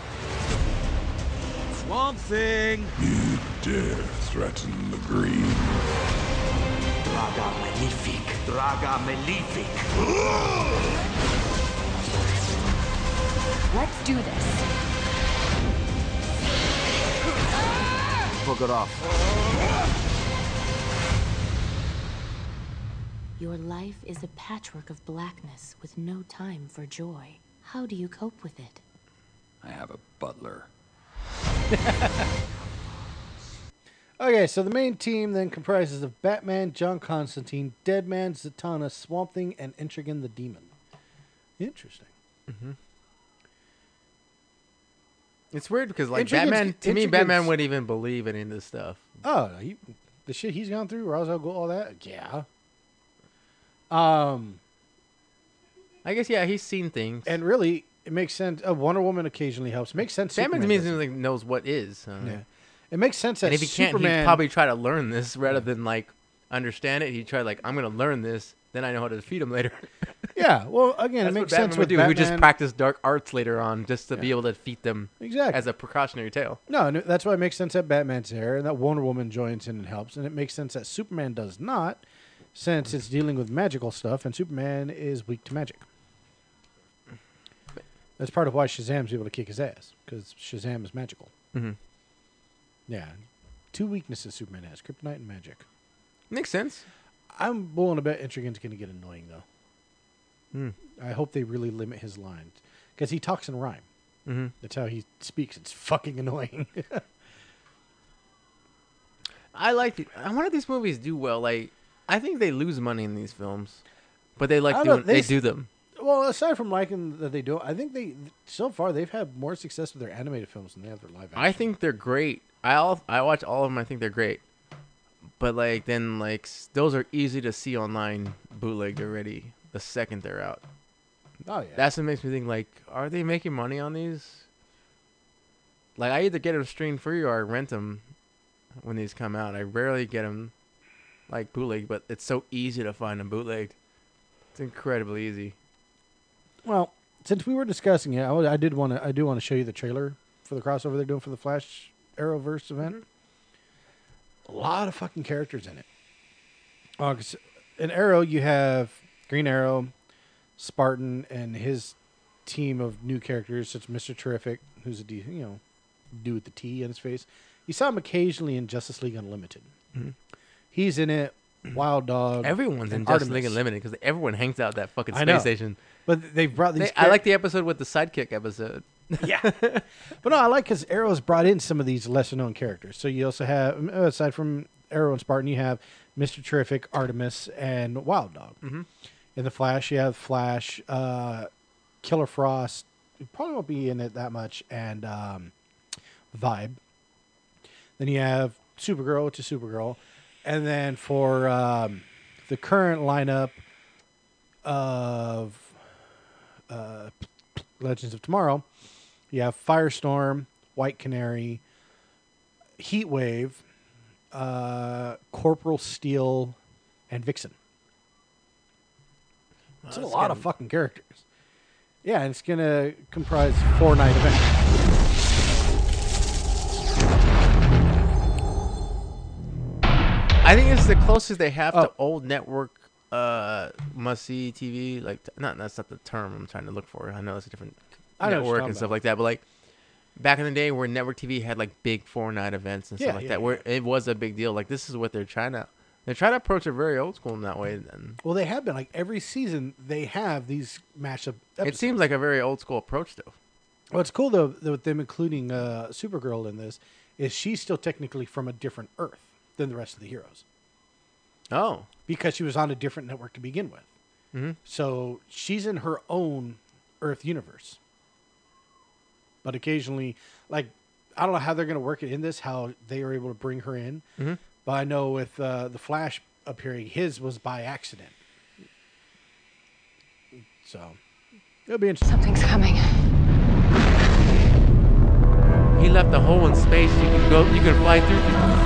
Swamp Thing. You dare threaten the green. Draga Malefic. Draga Malefic. Let's do this. Book it off. Your life is a patchwork of blackness with no time for joy. How do you cope with it? I have a butler. Okay, so the main team then comprises of Batman, John Constantine, Deadman, Zatanna, Swamp Thing, and Intrigan the Demon. Interesting. Mm-hmm. It's weird because, like, Intrigan's- Batman, to me, Intrigan's- Batman wouldn't even believe any of this stuff. Oh, the shit he's gone through, Ra's al Ghul, all that? Yeah. I guess, yeah, he's seen things. And really, it makes sense. Wonder Woman occasionally helps. Makes sense. Batman Superman to me does it. like, knows what is. Yeah. It makes sense that And if he can't, Superman... he'd probably try to learn this rather than, like, understand it. He'd try, like, I'm going to learn this, then I know how to defeat him later. Yeah, well, again, That's it makes what sense Batman with would do. Batman. He would just practice dark arts later on just to be able to defeat them Exactly. as a precautionary tale. No, that's why it makes sense that Batman's there and that Wonder Woman joins in and helps. And it makes sense that Superman does not, since it's dealing with magical stuff, and Superman is weak to magic. That's part of why Shazam's able to kick his ass, because Shazam is magical. Mm-hmm. Yeah. Two weaknesses Superman has, kryptonite and magic. Makes sense. I'm willing to bet Intrigan's going to get annoying, though. Hmm. I hope they really limit his lines, because he talks in rhyme. Mm-hmm. That's how he speaks. It's fucking annoying. I wonder if these movies do well. Like, I think they lose money in these films, but they like I don't know, doing. They do them. Well, aside from liking that they do, I think so far they've had more success with their animated films than they have their live action. I think they're great. I watch all of them. I think they're great. But like then like those are easy to see online bootlegged already the second they're out. Oh yeah. That's what makes me think like, are they making money on these? Like I either get them streamed free or I rent them when these come out. I rarely get them like bootleg, but it's so easy to find them bootlegged. It's incredibly easy. Well, since we were discussing it, I do want to show you the trailer for the crossover they're doing for the Flash Arrowverse event. A lot of fucking characters in it. 'Cause in Arrow, you have Green Arrow, Spartan, and his team of new characters, such as Mr. Terrific, who's a dude with the T on his face. You saw him occasionally in Justice League Unlimited. Mm-hmm. He's in it. Wild Dog. Everyone's in and Justice League Artemis. Unlimited because everyone hangs out at that fucking I space know. station. But they've brought these. I like the episode with the sidekick episode. Yeah. But no, I like because Arrow's brought in some of these lesser known characters. So you also have, aside from Arrow and Spartan, you have Mr. Terrific, Artemis, and Wild Dog. Mm-hmm. In the Flash, you have Flash, Killer Frost, who probably won't be in it that much, and Vibe. Then you have Supergirl, which is Supergirl. And then for the current lineup of Legends of Tomorrow, you have Firestorm, White Canary, Heatwave, Corporal Steel, and Vixen. That's a lot of fucking characters. Yeah, and it's going to comprise 4-night event. I think it's the closest they have to old network must-see TV. Like, that's not the term I'm trying to look for. I know it's a different network and stuff like that. But, like, back in the day where network TV had, like, big 4-night events and stuff like that, where it was a big deal. Like, this is what they're trying to... They're trying to approach it very old school in that way. And well, they have been. Like, every season, they have these mashup episodes. It seems like a very old school approach, though. What's cool, though, with them including Supergirl in this, is she's still technically from a different Earth than the rest of the heroes. Oh. Because she was on a different network to begin with. Mm-hmm. So she's in her own Earth universe. But occasionally, like, I don't know how they're going to work it in this, how they were able to bring her in. Mm-hmm. But I know with the Flash appearing, his was by accident. So, it'll be interesting. Something's coming. He left a hole in space. You can fly through.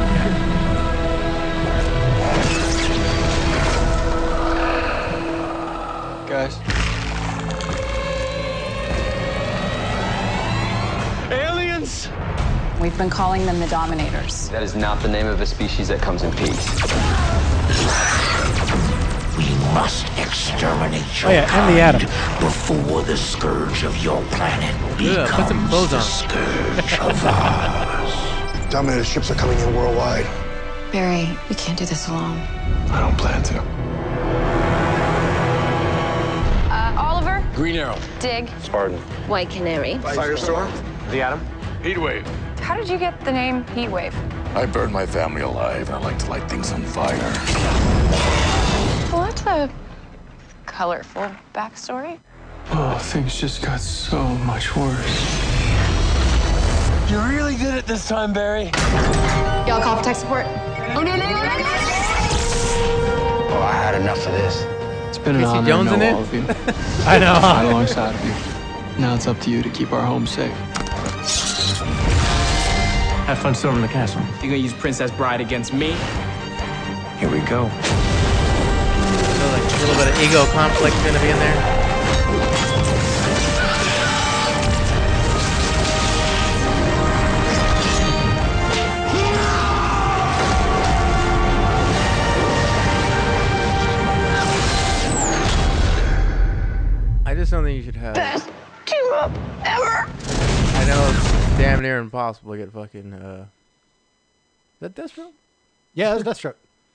Guys. Aliens! We've been calling them the Dominators. That is not the name of a species that comes in peace. We must exterminate your and the Atom. before the scourge of your planet becomes put some clothes the on. scourge of ours. Dominator ships are coming in worldwide. Barry, we can't do this alone. I don't plan to. Oliver? Green Arrow. Dig. Spartan. White Canary. Firestorm. The Atom. Heatwave. How did you get the name Heatwave? I burned my family alive, and I like to light things on fire. Well, that's a colorful backstory. Oh, things just got so much worse. You really did it this time, Barry. Y'all call for tech support? Oh, no. Oh, I had enough of this. It's been an Casey honor Jones to in know it? all of you. I know. Right alongside of you. Now it's up to you to keep our home safe. Have fun storming the castle. You gonna use Princess Bride against me? Here we go. So, like, a little bit of ego conflict going to be in there. I just don't think you should have... Best team up ever! I know it's damn near impossible to get fucking... Is that Deathstroke? Yeah, it was Deathstroke.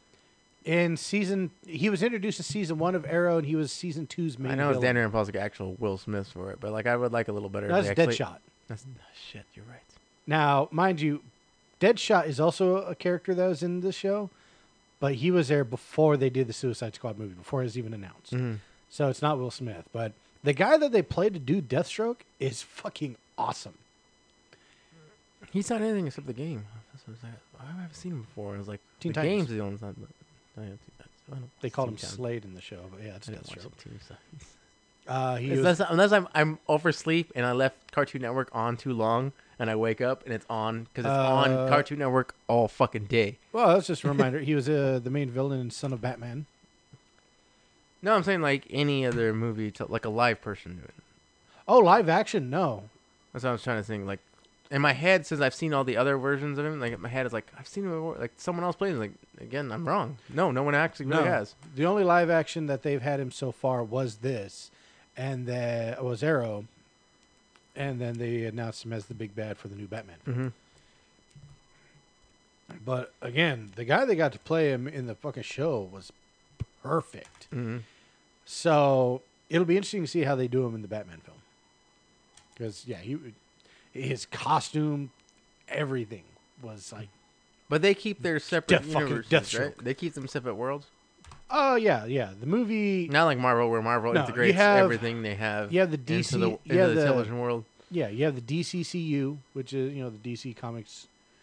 He was introduced in season 1 of Arrow, and he was season 2's main I know it's villain. damn near impossible to get actual Will Smith for it, but like I would like a little better. That's if they actually- Deadshot. That's shit. You're right. Now, mind you, Deadshot is also a character that was in the show, but he was there before they did the Suicide Squad movie, before it was even announced. Mhm. So it's not Will Smith, but the guy that they played to do Deathstroke is fucking awesome. He's not anything except the game. That's what I was like, I haven't seen him before. I was like, Teen the Titans. game's the only time. But I don't They called Teen him Titans. Slade in the show, but yeah, it's I didn't watch Deathstroke. the Teen Titans. He unless I'm oversleep and I left Cartoon Network on too long and I wake up and it's on because it's on Cartoon Network all fucking day. Well, that's just a reminder. He was the main villain in Son of Batman. No, I'm saying like any other movie, like a live person doing it. Oh, live action? No. That's what I was trying to think. Like in my head, since I've seen all the other versions of him, like in my head is like I've seen him before. Like someone else plays. Like again, I'm wrong. No one actually really has. The only live action that they've had him so far was this, and that was Arrow, and then they announced him as the big bad for the new Batman film. Mm-hmm. But again, the guy that got to play him in the fucking show was perfect. Mm-hmm. So it'll be interesting to see how they do him in the Batman film. Because his costume, everything was like. But they keep their separate fucking universes, Deathstroke. right? They keep them separate worlds. Oh yeah. The movie. Not like Marvel, where Marvel No, integrates you have- everything they have. You have the DC, into the television world. Yeah, you have the DCCU, which is the DC Comics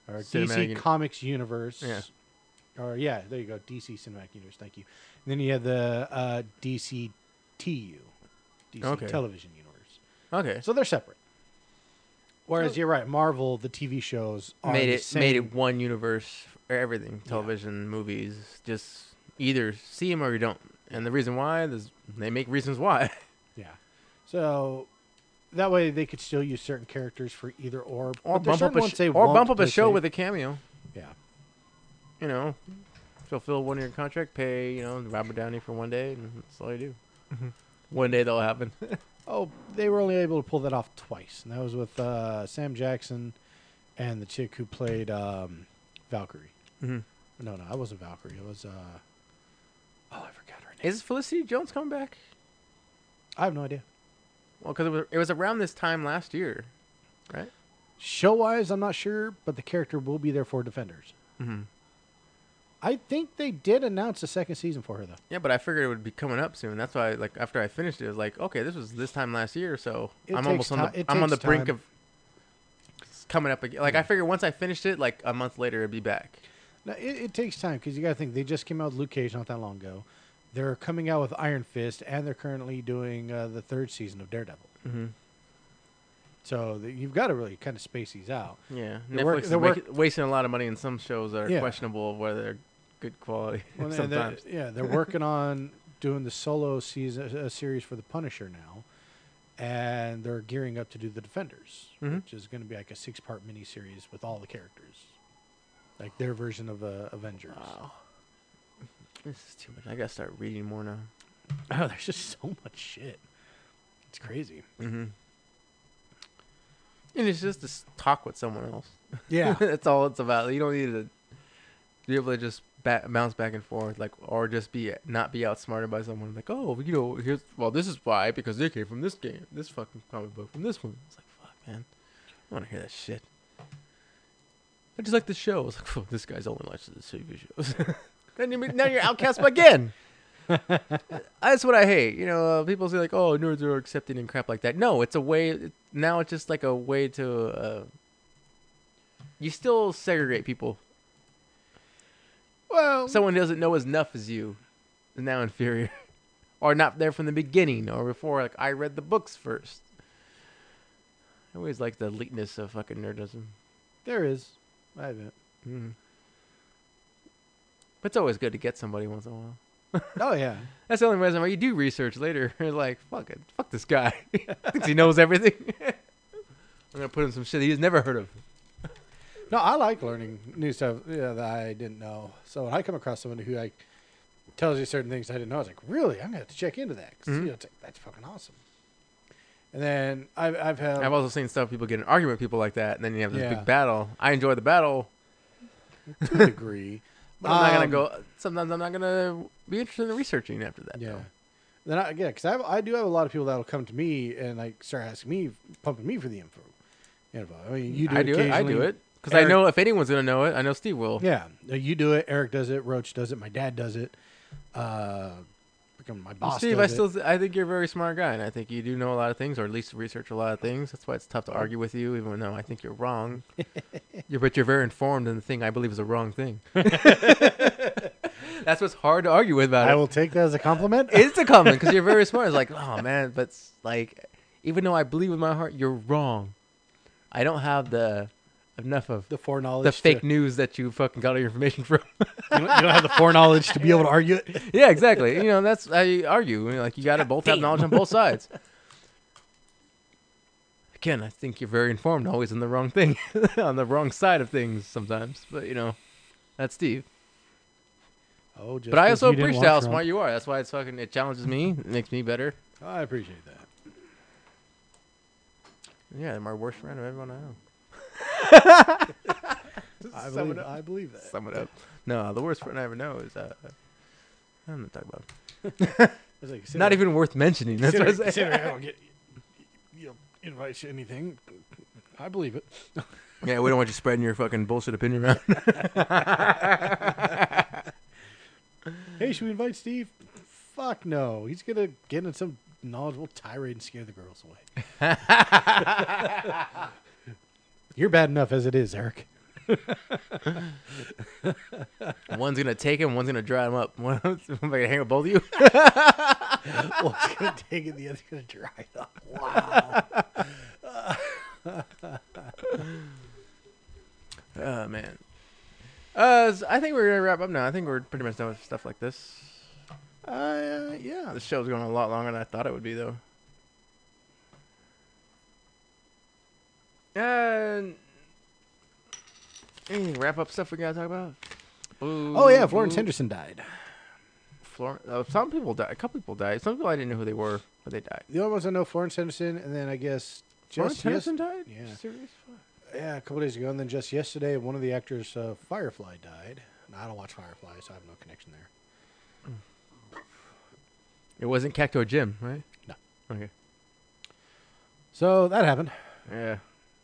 or Cinematic DC uni- Comics Universe. Yeah. Or yeah, there you go, DC Cinematic Universe. Thank you. And then you have the DCTU, DC Okay. Television Universe. Okay. So they're separate. Whereas you're right, Marvel, the TV shows are made the it same. made it one universe for everything. Television, movies, just either see them or you don't. And the reason why, they make reasons why. Yeah. So that way they could still use certain characters for either or. Or but there's bump up certain a ones they or won't, bump up a like show they- with a cameo. Yeah. You know, fulfill 1 year contract, pay Robert Downey for 1 day, and that's all you do. One day that'll happen. Oh, they were only able to pull that off twice, and that was with Sam Jackson and the chick who played Valkyrie. Mhm. No, it wasn't Valkyrie. It was I forgot her name. Is Felicity Jones coming back? I have no idea. Well, because it was around this time last year, right? Show wise, I'm not sure, but the character will be there for Defenders. Mm-hmm. I think they did announce a second season for her though. Yeah, but I figured it would be coming up soon. That's why, like, after I finished it, it was like, okay, this was this time last year, so It I'm takes almost on ti- it the I'm on the takes brink time. of coming up again. Like, I figured once I finished it, like a month later, it'd be back. Now, it takes time because you got to think they just came out with Luke Cage not that long ago. They're coming out with Iron Fist, and they're currently doing the 3rd season of Daredevil. Mm-hmm. So you've got to really kind of space these out. Yeah, They're Netflix work- is wasting a lot of money in some shows that are Yeah. questionable of whether they're good quality. Well, and sometimes. they're working on doing the solo season series for the Punisher now, and they're gearing up to do the Defenders, Mhm. which is going to be like a 6-part miniseries with all the characters, like their version of Avengers. Wow. This is too much. I gotta start reading more now. Oh, there's just so much shit. It's crazy. Mm-hmm. And it's just to talk with someone else. Yeah. That's all it's about. You don't need to be able to just bounce back and forth, like, or just not be outsmarted by someone. Like, oh, this is why, because they came from this game, this fucking comic book, from this one. It's like, fuck, man, I want to hear that shit. I just like the show. It's like, oh, this guy's only watches the TV shows. Now you're outcast again. That's what I hate. People say like, "Oh, nerds are accepting and crap like that." No, it's a way. Now it's just like a way to. You still segregate people. Well, someone doesn't know as enough as you is now inferior, or not there from the beginning, or before. Like, I read the books first. I always like the eliteness of fucking nerdism. There is, I admit. Mm-hmm. But it's always good to get somebody once in a while. Oh yeah, that's the only reason why you do research later. You're like, fuck this guy. Thinks he knows everything. I'm gonna put in some shit he's never heard of. No, I like learning new stuff that I didn't know. So when I come across somebody who like tells you certain things I didn't know, I was like, really? I'm gonna have to check into that. 'Cause, it's like, that's fucking awesome. And then I've also seen stuff people get in an argument with people like that, and then you have this Yeah. big battle. I enjoy the battle to a degree. But I'm not gonna go. Sometimes I'm not gonna be interested in researching after that. Yeah. though. Then because I do have a lot of people that'll come to me and like start asking me, pumping me for the info. I mean, you do. I do it. I occasionally. do it because I Eric- know if anyone's gonna know it, I know Steve will. Yeah, you do it. Eric does it. Roach does it. My dad does it. My boss. Steve, does I think you're a very smart guy, and I think you do know a lot of things, or at least research a lot of things. That's why it's tough to argue with you, even though I think you're wrong. But you're very informed in the thing I believe is a wrong thing. That's what's hard to argue with about it. I will take that as a compliment. It's a compliment because you're very smart. It's like, oh man, but it's like, even though I believe in my heart, you're wrong. I don't have enough of the foreknowledge, the fake news that you fucking got all your information from. You don't have the foreknowledge to be able to argue it. Yeah, exactly. That's how you argue. Like, you got to both have knowledge on both sides. Again, I think you're very informed, always on the wrong thing, on the wrong side of things sometimes. But that's Steve. Oh, just but I 'cause also you didn't appreciate how watch smart Trump. you are. That's why it challenges me. It makes me better. I appreciate that. Yeah, I'm our worst friend of everyone I know. I believe that. Sum it up. No, the worst friend I ever know is I'm not talking about. It's like, Not even worth mentioning. That's what I say. Considering I don't get invite to anything, I believe it. Yeah, we don't want you spreading your fucking bullshit opinion around. Hey, should we invite Steve? Fuck no. He's gonna get in some knowledgeable tirade and scare the girls away. You're bad enough as it is, Eric. One's gonna take him, one's gonna dry him up. Am I gonna hang with both of you? One's gonna take it, the other's gonna dry it up. Wow. Oh man. I think we're gonna wrap up now. I think we're pretty much done with stuff like this. Yeah. The show's going a lot longer than I thought it would be, though. And anything wrap up stuff we gotta talk about? Oh yeah, Florence Henderson died. Some people died. A couple people died. Some people I didn't know who they were, but they died. The only ones I know, Florence Henderson, and then I guess Florence Henderson died? Yeah. Serious? Yeah, a couple days ago, and then just yesterday, one of the actors, Firefly, died. And I don't watch Firefly, so I have no connection there. It wasn't Cacto Jim, right? No. Okay. So that happened. Yeah.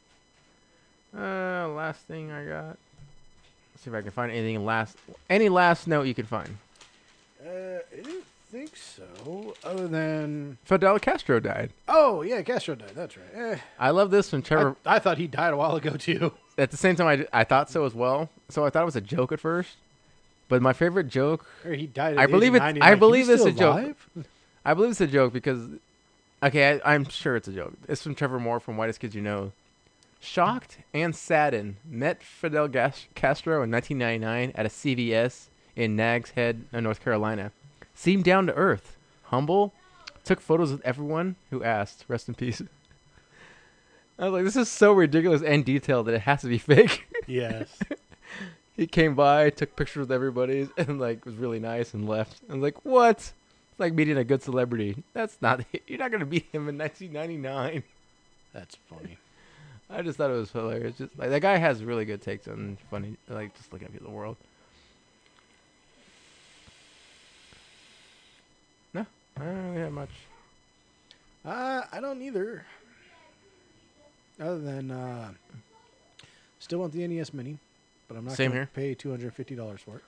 Last thing I got. Let's see if I can find anything any last note you could find. I didn't think so. Other than Fidel Castro died. Oh yeah, Castro died. That's right. I love this when Trevor. I thought he died a while ago too. At the same time, I thought so as well. So I thought it was a joke at first. But my favorite joke. Or he died. At I the believe age it. of 90. I Like, believe he's it's a still joke. alive? I believe it's a joke because. Okay, I'm sure it's a joke. It's from Trevor Moore from Whitest Kids You Know. Shocked and saddened, met Fidel Castro in 1999 at a CVS in Nags Head, North Carolina. Seemed down to earth, humble, took photos with everyone who asked. Rest in peace. I was like, this is so ridiculous and detailed that it has to be fake. Yes. He came by, took pictures with everybody, and like was really nice and left. I was like, what? It's like meeting a good celebrity. That's not. You're not gonna meet him in 1999. That's funny. I just thought it was hilarious. Just like that guy has really good takes on funny, like just looking at the world. No, I don't really have much. I don't either. Other than still want the NES Mini, but I'm not Same going to here. pay $250 for it.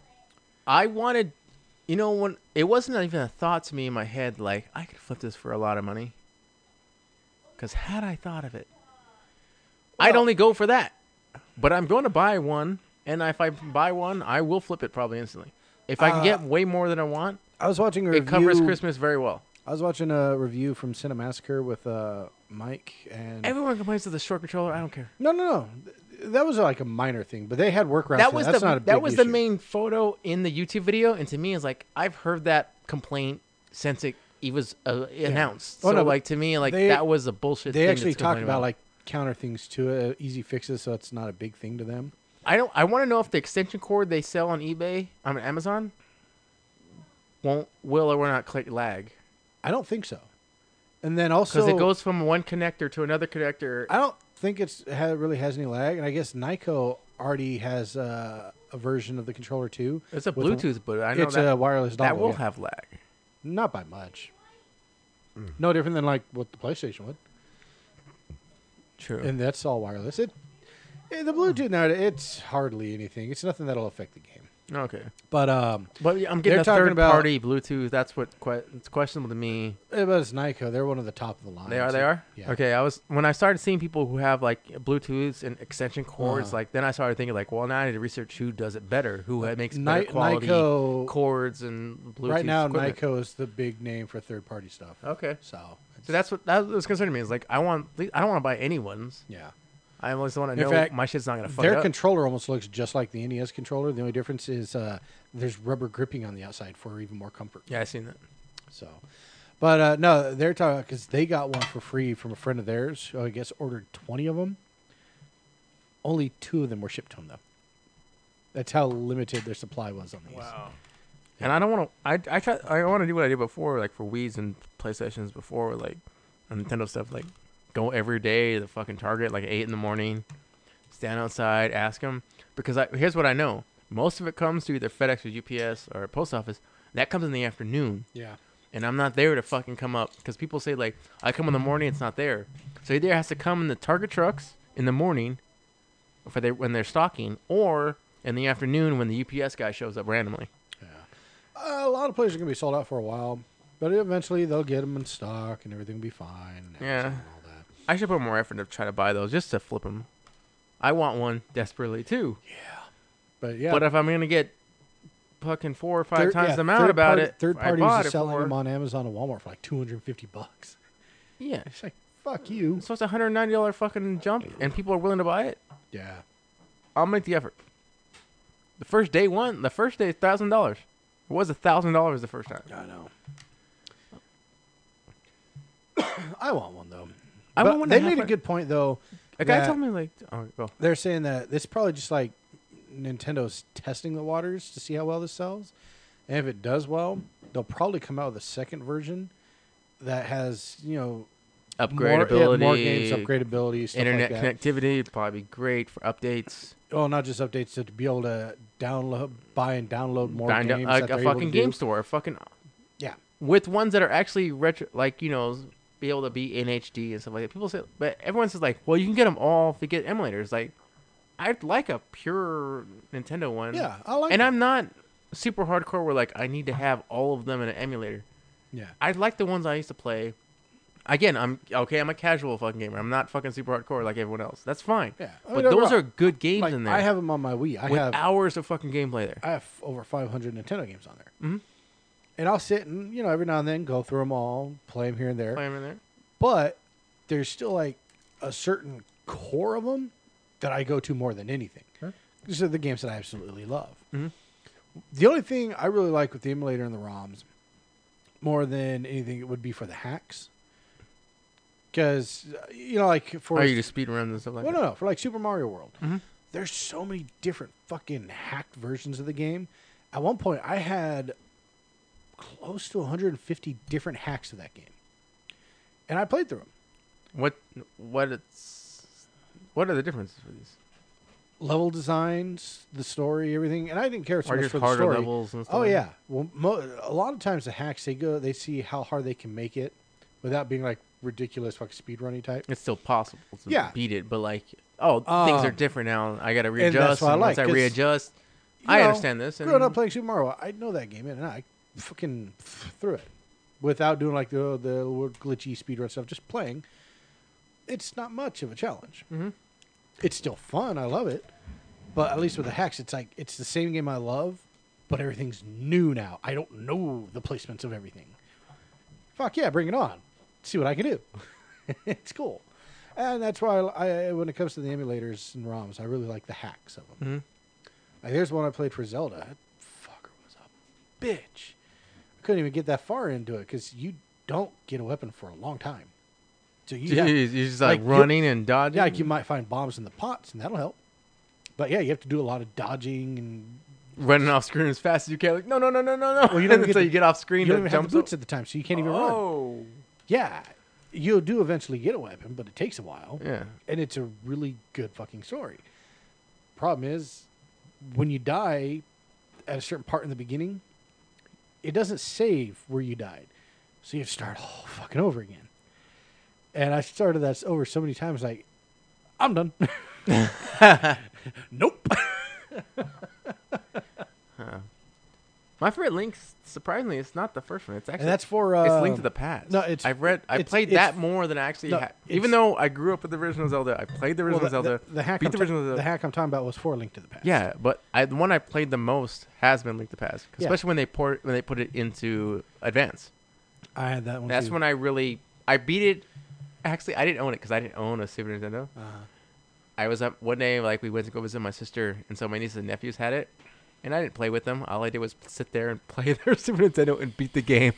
I wanted, when it wasn't even a thought to me in my head, like I could flip this for a lot of money. Because had I thought of it, I'd only go for that. But I'm going to buy one, and if I buy one, I will flip it probably instantly. If I can get way more than I want, I was watching a review. It covers Christmas very well. I was watching a review from Cinemassacre with Mike and Everyone complains of the short controller. I don't care. No. That was like a minor thing, but they had workarounds. That's not a big the issue. main photo in the YouTube video, and to me, it's like I've heard that complaint since it was announced. Oh, So no, like to me, like they- that was a bullshit. They thing actually to talked complain about like counter things to it, easy fixes, so it's not a big thing to them. I want to know if the extension cord they sell on eBay, Amazon, will or will not click lag. I don't think so. And then also Because it goes from one connector to another connector. I don't think really has any lag, and I guess Nyko already has a version of the controller too. It's a with Bluetooth, but I know it's that, a wireless dongle. that will yeah. have lag. Not by much. No different than like what the PlayStation would. True. And that's all wireless. The Bluetooth now, it's hardly anything. It's nothing that'll affect the game. Okay. But I'm getting they're a talking about third-party Bluetooth. That's what it's questionable to me. But it's Nyko. They're one of the top of the line. They are. Yeah. Okay. When I started seeing people who have like Bluetooths and extension cords, like then I started thinking like, well, now I need to research who does it better, who makes better quality Nyko, cords and Bluetooth. Right now, equipment. Nyko is the big name for third-party stuff. Okay. So that's what was concerning me. Is like I don't want to buy anyone's. Yeah. I always want to In know fact, my shit's not going to fuck their up. controller almost looks just like the NES controller. The only difference is there's rubber gripping on the outside for even more comfort. Yeah, I've seen that. So, but no, they're talking because they got one for free from a friend of theirs who I guess ordered 20 of them. Only 2 of them were shipped to them though. That's how limited their supply was on these. Wow. And I don't want to. I want to do what I did before, like for Wii's and PlayStations before, like on Nintendo stuff, like go every day to the fucking Target, like 8 a.m, stand outside, ask them. Because here's what I know: most of it comes to either FedEx or UPS or post office. That comes in the afternoon. Yeah. And I'm not there to fucking come up because people say like I come in the morning, it's not there. So either it has to come in the Target trucks in the morning, when they're stocking, or in the afternoon when the UPS guy shows up randomly. A lot of places are going to be sold out for a while, but eventually they'll get them in stock and everything will be fine. And Yeah. and all that. I should put more effort to try to buy those just to flip them. I want one desperately too. But yeah, But if I'm gonna get fucking 4 or 5 times the amount about it, Third I parties bought are it selling for. them on Amazon and Walmart for like $250. Yeah, It's like, fuck you. so it's a $190 fucking jump, and people are willing to buy it. Yeah. I'll make the effort. The first day, $1,000. It was $1,000 the first time. I know. I want one though. I But want one they to have made a one. good point though. A guy that told me like, oh, go. they're saying that this is probably just like Nintendo's testing the waters to see how well this sells, and if it does well, they'll probably come out with a second version that has Upgradability, more games, upgradability, stuff internet like that. connectivity would probably be great for updates. Well, not just updates, to be able to buy and download more Find games. like that a they're able fucking to do. game store, Yeah. with ones that are actually retro, like be able to be in HD and stuff like that. People say, but everyone says like, well, you can get them all if you get emulators. Like, I'd like a pure Nintendo one. Yeah, I like And it. I'm not super hardcore where like I need to have all of them in an emulator. Yeah. I like the ones I used to play. Again, I'm a casual fucking gamer. I'm not fucking super hardcore like everyone else. That's fine. Yeah. I But mean, don't those get me are good games Like, in there. I have them on my Wii. I with have hours of fucking gameplay there. I have over 500 Nintendo games on there. Mhm. And I'll sit and, every now and then go through them all, play them here and there. Play 'em in there. But there's still like a certain core of them that I go to more than anything. Huh? These are the games that I absolutely love. Mhm. The only thing I really like with the emulator and the ROMs, more than anything, it would be for the hacks. Because, like for... Are you just speed runs and stuff like well, that? no, for like Super Mario World. Mhm. There's so many different fucking hacked versions of the game. At one point, I had close to 150 different hacks of that game. And I played through them. What are the differences for these? Level designs, the story, everything, and I didn't care so Or much just for the harder story. levels and stuff Oh like yeah, well, a lot of times the hacks they see how hard they can make it without being like ridiculous fucking speedrunning type. It's still possible to Yeah. beat it, but like, things are different now. I got to and readjust. that's what I And like, once I 'cause, readjust, you I know, understand this. Growing And up playing Super Mario, I know that game in and I fucking through it without doing like the glitchy speedrun stuff. Just playing, it's not much of a challenge. Mhm. It's still fun. I love it, but at least with the hacks, it's like it's the same game I love, but everything's new now. I don't know the placements of everything. Fuck yeah, bring it on. See what I can do. It's cool. And that's why I when it comes to the emulators and ROMs, I really like the hacks of them. Mhm. Like, there's one I played for Zelda. That fucker was a bitch. I couldn't even get that far into it because you don't get a weapon for a long time. So Jeez, you're just like running and dodging? Yeah, like you might find bombs in the pots, and that'll help. But yeah, you have to do a lot of dodging and running off screen as fast as you can. Like, no. Well, you don't Until you get off screen. You don't to even have jump the boots at the time, so you can't even run. Oh. Yeah, you'll do eventually get a weapon, but it takes a while. Yeah. And it's a really good fucking story. Problem is, when you die at a certain part in the beginning, it doesn't save where you died. So you have to start all fucking over again. And I started that over so many times, like, I'm done. Nope. My favorite Link, surprisingly, it's not the first one. It's actually And that's for it's Link to the Past. No, I played that more than I actually. Even though I grew up with the original Zelda, I played the original Zelda. The hack beat the original Zelda. The hack I'm talking about was for Link to the Past. Yeah, but the one I played the most has been Link to the Past, Yeah. especially when they put it into Advance. I had that one. That's too. when I beat it. Actually, I didn't own it because I didn't own a Super Nintendo. I was up one day, like we went to go visit my sister, and so my nieces and nephews had it, and I didn't play with them. All I did was sit there and play their Super Nintendo and beat the game.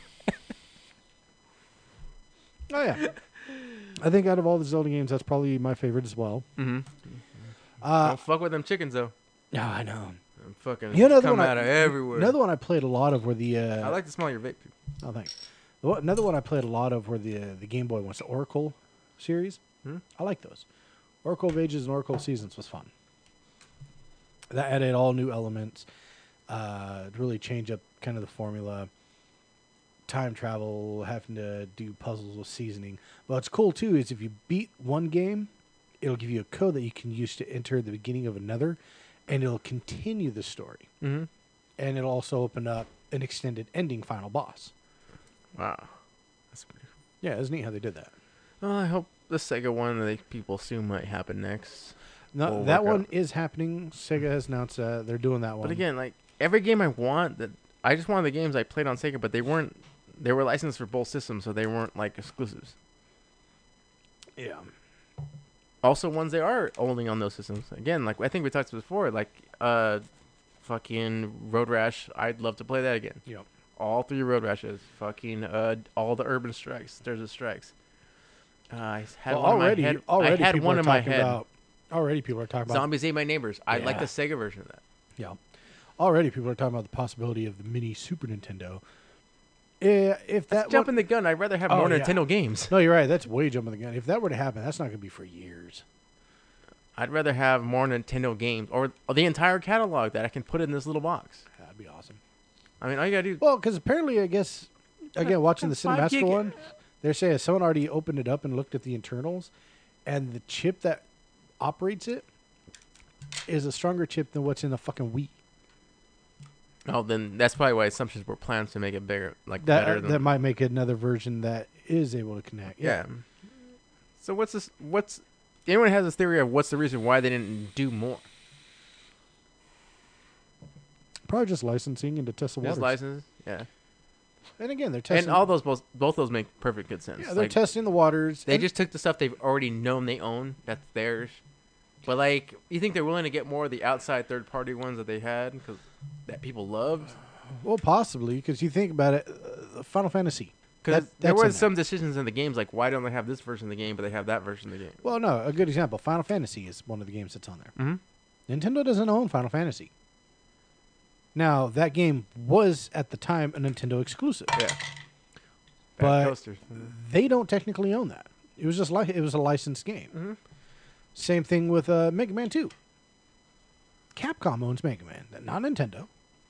Oh yeah, I think out of all the Zelda games, that's probably my favorite as well. Mm-hmm. Don't fuck with them chickens though. No, I know. I'm fucking Another come one out of everywhere. Another one I played a lot of were the. I like the smell of your vape. Oh, thanks. Another one I played a lot of were the Game Boy ones, the Oracle series. I like those. Oracle of Ages and Oracle of Seasons was fun. That added all new elements. To really change up kind of the formula. Time travel, having to do puzzles with seasoning. But what's cool too is if you beat one game, it'll give you a code that you can use to enter the beginning of another, and it'll continue the story. Mm-hmm. And it'll also open up an extended ending final boss. Wow, that's pretty cool. Yeah, it's neat how they did that. Well, I hope the Sega one that people assume might happen next. No, will that work one out. is happening. Sega has announced they're doing that one. But again, like every game I want, that I just wanted the games I played on Sega, but they weren't. They were licensed for both systems, so they weren't like exclusives. Yeah. Also, ones they are only on those systems. Again, like I think we talked before, like fucking Road Rash. I'd love to play that again. Yep. All 3 Road Rashes. Fucking all the Urban Strikes. There's a Strikes. I had one in my head. I had people one are in my talking head. about. Already, people are talking about Zombies Ate My Neighbors. I like Yeah. the Sega version of that. Yeah. Already, people are talking about the possibility of the mini Super Nintendo. If that Jumping the gun. I'd rather have more Nintendo games. No, you're right. That's way jumping the gun. If that were to happen, that's not going to be for years. I'd rather have more Nintendo games or the entire catalog that I can put in this little box. That'd be awesome. I mean, all you gotta do. Well, because apparently, I guess, again, watching the 5 Cinemaster gig. one, they're saying someone already opened it up and looked at the internals, and the chip that operates it is a stronger chip than what's in the fucking Wii. Oh, then that's probably why Assumptions were planned to make it bigger, like better than That might make it another version that is able to connect. Yeah. So what's this? What's anyone has a theory of what's the reason why they didn't do more? Probably just licensing and to test the waters. Just licenses, yeah. And again, they're testing. And all those both those make perfect good sense. Yeah, they're testing the waters. They and- just took the stuff they've already known they own. That's theirs. But like, you think they're willing to get more of the outside third-party ones that they had because that people loved? Well, possibly, because you think about it, Final Fantasy. Because there that's in were some decisions in the games like, why don't they have this version of the game, but they have that version of the game? Well, no, a good example. Final Fantasy is one of the games that's on there. Mhm. Nintendo doesn't own Final Fantasy. Now, that game was, at the time, a Nintendo exclusive. Yeah. Bad But coasters. they don't technically own that. It was just like it was a licensed game. Mhm. Same thing with Mega Man 2. Capcom owns Mega Man, not Nintendo.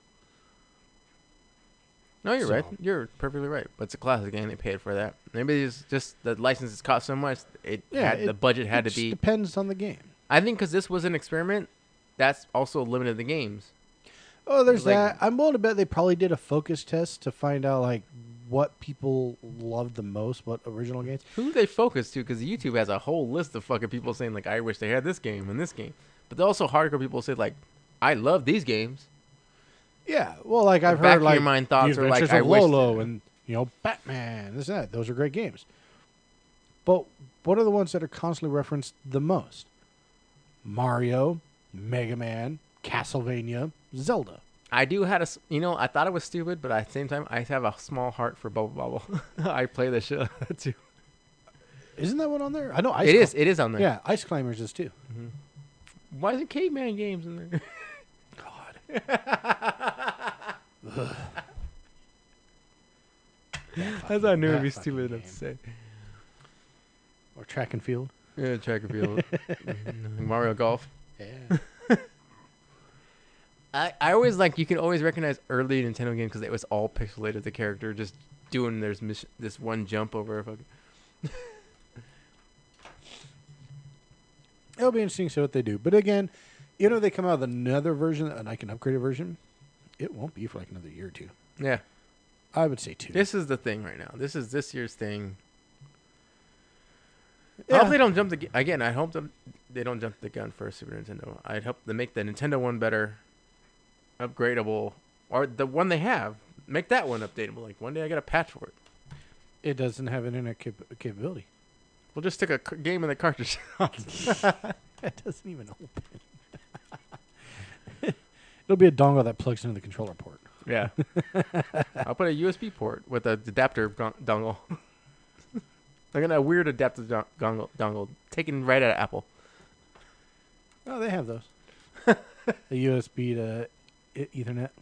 No, you're So- right. You're perfectly right. But it's a classic game. They paid for that. Maybe it's just the licenses cost so much. The budget had it to be. just depends on the game. I think because this was an experiment, that's also limited the games. Oh, there's Like- that. I'm willing to bet they probably did a focus test to find out like what people loved the most, what original games. Who they focus to? Because YouTube has a whole list of fucking people saying like, I wish they had this game and this game. But they also hardcore people say like, I love these games. Yeah, well, like I've Back heard of like your mind thoughts The are like, Adventures I of wish. Lolo and Batman, this and that. Those are great games. But what are the ones that are constantly referenced the most? Mario, Mega Man, Castlevania, Zelda. I do had I thought it was stupid, but at the same time, I have a small heart for Bubble Bobble. I play the shit out of that too. Isn't that one on there? I know. Ice It is on there. Yeah, Ice Climbers is too. Why is it caveman games in there? Ugh. I thought I knew it'd That be fucking stupid enough game. to say. Or track and field. Yeah, track and field. Mario Golf. Yeah. I always you can always recognize early Nintendo games because it was all pixelated. The character just doing this one jump over a fucking. It'll be interesting to see what they do. But again, they come out with another version, like an upgraded version, it won't be for like another year or two. Yeah. I would say 2. This is the thing right now. This is this year's thing. Yeah. I hope they don't jump again. I hope they don't jump the gun for a Super Nintendo. I'd hope they make the Nintendo one better, upgradable, or the one they have. Make that one updatable. Like one day I get a patch for it. It doesn't have internet capability. We'll just stick a game in the cartridge. It doesn't even open. It'll be a dongle that plugs into the controller port. Yeah. I'll put a USB port with a adapter dongle. Like a weird adapter dongle taken right out of Apple. Oh, they have those. A USB to Ethernet.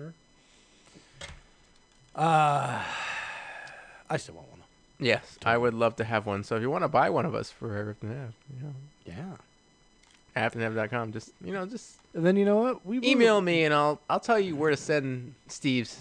I still want one. Yes, I would love to have one. So if you want to buy one of us for Riften Half, Yeah. AfterNav.com, just And then you know what? We email me and I'll tell you where to send Steve's.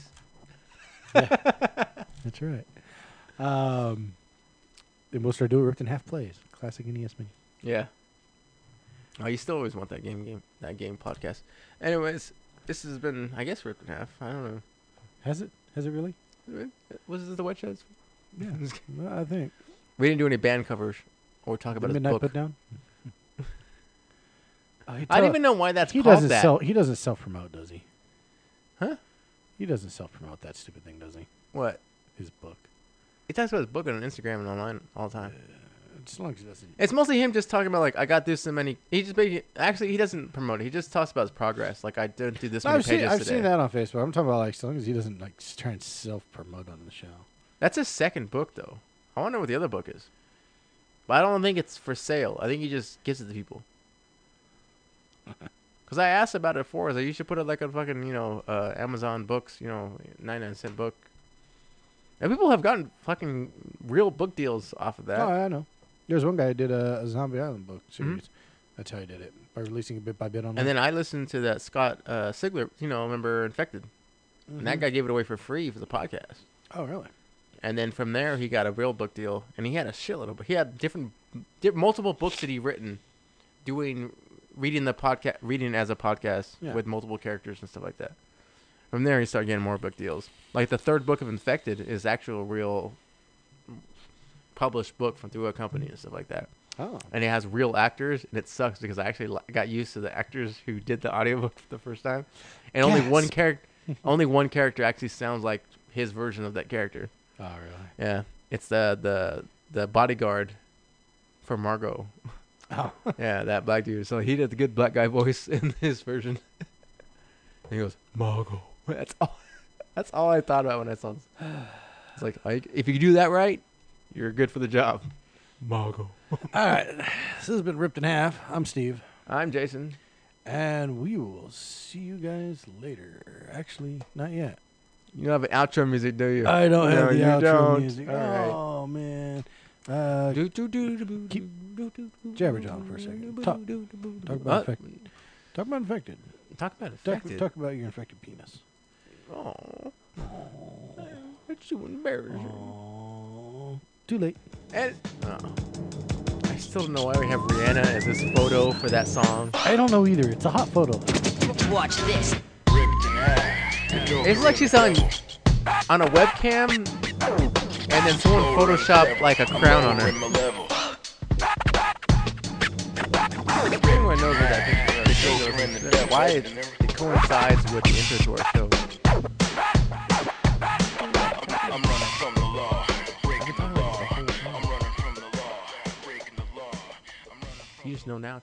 That's right. And we'll start doing Ripped in Half plays. Classic NES menu. Yeah. Oh, you still always want that game podcast. Anyways, this has been, I guess, Ripped in Half. I don't know. Has it? Has it really? Was this the Wet Sheds? Yeah, well, I think. We didn't do any band covers or talk about his Midnight book. Put Down? I don't even know why that's he called doesn't that. He doesn't self-promote, does he? Huh? He doesn't self-promote that stupid thing, does he? What? His book. He talks about his book on Instagram and online all the time. As long as he doesn't. It's mostly him just talking about like I got this many. He just actually he doesn't promote it. He just talks about his progress. Like I didn't do this many pages I've today. seen that on Facebook. I'm talking about like as long as he doesn't like try and self-promote on the show. That's his second book though. I wonder what the other book is. But I don't think it's for sale. I think he just gives it to people. Because I asked about it before. I was like, you should put it like a fucking, Amazon books, 99-cent book. And people have gotten fucking real book deals off of that. Oh, I know. There's one guy who did a Zombie Island book series. That's how he did it. By releasing it bit by bit on And then I listened to that Scott Sigler, remember Infected. And that guy gave it away for free for the podcast. Oh, really? And then from there, he got a real book deal. And he had a shitload of books. He had multiple books that he written reading as a podcast with multiple characters and stuff like that. From there, he started getting more book deals. Like the third book of Infected is actual real published book from through a company and stuff like that. Oh. And it has real actors, and it sucks because I actually got used to the actors who did the audiobook for the first time. And only one character actually sounds like his version of that character. Oh, really? Yeah. It's the bodyguard for Margot. Oh. Yeah, that black dude. So he did the good black guy voice in his version. And he goes, Margot. That's all I thought about when I saw this. It's like, if you do that right, you're good for the job. Margot. All right. This has been Ripped in Half. I'm Steve. I'm Jason. And we will see you guys later. Actually, not yet. You don't have an outro music, do you? I don't have the outro don't. music. All right. Oh, man. Keep jabber John for a second. Talk about infected. Talk about infected. Talk about infected. Talk about your infected penis. Oh. It's too embarrassing. Oh. Too late. And I still don't know why we have Rihanna as this photo for that song. I don't know either. It's a hot photo. Watch this. It's like she's on a webcam, and then someone photoshopped like a crown on her. Everyone knows what that picture is. Why it coincides with the intro to our show. I'm running from the law. You just know now.